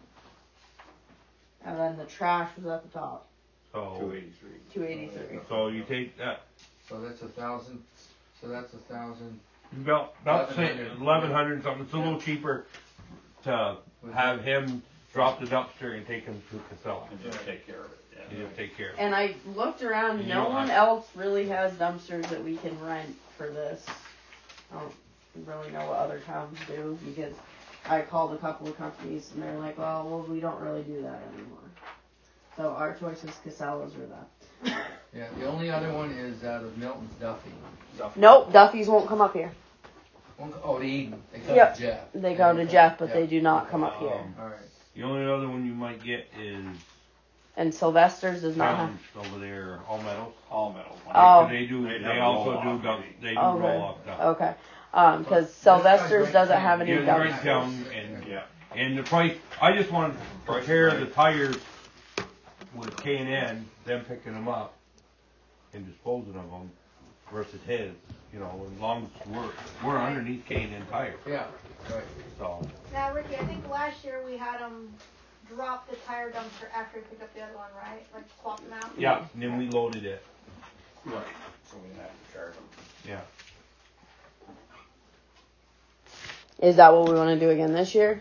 And then the trash was at the top, So, Two eighty-three. two eighty-three. so you take that, So that's a thousand. So that's a thousand. about, about the same, eleven hundred. eleven hundred something, it's a little cheaper to have him drop the dumpster and take him to Casella. And just take care of it. Yeah. You just take care of it. And I looked around, You no don't one have- else really has dumpsters that we can rent for this. I don't really know what other towns do, because I called a couple of companies and they're like, well, well, we don't really do that anymore. So our choice is Casella's or that. Yeah. The only other one is out of Milton's Duffy. Nope, Duffy's won't come up here. One, oh, the Eden. They come Yep. to Jeff. They go to Jeff, but Yeah. they do not come up here. Um, All right. The only other one you might get is And Sylvester's does not have. Towns over there, All Meadows. All metal. Oh. They do, They they have also roll-off, do, dump- maybe. they do Okay. roll off stuff. Okay. Um, cause Sylvester's doesn't have any Yeah, it's right dumpsters. down, and, Yeah. and the price, I just wanted to Price is compare right. the tires with K and N, them picking them up and disposing of them versus his, you know, as long as we're, we're underneath K and N tires, Yeah. Right. so. Now, Ricky, I think last year we had him drop the tire dumpster after he picked up the other one, right? Like swap them out? Yeah, and then we loaded it, Right. So we didn't have to charge them. yeah. Is that what we want to do again this year?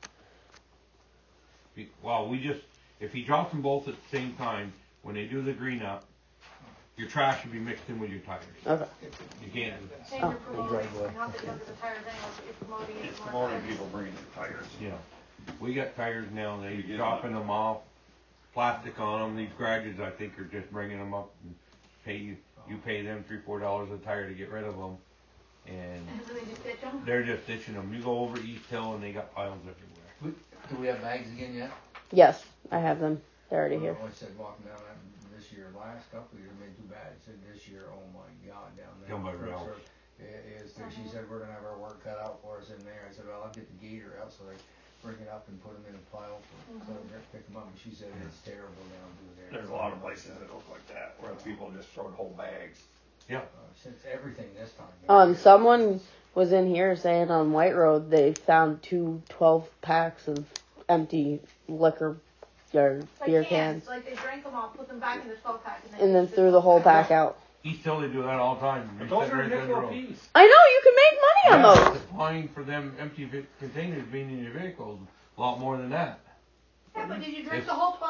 Be- Well, we just, if he drops them both at the same time, when they do the green up, your trash should be mixed in with your tires. Okay. You can't, And you're promoting, not that you don't get the tires anyway, but you're promoting it It's more. promoting tires. people bringing their tires. yeah. We got tires now, they You get dropping them off, plastic on them, these garages I think are just bringing them up and pay you, you pay them three, four dollars a tire to get rid of them. And So they just ditch them? they're just ditching them. You go over East Hill and they got piles everywhere. Do we have bags again yet? Yes, I have them. They're already here. I said walking down that this year, last couple of years made too bad. Said this year, oh my God, down there. Down by First Ralph's. road, It is, she said, we're gonna have our work cut out for us in there. I said, well, I'll get the gator out so they bring it up and put them in a pile for, so they pick them up. And she said, it's terrible down through there. There's a lot of places that look like that, where people just throw whole bags. Uh, since everything this time. Um, someone was in here saying on White Road they found two twelve packs of empty liquor or Like beer cans, cans, like they drank them all, put them back in the twelve pack, and then. and then use threw the whole twelve pack. pack out. East Hill, they do that all the time. They Those sit are right down the nickel road. piece. I know you can make money on Yeah, those. the fine for them empty vi- containers being in your vehicles, a lot more than that. Yeah, but did you drink If- the whole twelve on your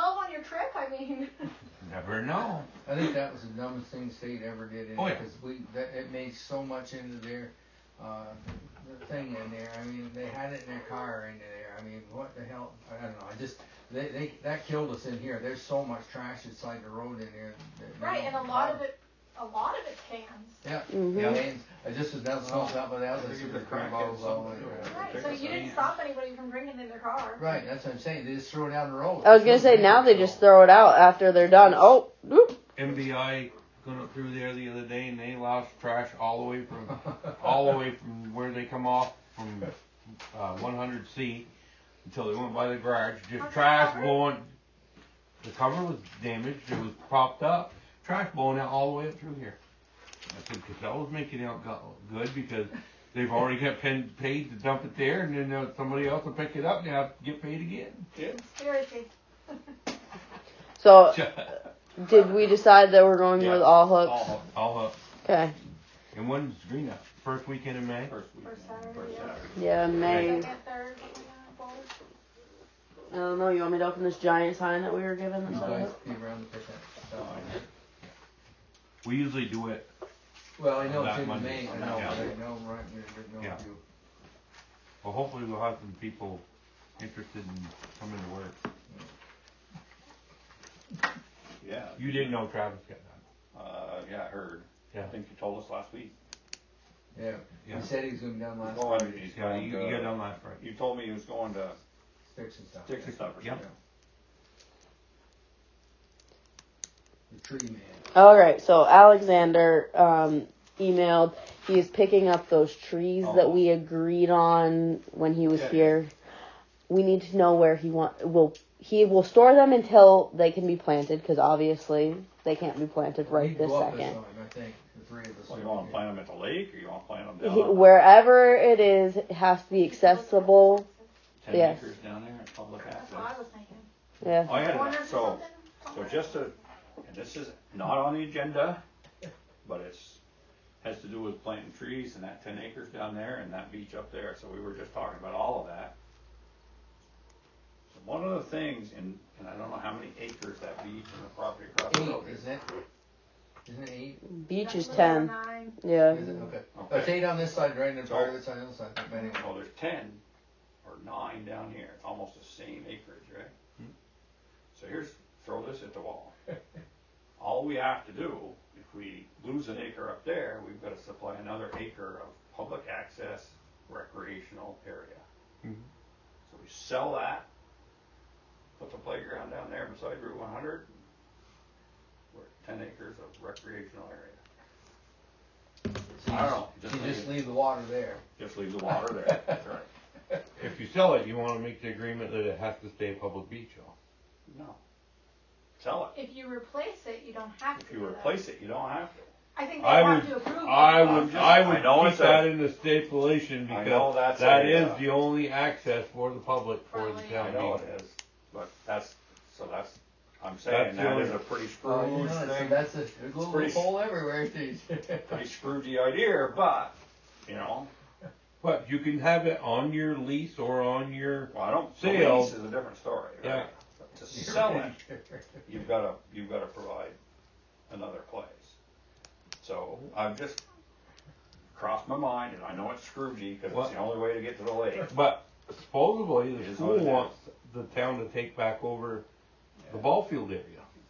trip? I mean. Never know. I think that was the dumbest thing the state ever did, in Oh, it, yeah. because we, that, it made so much into their, uh, the thing in there. I mean, they had it in their car into there. I mean, what the hell? I don't know. I just, they, they, that killed us in here. There's so much trash inside the road in there. that- Right, and a lot of it, a lot of it cans. Yeah, Mhm. yeah. Cans. I just was down smoking out my house. I see the crack crack bottles in all something. over. Right, so you didn't stop anybody from drinking in their car. Right, that's what I'm saying. They just throw it down the road. I was gonna say now they just throw it out after they're done. Oh, whoop. M B I going up through there the other day, and they lost trash all the way from all the way from where they come off from uh, one hundred C until they went by the garage. Just trash blowing. The cover was damaged. It was propped up. Trash blowing out all the way up through here. I said, Casella's making out go- good because they've already got pen- paid to dump it there, and then uh, somebody else will pick it up and they have to get paid again. Yeah. Conspiracy. So, did we decide that we're going Yeah. with all hooks? All hooked. All up. Okay. And when's Green Up? First weekend in May? First weekend, First Saturday, first yeah. Saturday. Yeah, May. Second, third, yeah, fourth. I don't know. You want me to open this giant sign that we were given? You That's guys all? be around to pick that stuff up. We usually do it. Well, I know That it's in Monday. May. I know, Yeah. but I know right near the Yeah. you. Well, hopefully we'll have some people interested in coming to work. Yeah. You didn't know Travis got that. Uh, yeah, I heard. Yeah. I think you told us last week. Yeah. Yeah. He said he was going to be done last Oh, week. I mean, he's Yeah, going you, to, you got done last Friday. you told me he was going to Sticks and stuff. sticks and stuff or Yep. something. The tree man. All right. So Alexander um, emailed. He's picking up those trees Oh. that we agreed on when he was Yeah. here. We need to know where he want. Will he will store them until they can be planted? Because obviously they can't be planted We right need to this go up second. time, I think. The three of us. Well, you want to plant them at the lake or you want to plant them down? He, on wherever it is, it has to be accessible. ten yes. acres down there at public That's access? what I was thinking. Yeah. I had Corners it, or so, something? so just to, and this is not on the agenda, but it's, has to do with planting trees and that ten acres down there and that beach up there, so we were just talking about all of that. So one of the things, and, and I don't know how many acres that beach and the property across the road Eight, is. isn't it? Isn't it eight? Beach is That's ten. nine. Yeah. Is it? Okay. Okay. It's eight on this side, right, and So- part of it's on the other side. But anyway. Well, there's ten or nine down here, it's almost the same acreage, right? So here's, throw this at the wall. All we have to do, if we lose an acre up there, we've got to supply another acre of public access recreational area. Mhm. So we sell that, put the playground down there beside Route one hundred, we're at ten acres of recreational area. So I don't know. you just, you just leave the water there. Just leave the water there, that's right. If you sell it, you want to make the agreement that it has to stay a public beach, though. No. Sell it. If you replace it, you don't have to If you do that. replace it, you don't have to. I think they I have would, to approve it. I I'm would, just- I I would know keep it's a- that in the stipulation I know because that's that a, is uh, the only access for the public for the Probably. town I know beach. it is, but that's, so that's, I'm That's saying the that only- is a pretty Oh, you Scrooge know, so thing, that's a, there's a little pretty- hole everywhere. pretty Scroogey idea, but, you know, But you can have it on your lease or on your, well, I don't, the Sale. lease is a different story, right? Yeah. But to sell it, you've gotta, you've gotta provide another place. So I've just crossed my mind, and I know it's Scroogey, cause What? it's the only way to get to the lake. but supposedly It the is school what it is. wants the town to take back over the ball field area.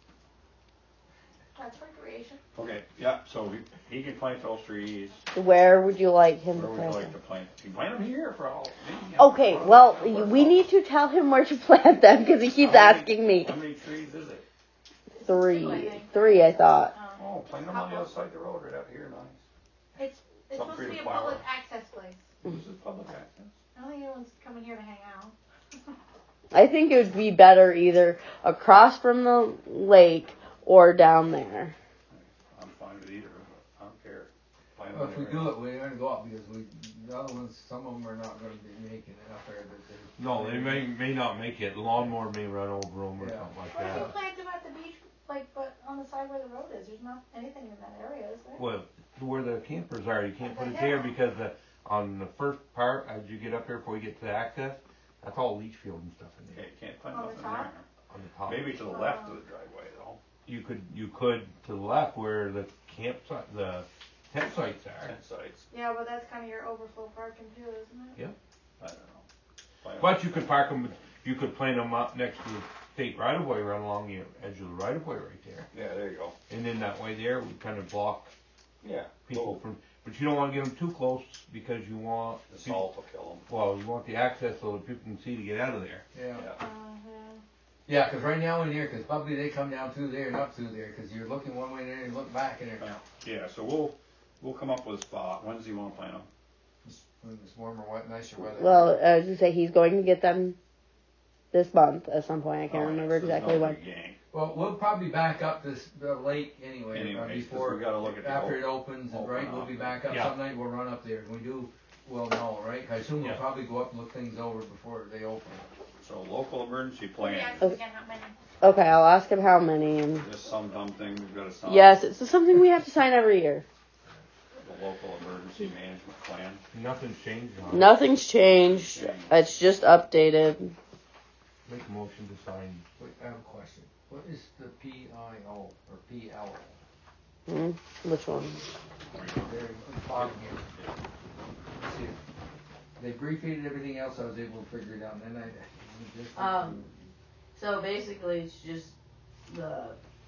That's recreation. Okay, yeah, so he, he can plant those trees, Where would you like him where to would you plant like them? to plant, you can plant them here for all, me. Okay, well, we need to tell him where to plant them because he keeps How many- asking me. How many trees is it? Two, I Three. think. Three, I thought. Um, Oh, plant them on the other side of the road right out here, nice. It's, it's Something supposed for to you be a to plow public on. access place. This is public access. I don't think anyone's coming here to hang out. I think it would be better either across from the lake or down there. I'm fine with either, but I don't care. Plant Well, them if we anywhere. do it, we're gonna go up because we, the other ones, some of them are not gonna be making it up there. That they- No, they may, may not make it. Lawnmower may run over them or Yeah. something like What if you that. plant them at the beach, like, but on the side where the road is? There's not anything in that area, is there? Well, where the campers are, you can't At put the it there hill. because the, on the first part, as you get up here before you get to the access, that's all leach field and stuff in Yeah, there. you can't plant On the nothing there. top? on the top. Maybe to the left of the driveway though. You could, you could to the left where the campsite, the tent sites are. Tent sites. Yeah, but that's kind of your overflow parking too, isn't it? Yeah. I don't know. But you could park them, you could plant them up next to the state right of way, right along the edge of the right of way right there. Yeah, there you go. And then that way there would kind of block Yeah. people Little, from, but you don't want to get them too close because you want, the people, salt will kill them. well, you want the access so that people can see to get out of there. Yeah. Yeah. Uh, Yeah, because right now in here, because probably they come down through there and up through there, because you're looking one way there and look back and Yeah. Yeah, so we'll, we'll come up with a spot. When does he want to plant them? when it's warmer, wet, nicer weather. Well, I was gonna say he's going to get them this month at some point. I can't Oh, yeah, remember so there's exactly no when. big yank. Well, we'll probably back up this the lake anyway, uh, Anyways, 'cause before we gotta look at the after op- it opens, and open right, we'll up. be back up Yeah. some night. We'll run up there. If we do, we'll know, right? I assume we'll Yeah. probably go up and look things over before they open. So local emergency Let me plan, ask you again how many. Okay, I'll ask him how many. And just some dumb thing we've got to sign. yes, it's something we have to sign every year. The local emergency management plan. Nothing's changed on it. Nothing's changed. It's just updated. Make a motion to sign. Wait, I have a question. What is the P I O or P L O? Hmm? Which one? There, at the bottom here. Let's see. They abbreviated everything else. I was able to figure it out, and then I just. Um, so basically, it's just the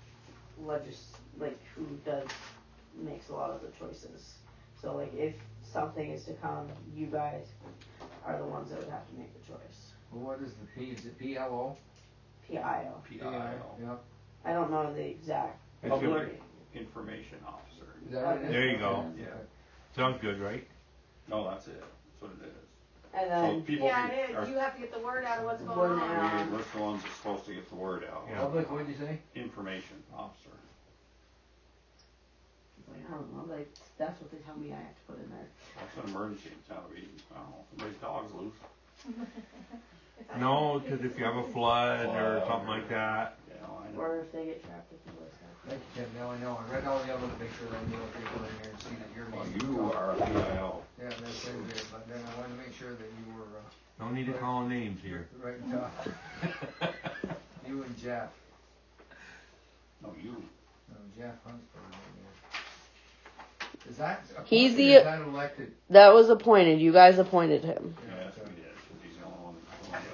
legis like who does makes a lot of the choices. So like if something is to come, you guys are the ones that would have to make the choice. Well, what is the P? Is it P L O? P I O. P I O. Yeah. I don't know the exact. Public Information Officer. Is that what it is? There you go. Yeah. Sounds good, right? No, that's it. That's what it is. And So then people Yeah, can- it are- is. You have to get the word out of what's going Word on. out. we- we're the ones that's supposed to get the word out. Yeah. Public, what'd you say? Information Officer. I don't know. Like that's what they tell me I have to put in there. That's an emergency. It's not a, I don't know, somebody's dog's loose. No, because if you have a flood or something like that. You know, I know. Or if they get trapped with the list. Thank you, Tim. Now I know. I read all the other pictures. I knew what they put in there and see that you're. Well, you are a P I O. Yeah, that's in there, but then I wanted to make sure that you were, uh, No need to call names here. right in top. You and Jeff. No, you. No, Jeff Huntsberg in there. Is that He's appointed the- or is that elected? That was appointed. You guys appointed him. Yes, we did, because he's the only one that's going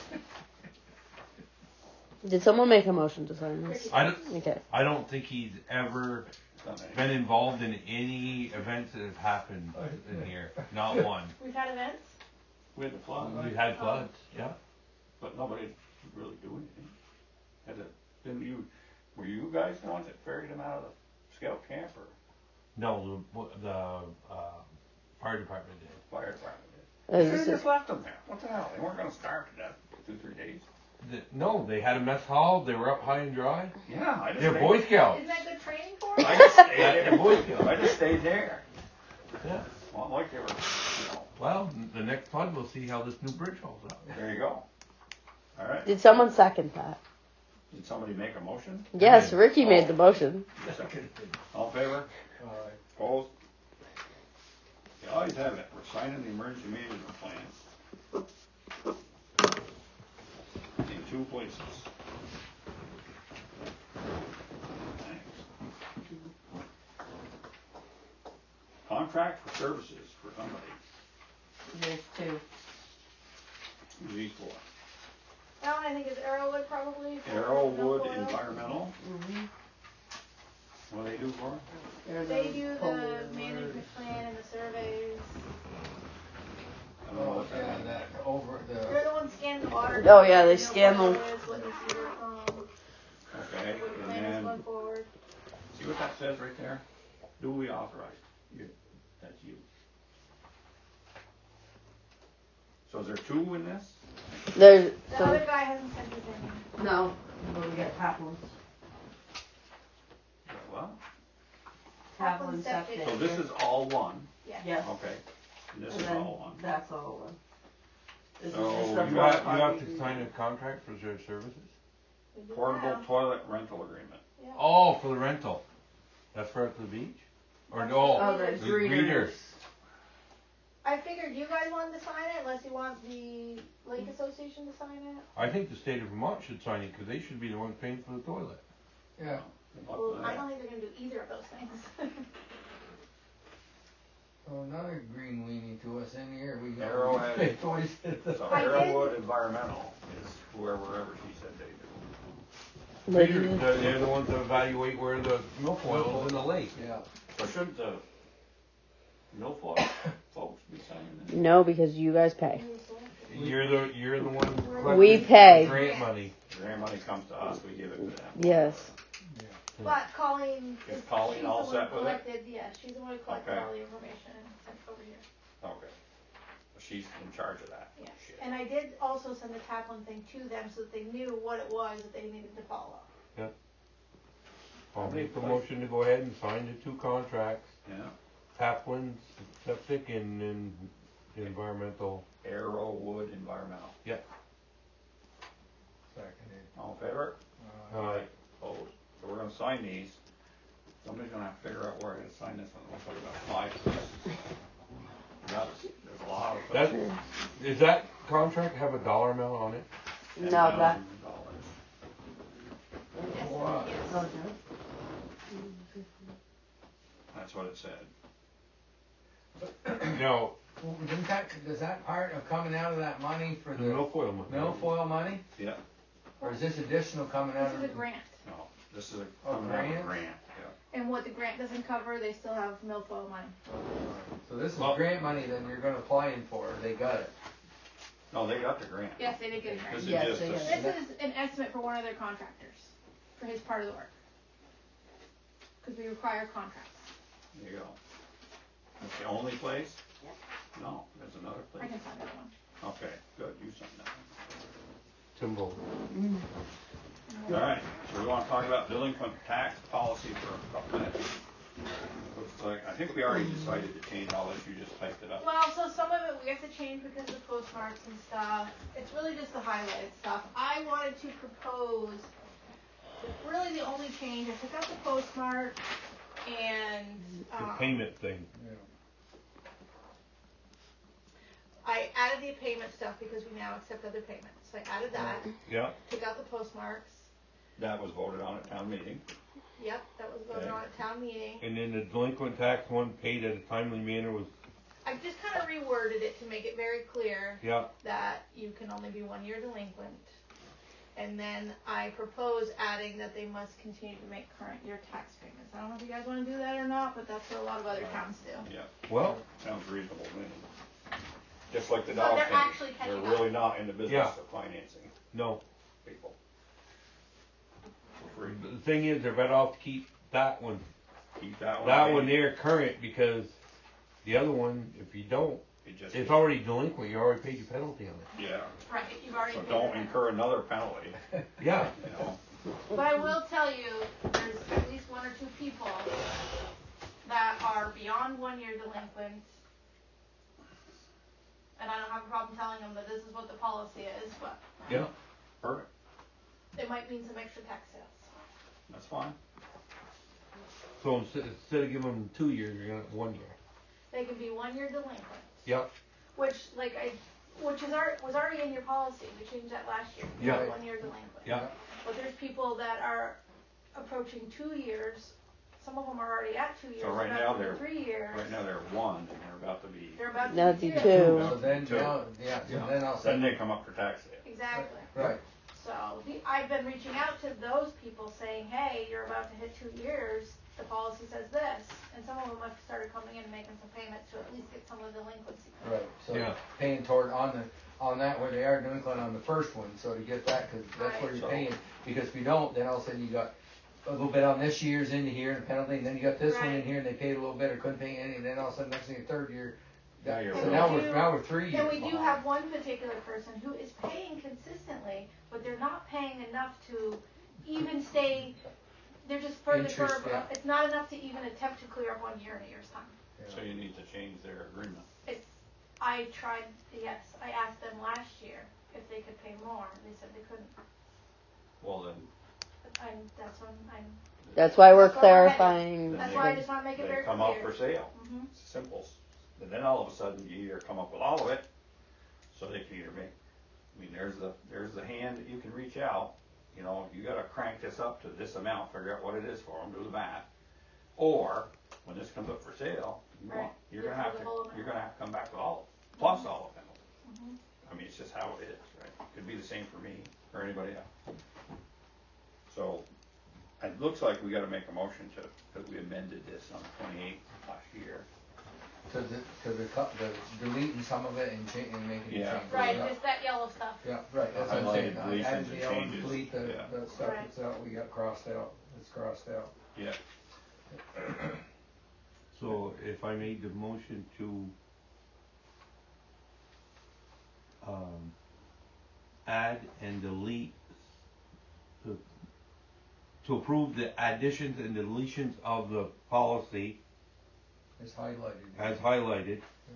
to Did someone make a motion to sign this? I don't, Okay. I don't think he's ever been involved in any events that have happened in here. Not one. We've had events. We had the flood, We right? had floods, yeah. But nobody really do anything. Had to, didn't you, were you guys the ones that ferried them out of the scout camp or No, the, the uh, fire department did. fire department Uh, did? You this should've is- just left them there. What the hell? They weren't gonna starve to death for two, three days. The, no, they had a mess hall. They were up high and dry. Yeah, I just They're stayed- Boy Scouts. Isn't that good training for I us? just stayed They're there. Boy Scouts. I just stayed there. Yeah. Well, like they were, you know, Well, the next flood we'll see how this new bridge holds up. there you go. All right. Did someone second that? Did somebody make a motion? Yes, Ricky made the motion. Second. All in favor? All right. Opposed? You always have it. We're signing the emergency management plan. In two places. Thanks. Contract for services for somebody. There's two. Who's these for? That one I think is Arrowwood probably. for Arrowwood milfoil. Environmental. Mm-hmm. What do they do for? They do the management plan and the surveys. I don't know Oh, what that yeah, is. that over They're the. the ones scanning the water. Oh, yeah, they know scan what them. it is, What needs to be worked on. Okay, What the and plan is then, going forward. see what that says right there? Duly authorized. You, that's you. So is there two in this? There's The some. other guy hasn't sent his in. No, but we got Taplin. What? Taplin septic. So this is all one, Yeah. Yes. okay, and this And is then all one. that's all one. This So is just you the You front have, you part have we to can sign do. a contract for their services? We do Portable now. toilet rental agreement. Oh, for the rental. That's for at the beach? Or no? Oh, the the greeters. I figured you guys wanted to sign it unless you want the Lake Association to sign it. I think the state of Vermont should sign it, cause they should be the ones paying for the toilet. Yeah. Well, I don't think they're gonna do either of those things. So another green weenie to us in here, we got. Arrow has- Big voice. So I did- Arrowwood Environmental is whoever, wherever she said they do. They're, they're they're the ones that evaluate where the milfoil is in the lake. Yeah. So shouldn't the milfoil folks be signing it? No, because you guys pay. You're the, you're the one We collecting pay. grant money. Grant money comes to us, we give it to them. Yes. But Colleen, Is is- Colleen she's all the one set who with it? collected, yeah, she's the one who collected Okay. all the information and sent it over here. Okay. She's in charge of that. Yeah. Shit. And I did also send the Taplin thing to them so that they knew what it was that they needed to follow. I'll make the motion to go ahead and sign the two contracts, Yeah. Taplin's septic and then the environmental. Arrowwood Environmental. Seconded. All in favor? Uh, Opposed? So we're gonna sign these. Somebody's gonna have to figure out where to sign this one. Looks like about five places. That's, there's a lot of that, places. is that contract have a dollar amount on it? Ten No, that. thousand dollars. Wow. That's what it said. No, Well, Does that, does that part of coming out of that money for the the milfoil money. milfoil money? Yeah. Or is this additional coming out This of? is a grant. No, this is a, Oh, coming out of a grant? grant, yeah. And what the grant doesn't cover, they still have milfoil money. So this is Well- grant money that you're gonna apply in for, they got it. No, they got the grant. Yes, they did get a grant. This is Yes, just they a- got This is an estimate for one of their contractors, for his part of the work. Cause we require contracts. There you go. That's the only place? Yep. No, there's another I place. can find that one. Okay, good, you signed that Timbo. one. Alright, so we wanna talk about delinquent tax policy for a couple minutes. Looks like, I think we already decided to change all this, you just typed it up. Well, so some of it we have to change because of the postmarks and stuff. It's really just the highlighted stuff. I wanted to propose, really the only change, I took out the postmark and, The um, payment thing. I added the payment stuff because we now accept other payments. So I added that, Yeah. took out the postmarks. That was voted on at town meeting. Yep, that was voted Okay. on at town meeting. And then the delinquent tax one paid at a timely manner was, I just kind of reworded it to make it very clear yeah, that you can only be one year delinquent. And then I propose adding that they must continue to make current year tax payments. I don't know if you guys want to do that or not, but that's what a lot of other towns do. Yeah, well, sounds reasonable to me. Just like the But dog they're thing. actually They're catching really not in the business Yeah. of financing no. people. For free. The thing is, they're better off to keep that one, Keep that one. that paid. one there current, because the other one, if you don't, It just, it's already delinquent, you already paid your penalty on it. yeah, Right, you've already so paid don't that. incur another penalty, Yeah, you know. But I will tell you, there's at least one or two people that are beyond one year delinquent. And I don't have a problem telling them that this is what the policy is, but yeah. Perfect, it might mean some extra tax sales. that's fine. So instead, instead of giving them two years, you're gonna, one year. They can be one year delinquent. Yep. Which, like I, which is already, was already in your policy, we changed that last year. Yeah. One year delinquent. Yeah. But there's people that are approaching two years, some of them are already at two years, So right about now to be they're- three years. Right now they're one and they're about to be, They're about to Now be do two. two. So then, Two. now, yeah, so Yeah. then I'll then say, they come up for tax sale. Exactly. right, So the, I've been reaching out to those people saying, hey, you're about to hit two years, the policy says this, and some of them have started coming in and making some payments to at least get some of the delinquency. right, so Yeah. paying toward on the, on that where they are delinquent on the first one, so to get that, cause that's where you're Right. paying, because if you don't, then all of a sudden you got a little bit on this year's into here and penalty, and then you got this one in Right. here and they paid a little bit or couldn't pay any, and then all of a sudden next thing, your third year. Now you're So And now we we're, do- now we're three years And we do behind. have one particular person who is paying consistently, but they're not paying enough to even stay, they're just further, Interest, further, yeah. it's not enough to even attempt to clear up one year in a year's time. So you need to change their agreement. It's, I tried, yes, I asked them last year if they could pay more, and they said they couldn't. Well, then, But I'm, that's when I'm, That's why we're That's why we're headed. clarifying. Then that's they- why I just wanna make it they very come clear. up for sale. Mhm. Simple. And then all of a sudden, you either come up with all of it, so they can either make, I mean, there's the, there's the hand that you can reach out, you know, you gotta crank this up to this amount, figure out what it is for them, do the math. Or, when this comes up for sale, you want, Right. you're Yeah, gonna have for to, the whole amount. you're gonna have to come back with all of it, plus all of them. Mhm. I mean, it's just how it is, right? Could be the same for me or anybody else. So, it looks like we gotta make a motion to, that we amended this on the twenty-eighth last year. To the, to the, cut- the deleting some of it and cha- and making Yeah. it change. Right, Yeah. just that yellow stuff. Yeah, right, that's what I'm saying. Highlighted I deletions added and the element changes. delete, the, Yeah. the stuff Right. that's out, we got crossed out, it's crossed out. Yeah. So if I made the motion to um, add and delete, to, to approve the additions and deletions of the policy It's highlighted. as highlighted.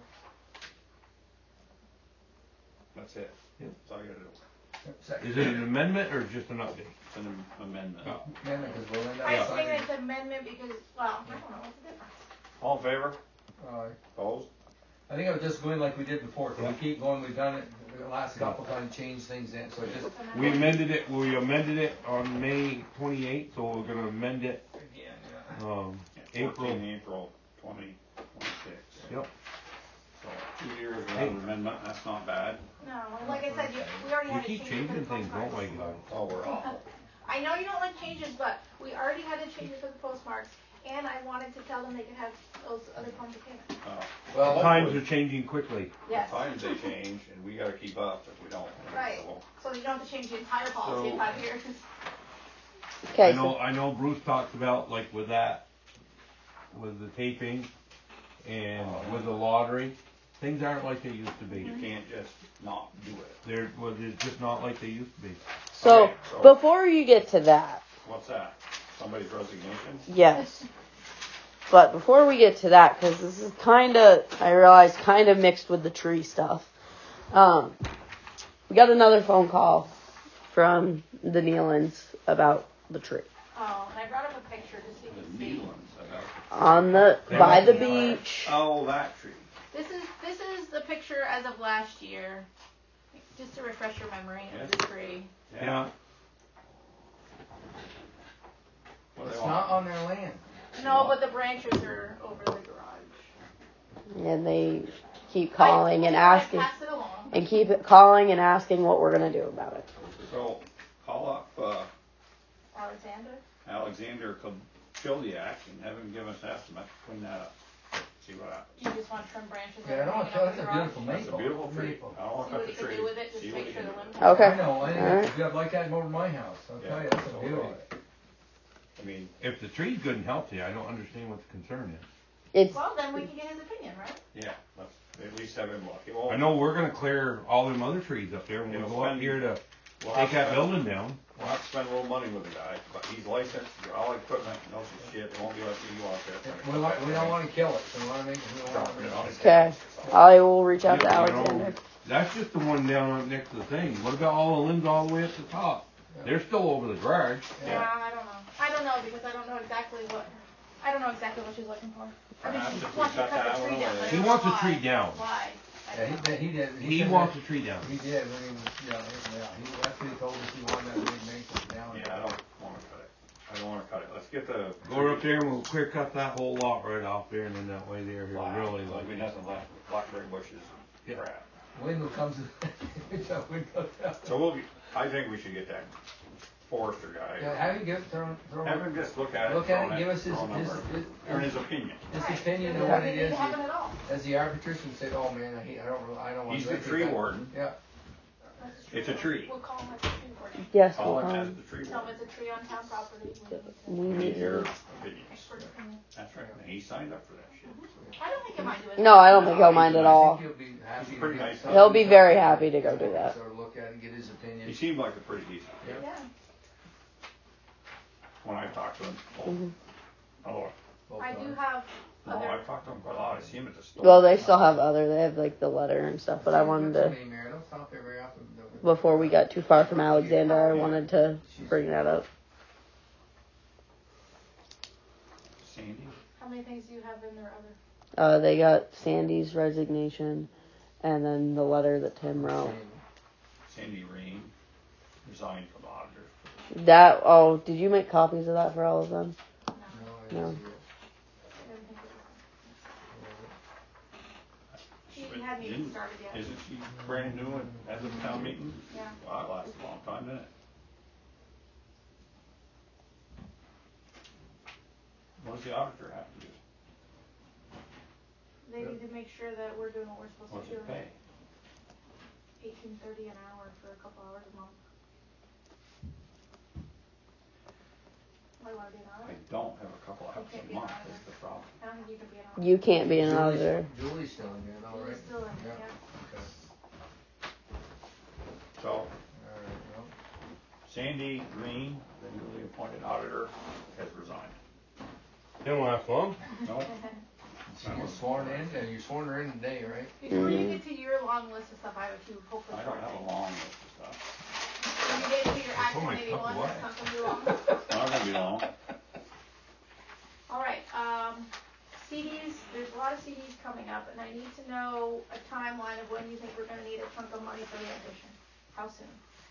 That's it. Yep. That's all you gotta do. Second. Is it an amendment or just an update? It's an am- amendment. Oh. Amendment, because we'll end up I signing. think it's amendment because, well, I don't know, what's the difference? All in favor? Aye. Opposed? I think I was just going like we did before, 'cause Yeah. we keep going, we've done it the last couple times, changed things in, so just. We amended it, we amended it on May twenty-eighth, so we're gonna amend it, Again, um, April. April. April twenty twenty-six. Yep. So two years without an amendment, that's not bad. No, like I said, you, we already We had to keep change it for the changing things, don't postmarks. we, guys? Oh, we're awful. I know you don't like changes, but we already had to change it for the postmarks, and I wanted to tell them they could have those other forms of payment. Uh, Well, Times hopefully- are changing quickly. Yes. Times they change, and we gotta keep up if we don't. Right. So, So you don't have to change the entire policy in So- five years. I Okay, know, so, I know Bruce talks about, like, with that, with the taping and with the lottery, things aren't like they used to be. You can't just not do it. They're, well, it's just not like they used to be. so, Okay, so- before you get to that, What's that? Somebody's resignation? yes. But before we get to that, because this is kind of, I realize, kind of mixed with the tree stuff. Um, we got another phone call from the Nealons about the tree. Oh, and I brought up a picture just so you The can see. new ones about. On the, by the beach. Oh, that tree. This is this is the picture as of last year, just to refresh your memory Yes. of the tree. Yeah. What do they it's want? not on their land. No, but the branches are over the garage. And they keep calling and I- asking, I pass it along. and keep it calling and asking what we're going to do about it. So, call up, uh, Alexander. Alexander Childiak and have him give us an estimate, clean that up. See what happens. You just want trim branches. Yeah, I that are know, hanging it's, off it's the a garage? beautiful That's maple. a beautiful tree. Maple. I don't wanna See cut what the he can tree. do with it, just See make what he sure can the do. limbs. Okay. I know, I think Alright. if you have like that over my house, I'll Yeah, tell you, that's a so beauty. I mean, If the tree's good and healthy, I don't understand what the concern is. It's, Well, then we can get his opinion, right? yeah, let's at least have him look. He won't- I know we're gonna clear all them other trees up there when we It'll go up spend- here to we'll take have to that spend- building down. We'll have to spend a little money with the guy, but he's licensed, all equipment, he knows his shit, it won't be like you out there. We want, we don't wanna kill it, so we wanna make, we don't wanna Dropping make it on his okay. head. I will reach out to Yeah, you know, Alexander. That's just the one down up next to the thing. What about all the limbs all the way up the top? They're still over the garage. Yeah. I don't know. I don't know because I don't know exactly what. I don't know exactly what she's looking for. I mean, Perhaps she if we wants to cut cut that the tree one down. away. but I He don't wants know the tree why. down. Why? I Yeah, don't he, know. he did. He said wants that- the tree down. He did when he was, yeah, yeah, he, that's what he told us, he wanted that big maple down. Yeah, I don't wanna cut it. I don't wanna cut it. Let's get the. Go up there and we'll clear cut that whole lot right off there, and then that way there, he'll Wow. really There'll like. be nothing left, blackberry bushes Yeah. and crap. Window comes, the window comes. So we'll, be- I think we should get that forester guy. Yeah, have him give, throw, throw. Have him just look at it. Look at it, throw and give us his, throw a his, number, his, Or his opinion. his Right. opinion Yeah. of what it Maybe is. it happen at all. As the arbitration said, oh man, I hate, I don't, really- I don't want He's to. the tree warden. Yeah. That's It's a tree. We'll call him as a tree warden. Yes, Call we'll him call as him. the tree Tell him warden. it's a tree on town property. We We need We need need your to. opinions. expert opinion. That's right. And he signed up for that shit. I don't think it might do it. No, I don't think he'll mind at I all. think he'll be happy. He's pretty to get nice. some- He'll be very happy to go do that. Sort of look at it and get his opinion. He seemed like a pretty decent kid Yeah. when I talked to him. Mhm. Oh, Both I do sides. have no, other. I've talked to him quite a lot. I see him at the store. Well, they still have other, they have like the letter and stuff, but I wanted What's her to, name, Mary? Don't stop there very often. before we got too far from Alexander, I wanted to bring that up. Sandy? How many things do you have in there other? Uh, they got Sandy's resignation, and then the letter that Tim wrote. Sandy Reen resigned from the auditor. That, oh, did you make copies of that for all of them? No. No. She hadn't even started yet. Isn't she brand new and as of town meeting? Yeah. Well, that lasted a long time, didn't it? What does the auditor have to do? They need to make sure that we're doing what we're supposed What's to do. it pay? Eighteen thirty an hour for a couple hours a month. Why want to be an I auditor? don't have a couple hours can't a be an month, auditor. that's the problem. I don't think you can be an auditor. You can't be an Julie's- auditor. Julie's still in here, though, right? She's still in, Yeah. yeah. Okay. So, All right, well. Sandy Green, the newly appointed auditor, has resigned. Didn't last long. No? She was sworn in, and you sworn her in today, right? Before you get to your long list of stuff, I have a few hopefully I short don't have a things. long list of stuff. When you get to your Act only one a eighty-one, couple that's not gonna be long. It's not gonna be long. Alright, um, C Ds, there's a lot of C Ds coming up, and I need to know a timeline of when you think we're gonna need a chunk of money for the addition. How soon?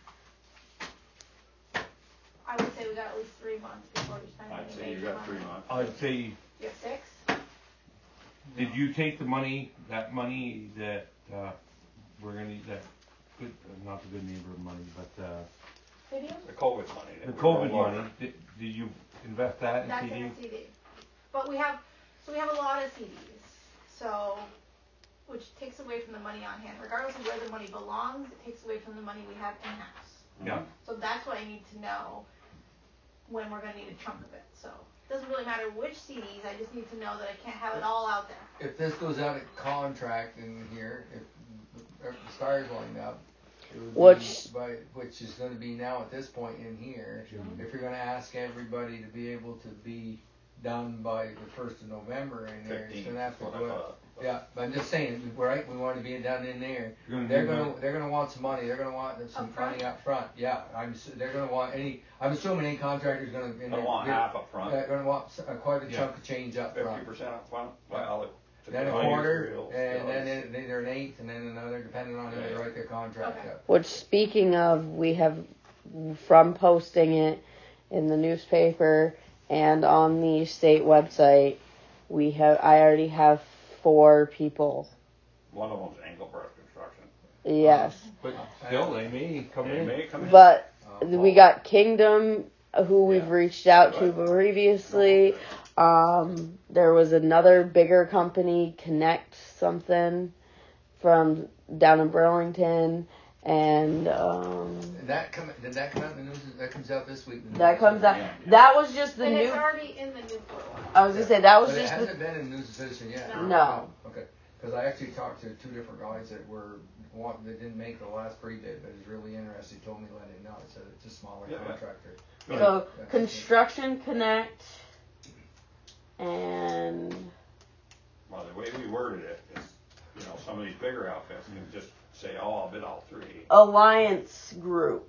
I would say we got at least three months before we spend any I'd major say money. you got three months. I'd say, You have six? did you take the money, that money that, uh, we're gonna need, that, good, uh, not the good neighbor money, but, uh, Video? The COVID money. that the we're COVID rolling money, over. did, did you invest that in That's C in D? a C D. But we have, so we have a lot of C Ds, so, which takes away from the money on hand. Regardless of where the money belongs, it takes away from the money we have in-house. Yeah. So that's what I need to know when we're gonna need a chunk of it, so. It doesn't really matter which C Ds, I just need to know that I can't have it all out there. If this goes out of contract in here, if, if the stars line up, it would Which- be by, which is gonna be now at this point in here, if you're gonna ask everybody to be able to be done by the first of November in there, it's gonna have to go out. Yeah, but I'm just saying, right, we want to be done in there. You're gonna They're do gonna, that? they're gonna want some money, they're gonna want some Up front? money up front, yeah, I'm, s- they're gonna want any, I'm assuming any contractor's gonna. in I there- want half up front, They're gonna want s- uh, quite a Yeah. chunk of change up fifty front. percent up front, well, it. Then a the quarter, materials, and then bills. it- either an eighth, and then another, depending on how they Yeah. write their contract Okay. up. Which, speaking of, we have, from posting it in the newspaper and on the state website, we have, I already have four people. One of them's ankle birth construction. Yes. But still, they may come They in. may come in. But Uh, we got Kingdom, who we've Yeah. reached out to Good. previously. Um, there was another bigger company, Connect something, from down in Burlington, and um, Did that come, did that come out in the news, that comes out this week? in the that news? comes out. Yeah. That was just the And new. it's already in the Newport one. I was gonna say that was But it just the. hasn't been in News and Citizen yet? No. No. Okay, cause I actually talked to two different guys that were, want, that didn't make the last pre-bid, but was really interested, he told me to let him know, it said it's a smaller Yeah, yeah. contractor. So Yeah. Construction Connect, and Well, the way we worded it is, you know, some of these bigger outfits can just say, oh, I'll bid all three. Alliance Group.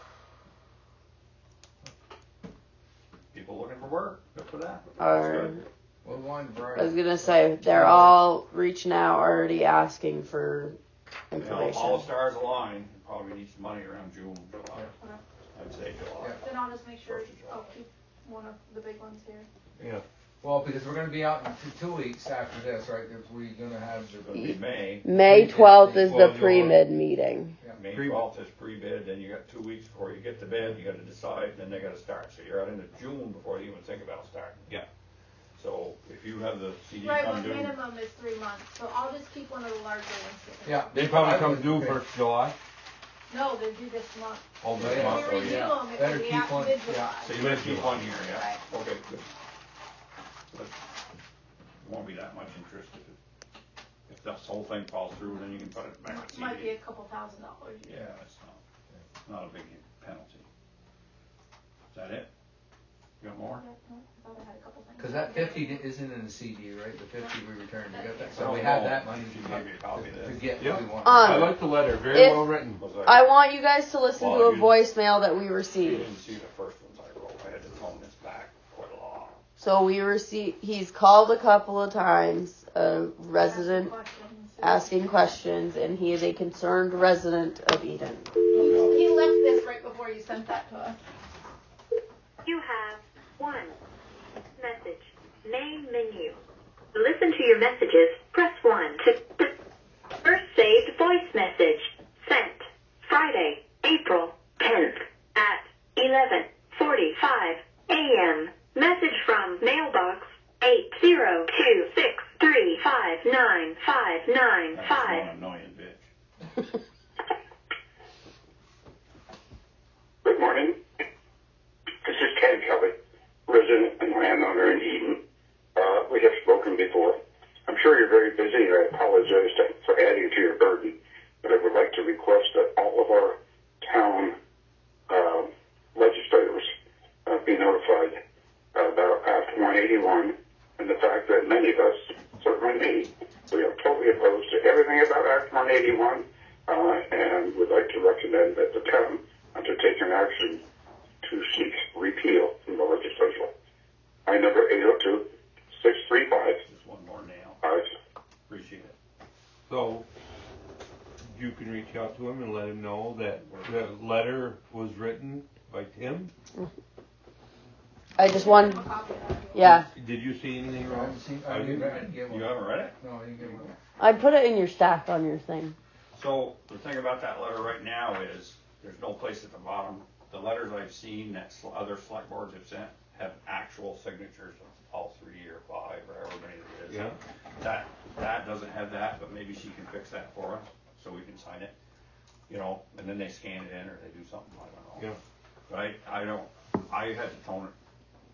People looking for work, good for that. Are, That's good. Well, one variety. I was gonna say they're all reaching out, already asking for You know, information. all the stars align, you probably need some money around June, July. Okay. I'd say July. Yeah. Then I'll just make sure, First of July. I'll keep one of the big ones here. Yeah. Well, because we're gonna be out in two, two weeks after this, right, if we're gonna have It's the, gonna be May, May twelfth is Well, the you'll- pre-mid meeting. May Pre-bid. twelfth is pre-bid, then you got two weeks before you get the bid, you gotta decide, then they gotta start. So you're out into June before you even think about starting. Yeah. So if you have the C D Right, come but due, minimum is three months, so I'll just keep one of the larger ones here. yeah. They probably I come would- due okay. first July. No, they're due this month. All Oh, this yeah. month. When so we review yeah. them, it Better will be keep after one- mid-July. yeah. so you better keep one here, yeah? Right. Okay, good. But won't be that much interest if it, if this whole thing falls through, then you can put it back to C D. Might be a couple thousand dollars. Yeah, it's not, not a big penalty. Is that it? You got more? Yeah, no, I thought I had a couple things. Cause that fifty di- isn't in the C D, right, the fifty we returned, you got that, I so don't we have know. that money She to gave me a copy of to this. get Yeah. what we want. I Um, like the letter, very If- well written. Was I want you guys to listen Well, to a you- voicemail that we You received. didn't see the first ones I wrote, I had to tone this back quite a lot. So we received. He's called a couple of times. a resident asking questions, and he is a concerned resident of Eden. He, he left this right before you sent that to us. You have one message. Main menu. To listen to your messages, press one. To first saved voice message. Sent. Friday, April tenth at eleven forty-five a.m. Message from mailbox eight zero two six three five nine five nine five. That's one annoying bitch. Good morning. This is Ken Kelly, resident and landowner in Eden. Uh, we have spoken before. I'm sure you're very busy, and I apologize to, for adding to your burden, but I would like to request that all of our town uh, legislators uh, be notified about Act one eighty-one and the fact that many of us, certainly me, we are totally opposed to everything about Act one eighty-one uh, and would like to recommend that the town undertake an action to seek repeal from the legislature. I number eight oh two, six three five. Just one more nail. Five. Appreciate it. So, you can reach out to him and let him know that the letter was written by Tim? I just want, yeah. Did you see anything I wrong? haven't seen, I didn't, I didn't get one. You haven't read it? No, I didn't get one. I put it in your stack on your thing. So the thing about that letter right now is there's no place at the bottom. The letters I've seen that sl- other select boards have sent have actual signatures of all three or five or however many it is. Yeah. That that doesn't have that, but maybe she can fix that for us so we can sign it. You know, and then they scan it in or they do something, I don't know. Yeah. But I, I don't, I had to tone it.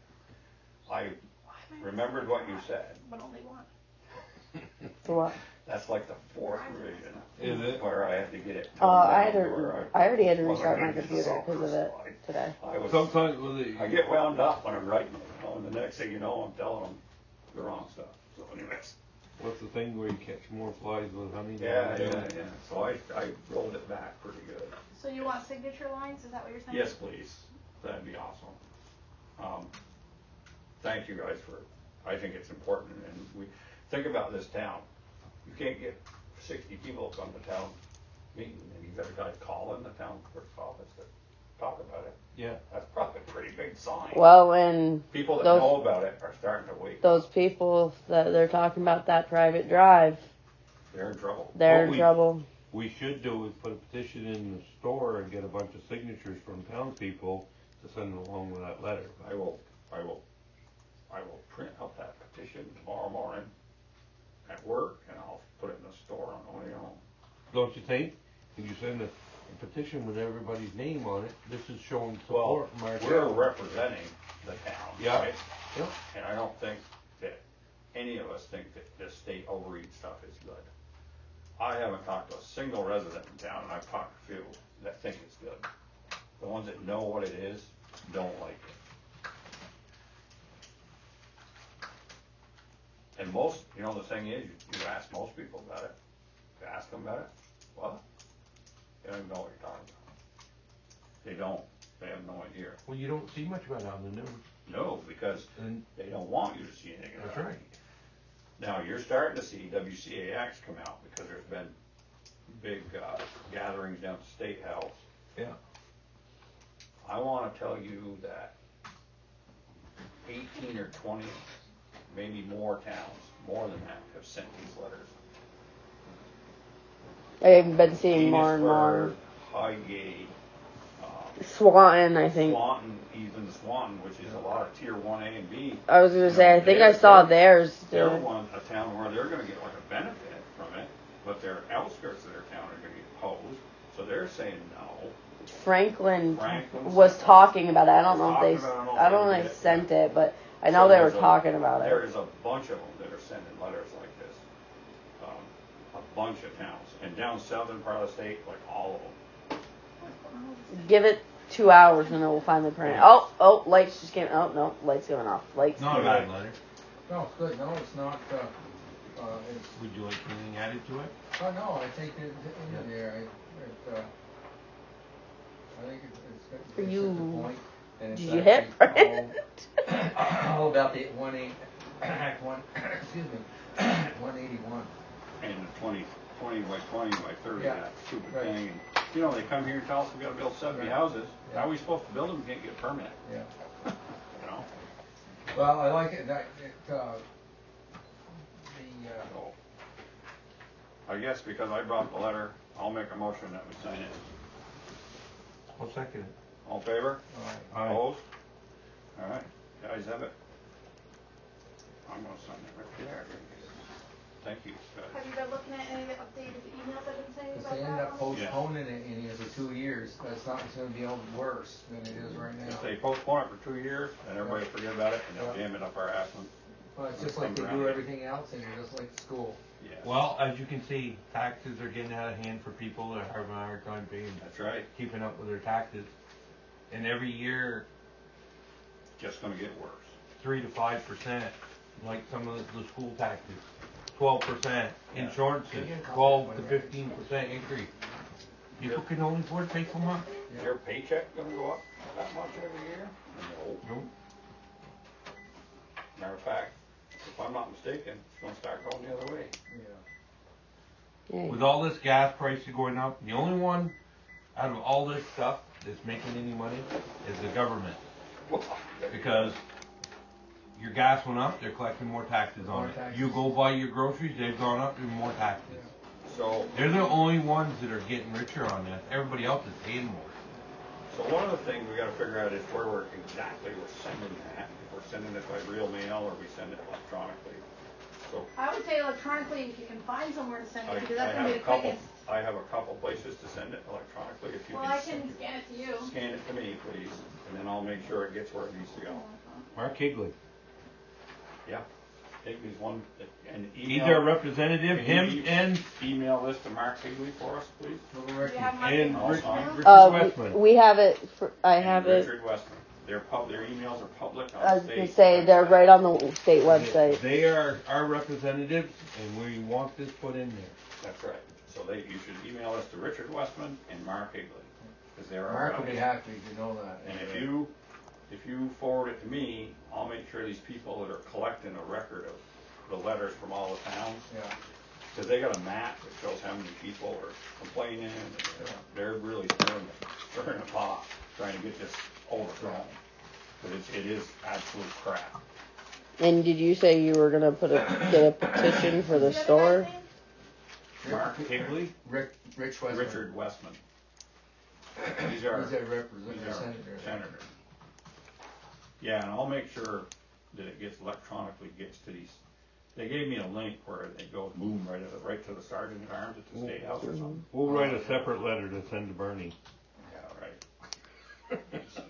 I remembered what you said. But only one. For what? That's like the fourth revision. Is it? Where I had to get it. Uh, I had toned to, down where I already had to wasn't restart my gonna get computer because of it sulfur, so today. I, I was, Sometimes with the, I get wound up when I'm writing it, you know, and the next thing you know, I'm telling them the wrong stuff. So anyways. what's the thing where you catch more flies with honey? Yeah, yeah, yeah. So I, I rolled it back pretty good. So you want signature lines? Is that what you're saying? Yes, please. That'd be awesome. Um, thank you guys for, I think it's important, and we, think about this town. You can't get sixty people to come to town meeting, and you got a guy calling the town clerk's office to talk about it. Yeah. That's probably a pretty big sign. Well, and People that those, know about it are starting to wake those up. people that they're talking about that private drive, They're in trouble. they're What in we- trouble. We should do is put a petition in the store and get a bunch of signatures from townspeople to send along with that letter. I will, I will, I will print out that petition tomorrow morning at work, and I'll put it in the store on the way home. Don't you think? If you send a, a petition with everybody's name on it, this is showing Well, support from our we're town. representing the town, Yeah. right? Yeah. And I don't think that any of us think that this state overeat stuff is good. I haven't talked to a single resident in town, and I've talked to a few that think it's good. The ones that know what it is don't like it. And most, you know, the thing is, you, you ask most people about it. You ask them about it, what? They don't even know what you're talking about. They don't. They have no idea. Well, you don't see much about it on the news. No, because And they don't want you to see anything about that's it. right. Now, you're starting to see W C A X come out because there's been big uh, gatherings down at the State House. Yeah. I want to tell you that eighteen or twenty, maybe more towns, more than that, have sent these letters. I've been seeing more and more. Petersburg, Highgate, um, Swanton, I think. Swanton, even Swanton, which is a lot of tier one A and B. I was gonna You say, know, I think they're- I saw they're- theirs. They're Too. one, a town where they're gonna get like a benefit from it, but their outskirts of their town are gonna get opposed, so they're saying no. Franklin Franklin was sent talking about it. I don't was know if they, talking about it, I don't know if I don't know they if did they it. sent it, but I know So they were there's a- talking about There it. is a bunch of them that are sending letters like this. Um, a bunch of towns, and down southern part of the state, like all of them. Give it two hours and it will finally print. it. Oh, oh, lights just came. Oh no, lights going off. Lights. Not a going bad off. letter. No, it's good, no, it's not, uh, uh, it's, Would you like anything added to it? oh, no, I think it, in there, I, it, uh, I think it's, it's, it's For it's you. at the point, and it's Did you hit actually print? all, all about the one eight, act one, excuse me, One eighty-one. And a twenty, twenty by twenty by thirty, Yeah. that stupid Right. thing. And, you know, they come here and tell us we gotta build seventy Right. houses. Yeah. How are we supposed to build them? We can't get a permit, Yeah. you know? Well, I like it, that, it, uh, the, uh, So, I guess because I brought the letter, I'll make a motion that we sign it. I'll second it. All in favor? Aye. Opposed? All right, guys have it. I'm gonna sign it right there. Thank you, guys. Have you been looking at any of the updated emails I've been saying if about they that end up one? postponing it any of the two years, that's not, it's gonna be worse than it is right now. If they postpone it for two years, and everybody Yeah. forget about it, and they'll Yeah. jam it up our ass. And Well, it's just like they do everything else, and you're just like school. yeah, Well, as you can see, taxes are getting out of hand for people that are having a hard time paying, that's right. keeping up with their taxes. And every year, Just gonna get worse. three to five percent, like some of the, the school taxes. Twelve percent, Yeah. insurances, twelve to fifteen percent increase. People can only afford to pay so much. Is your paycheck gonna go up that much every year? No. Nope. Matter of fact, if I'm not mistaken, it's gonna start going the other way. Yeah. With all this gas prices going up, the only one out of all this stuff that's making any money is the government. Because your gas went up, they're collecting more taxes on More it. taxes. You go buy your groceries, they've gone up, there's more taxes. So, They're the only ones that are getting richer on this. Everybody else is paying more. so one of the things we gotta figure out is where we're exactly we're sending that. If we're sending it by real mail or we send it electronically. So I would say electronically if you can find somewhere to send I, it, because I that's have gonna a be the couple, quickest. I have a couple places to send it electronically. If you Well, can I s- can scan it to you. scan it to me, please, and then I'll make sure it gets where it needs to go. Mark Higley. Yeah. Higley's one, and He's email. our representative, Can him you e- and, Email this to Mark Higley for us, please. Little Do Ricky. you have my and email? Rich- Uh, Richard Uh, Westman. we, we have it. For, I And have it. Richard Westman. Their pub, their emails are public on I was the gonna state say they're website. right on the state website. They are our representatives, and we want this put in there. That's right. So they, you should email us to Richard Westman and Mark Higley, because they're our Mark will guys. be happy to know that. And if you, if you forward it to me, I'll make sure these people that are collecting a record of the letters from all the towns, Yeah. because they got a map that shows how many people are complaining, and they're, they're really stirring, the- stirring the pot, trying to get this overthrown. But it's, it is absolute crap. And did you say you were gonna put a get a petition for the store? Mark Higley, Rick, Rich Westman. Richard Westman. These are, He's our these representative are senator. senators. Yeah, and I'll make sure that it gets electronically gets to these. They gave me a link where it goes boom right to the, right to the sergeant at arms at the state house or something. We'll write a separate letter to send to Bernie. Yeah, right.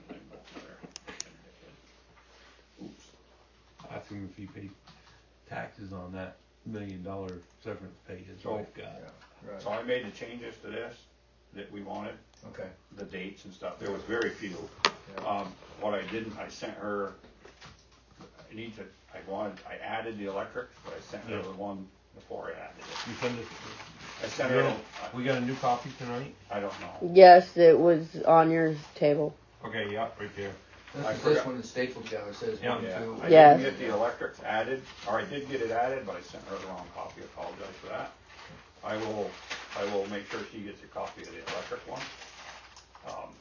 Oops. Ask him if he paid taxes on that million dollar severance pay his So- wife got. Yeah, right. So I made the changes to this that we wanted, Okay. the dates and stuff. There was very few. Yeah. Um, what I didn't, I sent her, I need to, I wanted, I added the electric, but I sent her Yeah. the one before I added it. You send us, I sent we her, got, we got a new copy tonight? I don't know. Yes, it was on your table. Okay, yeah, right there. This I is forgot- this one that's stapled together, says Yeah. one, Yeah, two. I Yes. didn't get the electrics added, or I did get it added, but I sent her the wrong copy. I apologize for that. I will, I will make sure she gets a copy of the electric one. Um,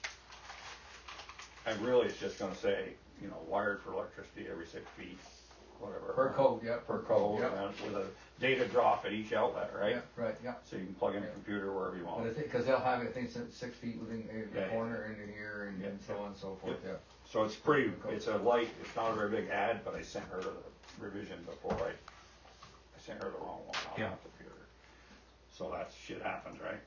and really, it's just gonna say, you know, wired for electricity every six feet, whatever. Per code, yeah. Per code, Yeah. and with a data drop at each outlet, right? Yeah, right, yeah. So you can plug in a Yeah. computer wherever you But I want. think, cause they'll have it, I think it's six feet within the Yeah, yeah. corner into here and, Yeah. and so on and so forth, yeah. So it's pretty, it's a light, it's not a very big ad, but I sent her the revision before I, I sent her the wrong one on the Yeah. computer. So that shit happens, right?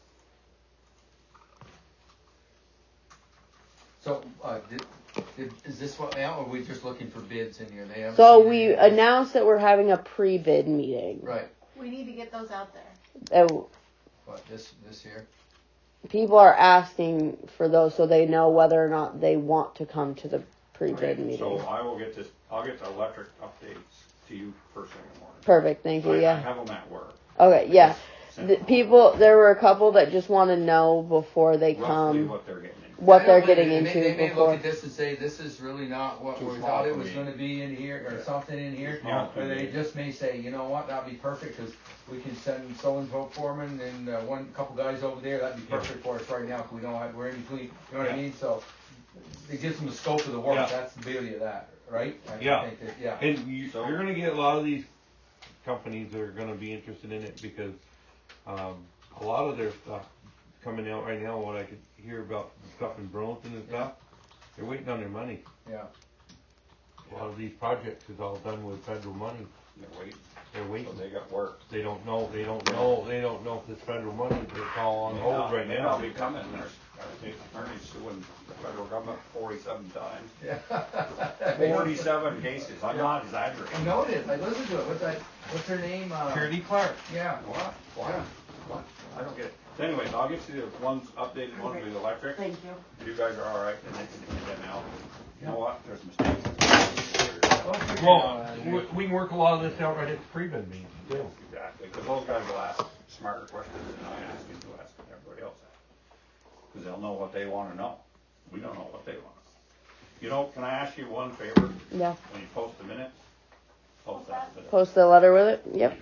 So, uh, did, did, is this what now, or are we just looking for bids in here? They haven't So seen we any- announced that we're having a pre-bid meeting. Right, We need to get those out there. Uh, what, this, this here? people are asking for those so they know whether or not they want to come to the pre-bid meeting. So I will get this, I'll get the electric updates to you first thing in the morning. Perfect, thank you. I- I Yeah. have them at work. Okay, yeah. Sent The them people, there were a couple that just want to know before they roughly come. what they're getting in what I they're know, getting they into may, they may before. look at this and say, this is really not what Too we small thought it for was me. gonna be in here, or Yeah. something in here. Small Or for they me. just may say, you know what, that'd be perfect, cause we can send so-and-so foreman and, uh, one, couple guys over there, that'd be perfect for us right now, 'cause we don't have, we're in between, you know what I Yeah. mean? So, it gives them the scope of the work, Yeah. that's the beauty of that, right? I Yeah. think that, yeah. And you, So- you're gonna get a lot of these companies that are gonna be interested in it because, um, a lot of their stuff coming out right now, what I could hear about the stuff in Burlington and stuff, they're waiting on their money. Yeah. A lot of these projects is all done with federal money. They're waiting, They're so waiting. they got work. They don't know, they don't know, they don't know if it's federal money, it's all on hold right May now. not be coming, there's, I think attorneys suing the federal government forty-seven times. Yeah. Forty-seven cases, I'm not I exaggerating. know it is, I listened to it, what's that, what's her name? Uh, Charity Clark. Yeah. What? Why? What? I don't get it. Anyways, I'll get you the ones, updated ones with the electric. Thank you. You guys are all right, and then you can get them out. You know what, there's mistakes. Well, we, we can work a lot of this out right at the pre-bid meeting too. Exactly, because those guys will ask smarter questions than I ask and you ask and everybody else asks. Because they'll know what they wanna know. We don't know what they wanna know. You know, can I ask you one favor? Yeah. When you post the minutes, post that. to the- Post the letter with it? Yep.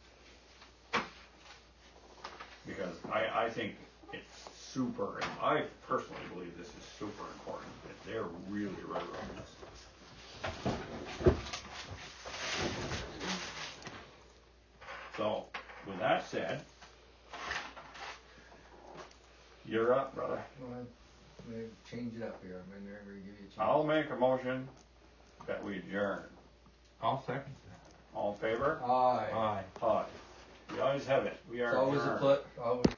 Because I, I think it's super, and I personally believe this is super important, that they're really right on this. So, with that said, you're up, brother. Well, I'm gonna change it up here, I'm gonna give you a chance. I'll make a motion that we adjourn. I'll second All in favor? Aye. that. Aye. Aye. The ayes have it. We are It's always a adjourned. put, always.